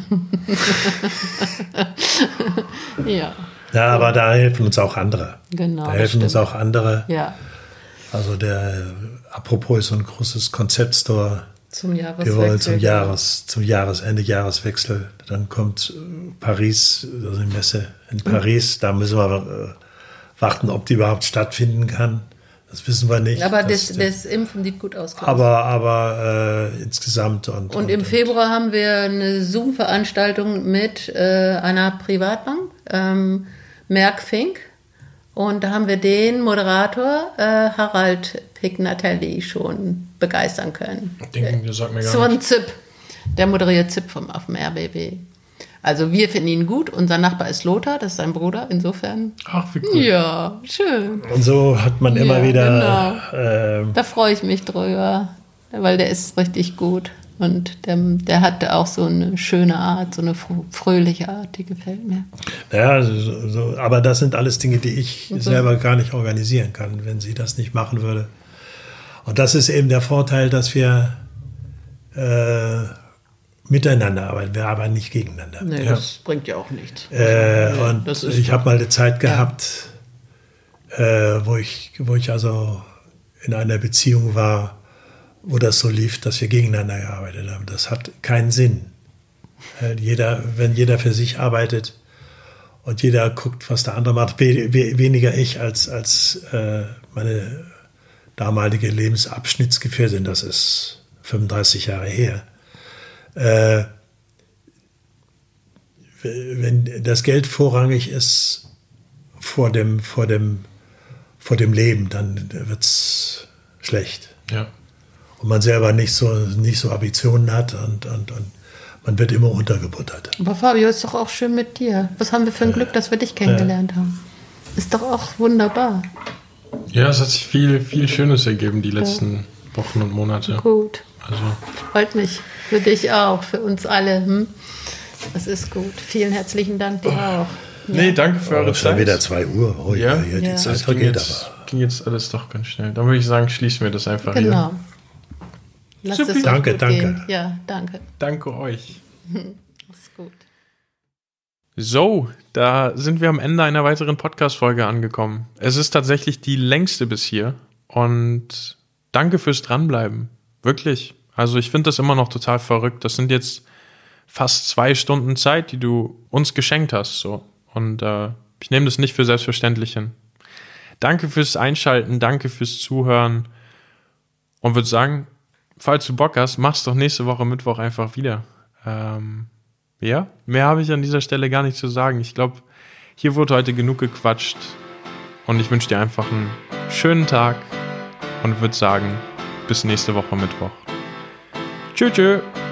ja. Ja, aber da helfen uns auch andere. Genau. Da helfen uns auch andere. Ja. Also der, apropos ist so ein großes Konzeptstore. Zum Jahreswechsel. Wir wollen zum Jahres, zum Jahresende, Jahreswechsel. Dann kommt Paris, also die Messe in Paris. Da müssen wir äh, warten, ob die überhaupt stattfinden kann. Das wissen wir nicht. Aber das, das, das Impfen sieht gut aus. Aber, aber äh, insgesamt. Und, und, und im und. Februar haben wir eine Zoom-Veranstaltung mit äh, einer Privatbank, ähm, Merck Fink. Und da haben wir den Moderator äh, Harald Pignatelli schon begeistern können. Den, der sagt mir gar so ein nichts. Zip. Der moderiert Zip vom, auf dem R B B. Also wir finden ihn gut. Unser Nachbar ist Lothar, das ist sein Bruder. Insofern. Ach, wie cool. Ja, schön. Und so hat man immer ja, wieder. Genau. Äh, da freue ich mich drüber, weil der ist richtig gut. Und der, der hatte auch so eine schöne Art, so eine fröhliche Art, die gefällt mir. Ja, so, so, aber das sind alles Dinge, die ich so. selber gar nicht organisieren kann, wenn sie das nicht machen würde. Und das ist eben der Vorteil, dass wir äh, miteinander arbeiten, wir arbeiten nicht gegeneinander. Nee, ja. das bringt ja auch nichts. Äh, ja, und ich habe mal eine Zeit gehabt, ja. äh, wo, ich, wo ich also in einer Beziehung war, wo das so lief, dass wir gegeneinander gearbeitet haben. Das hat keinen Sinn. Äh, jeder, wenn jeder für sich arbeitet und jeder guckt, was der andere macht, we, we, weniger ich als, als äh, meine damalige Lebensabschnittsgefährtin, das ist fünfunddreißig Jahre her. Äh, wenn das Geld vorrangig ist vor dem, vor dem, vor dem Leben, dann wird es schlecht. Ja. Und man selber nicht so, nicht so Ambitionen hat und, und, und man wird immer untergebuttert. Aber Fabio, ist doch auch schön mit dir. Was haben wir für ein Glück, dass wir dich kennengelernt ja. haben. Ist doch auch wunderbar. Ja, es hat sich viel, viel Schönes ergeben die letzten ja. Wochen und Monate. Gut. Also. Freut mich. Für dich auch, für uns alle. Hm? Das ist gut. Vielen herzlichen Dank dir auch. Nee, ja. danke für oh, eure Zeit. Es ist Zeit. schon wieder zwei Uhr. Oh, ja, ja, ja, die ja. Zeit das vergeht ging jetzt, aber. ging jetzt alles doch ganz schnell. Dann würde ich sagen, schließen wir das einfach genau. hier. Lass Super. es Danke, gut danke. Gehen. Ja, danke. Danke euch. Mach's gut. So, da sind wir am Ende einer weiteren Podcast-Folge angekommen. Es ist tatsächlich die längste bis hier und danke fürs Dranbleiben. Wirklich. Also ich finde das immer noch total verrückt. Das sind jetzt fast zwei Stunden Zeit, die du uns geschenkt hast. So. Und äh, ich nehme das nicht für selbstverständlich hin. Danke fürs Einschalten, danke fürs Zuhören und würde sagen, falls du Bock hast, mach's doch nächste Woche Mittwoch einfach wieder. Ähm, ja, mehr habe ich an dieser Stelle gar nicht zu sagen. Ich glaube, hier wurde heute genug gequatscht und ich wünsche dir einfach einen schönen Tag und würde sagen, bis nächste Woche Mittwoch. Tschüss, tschüss.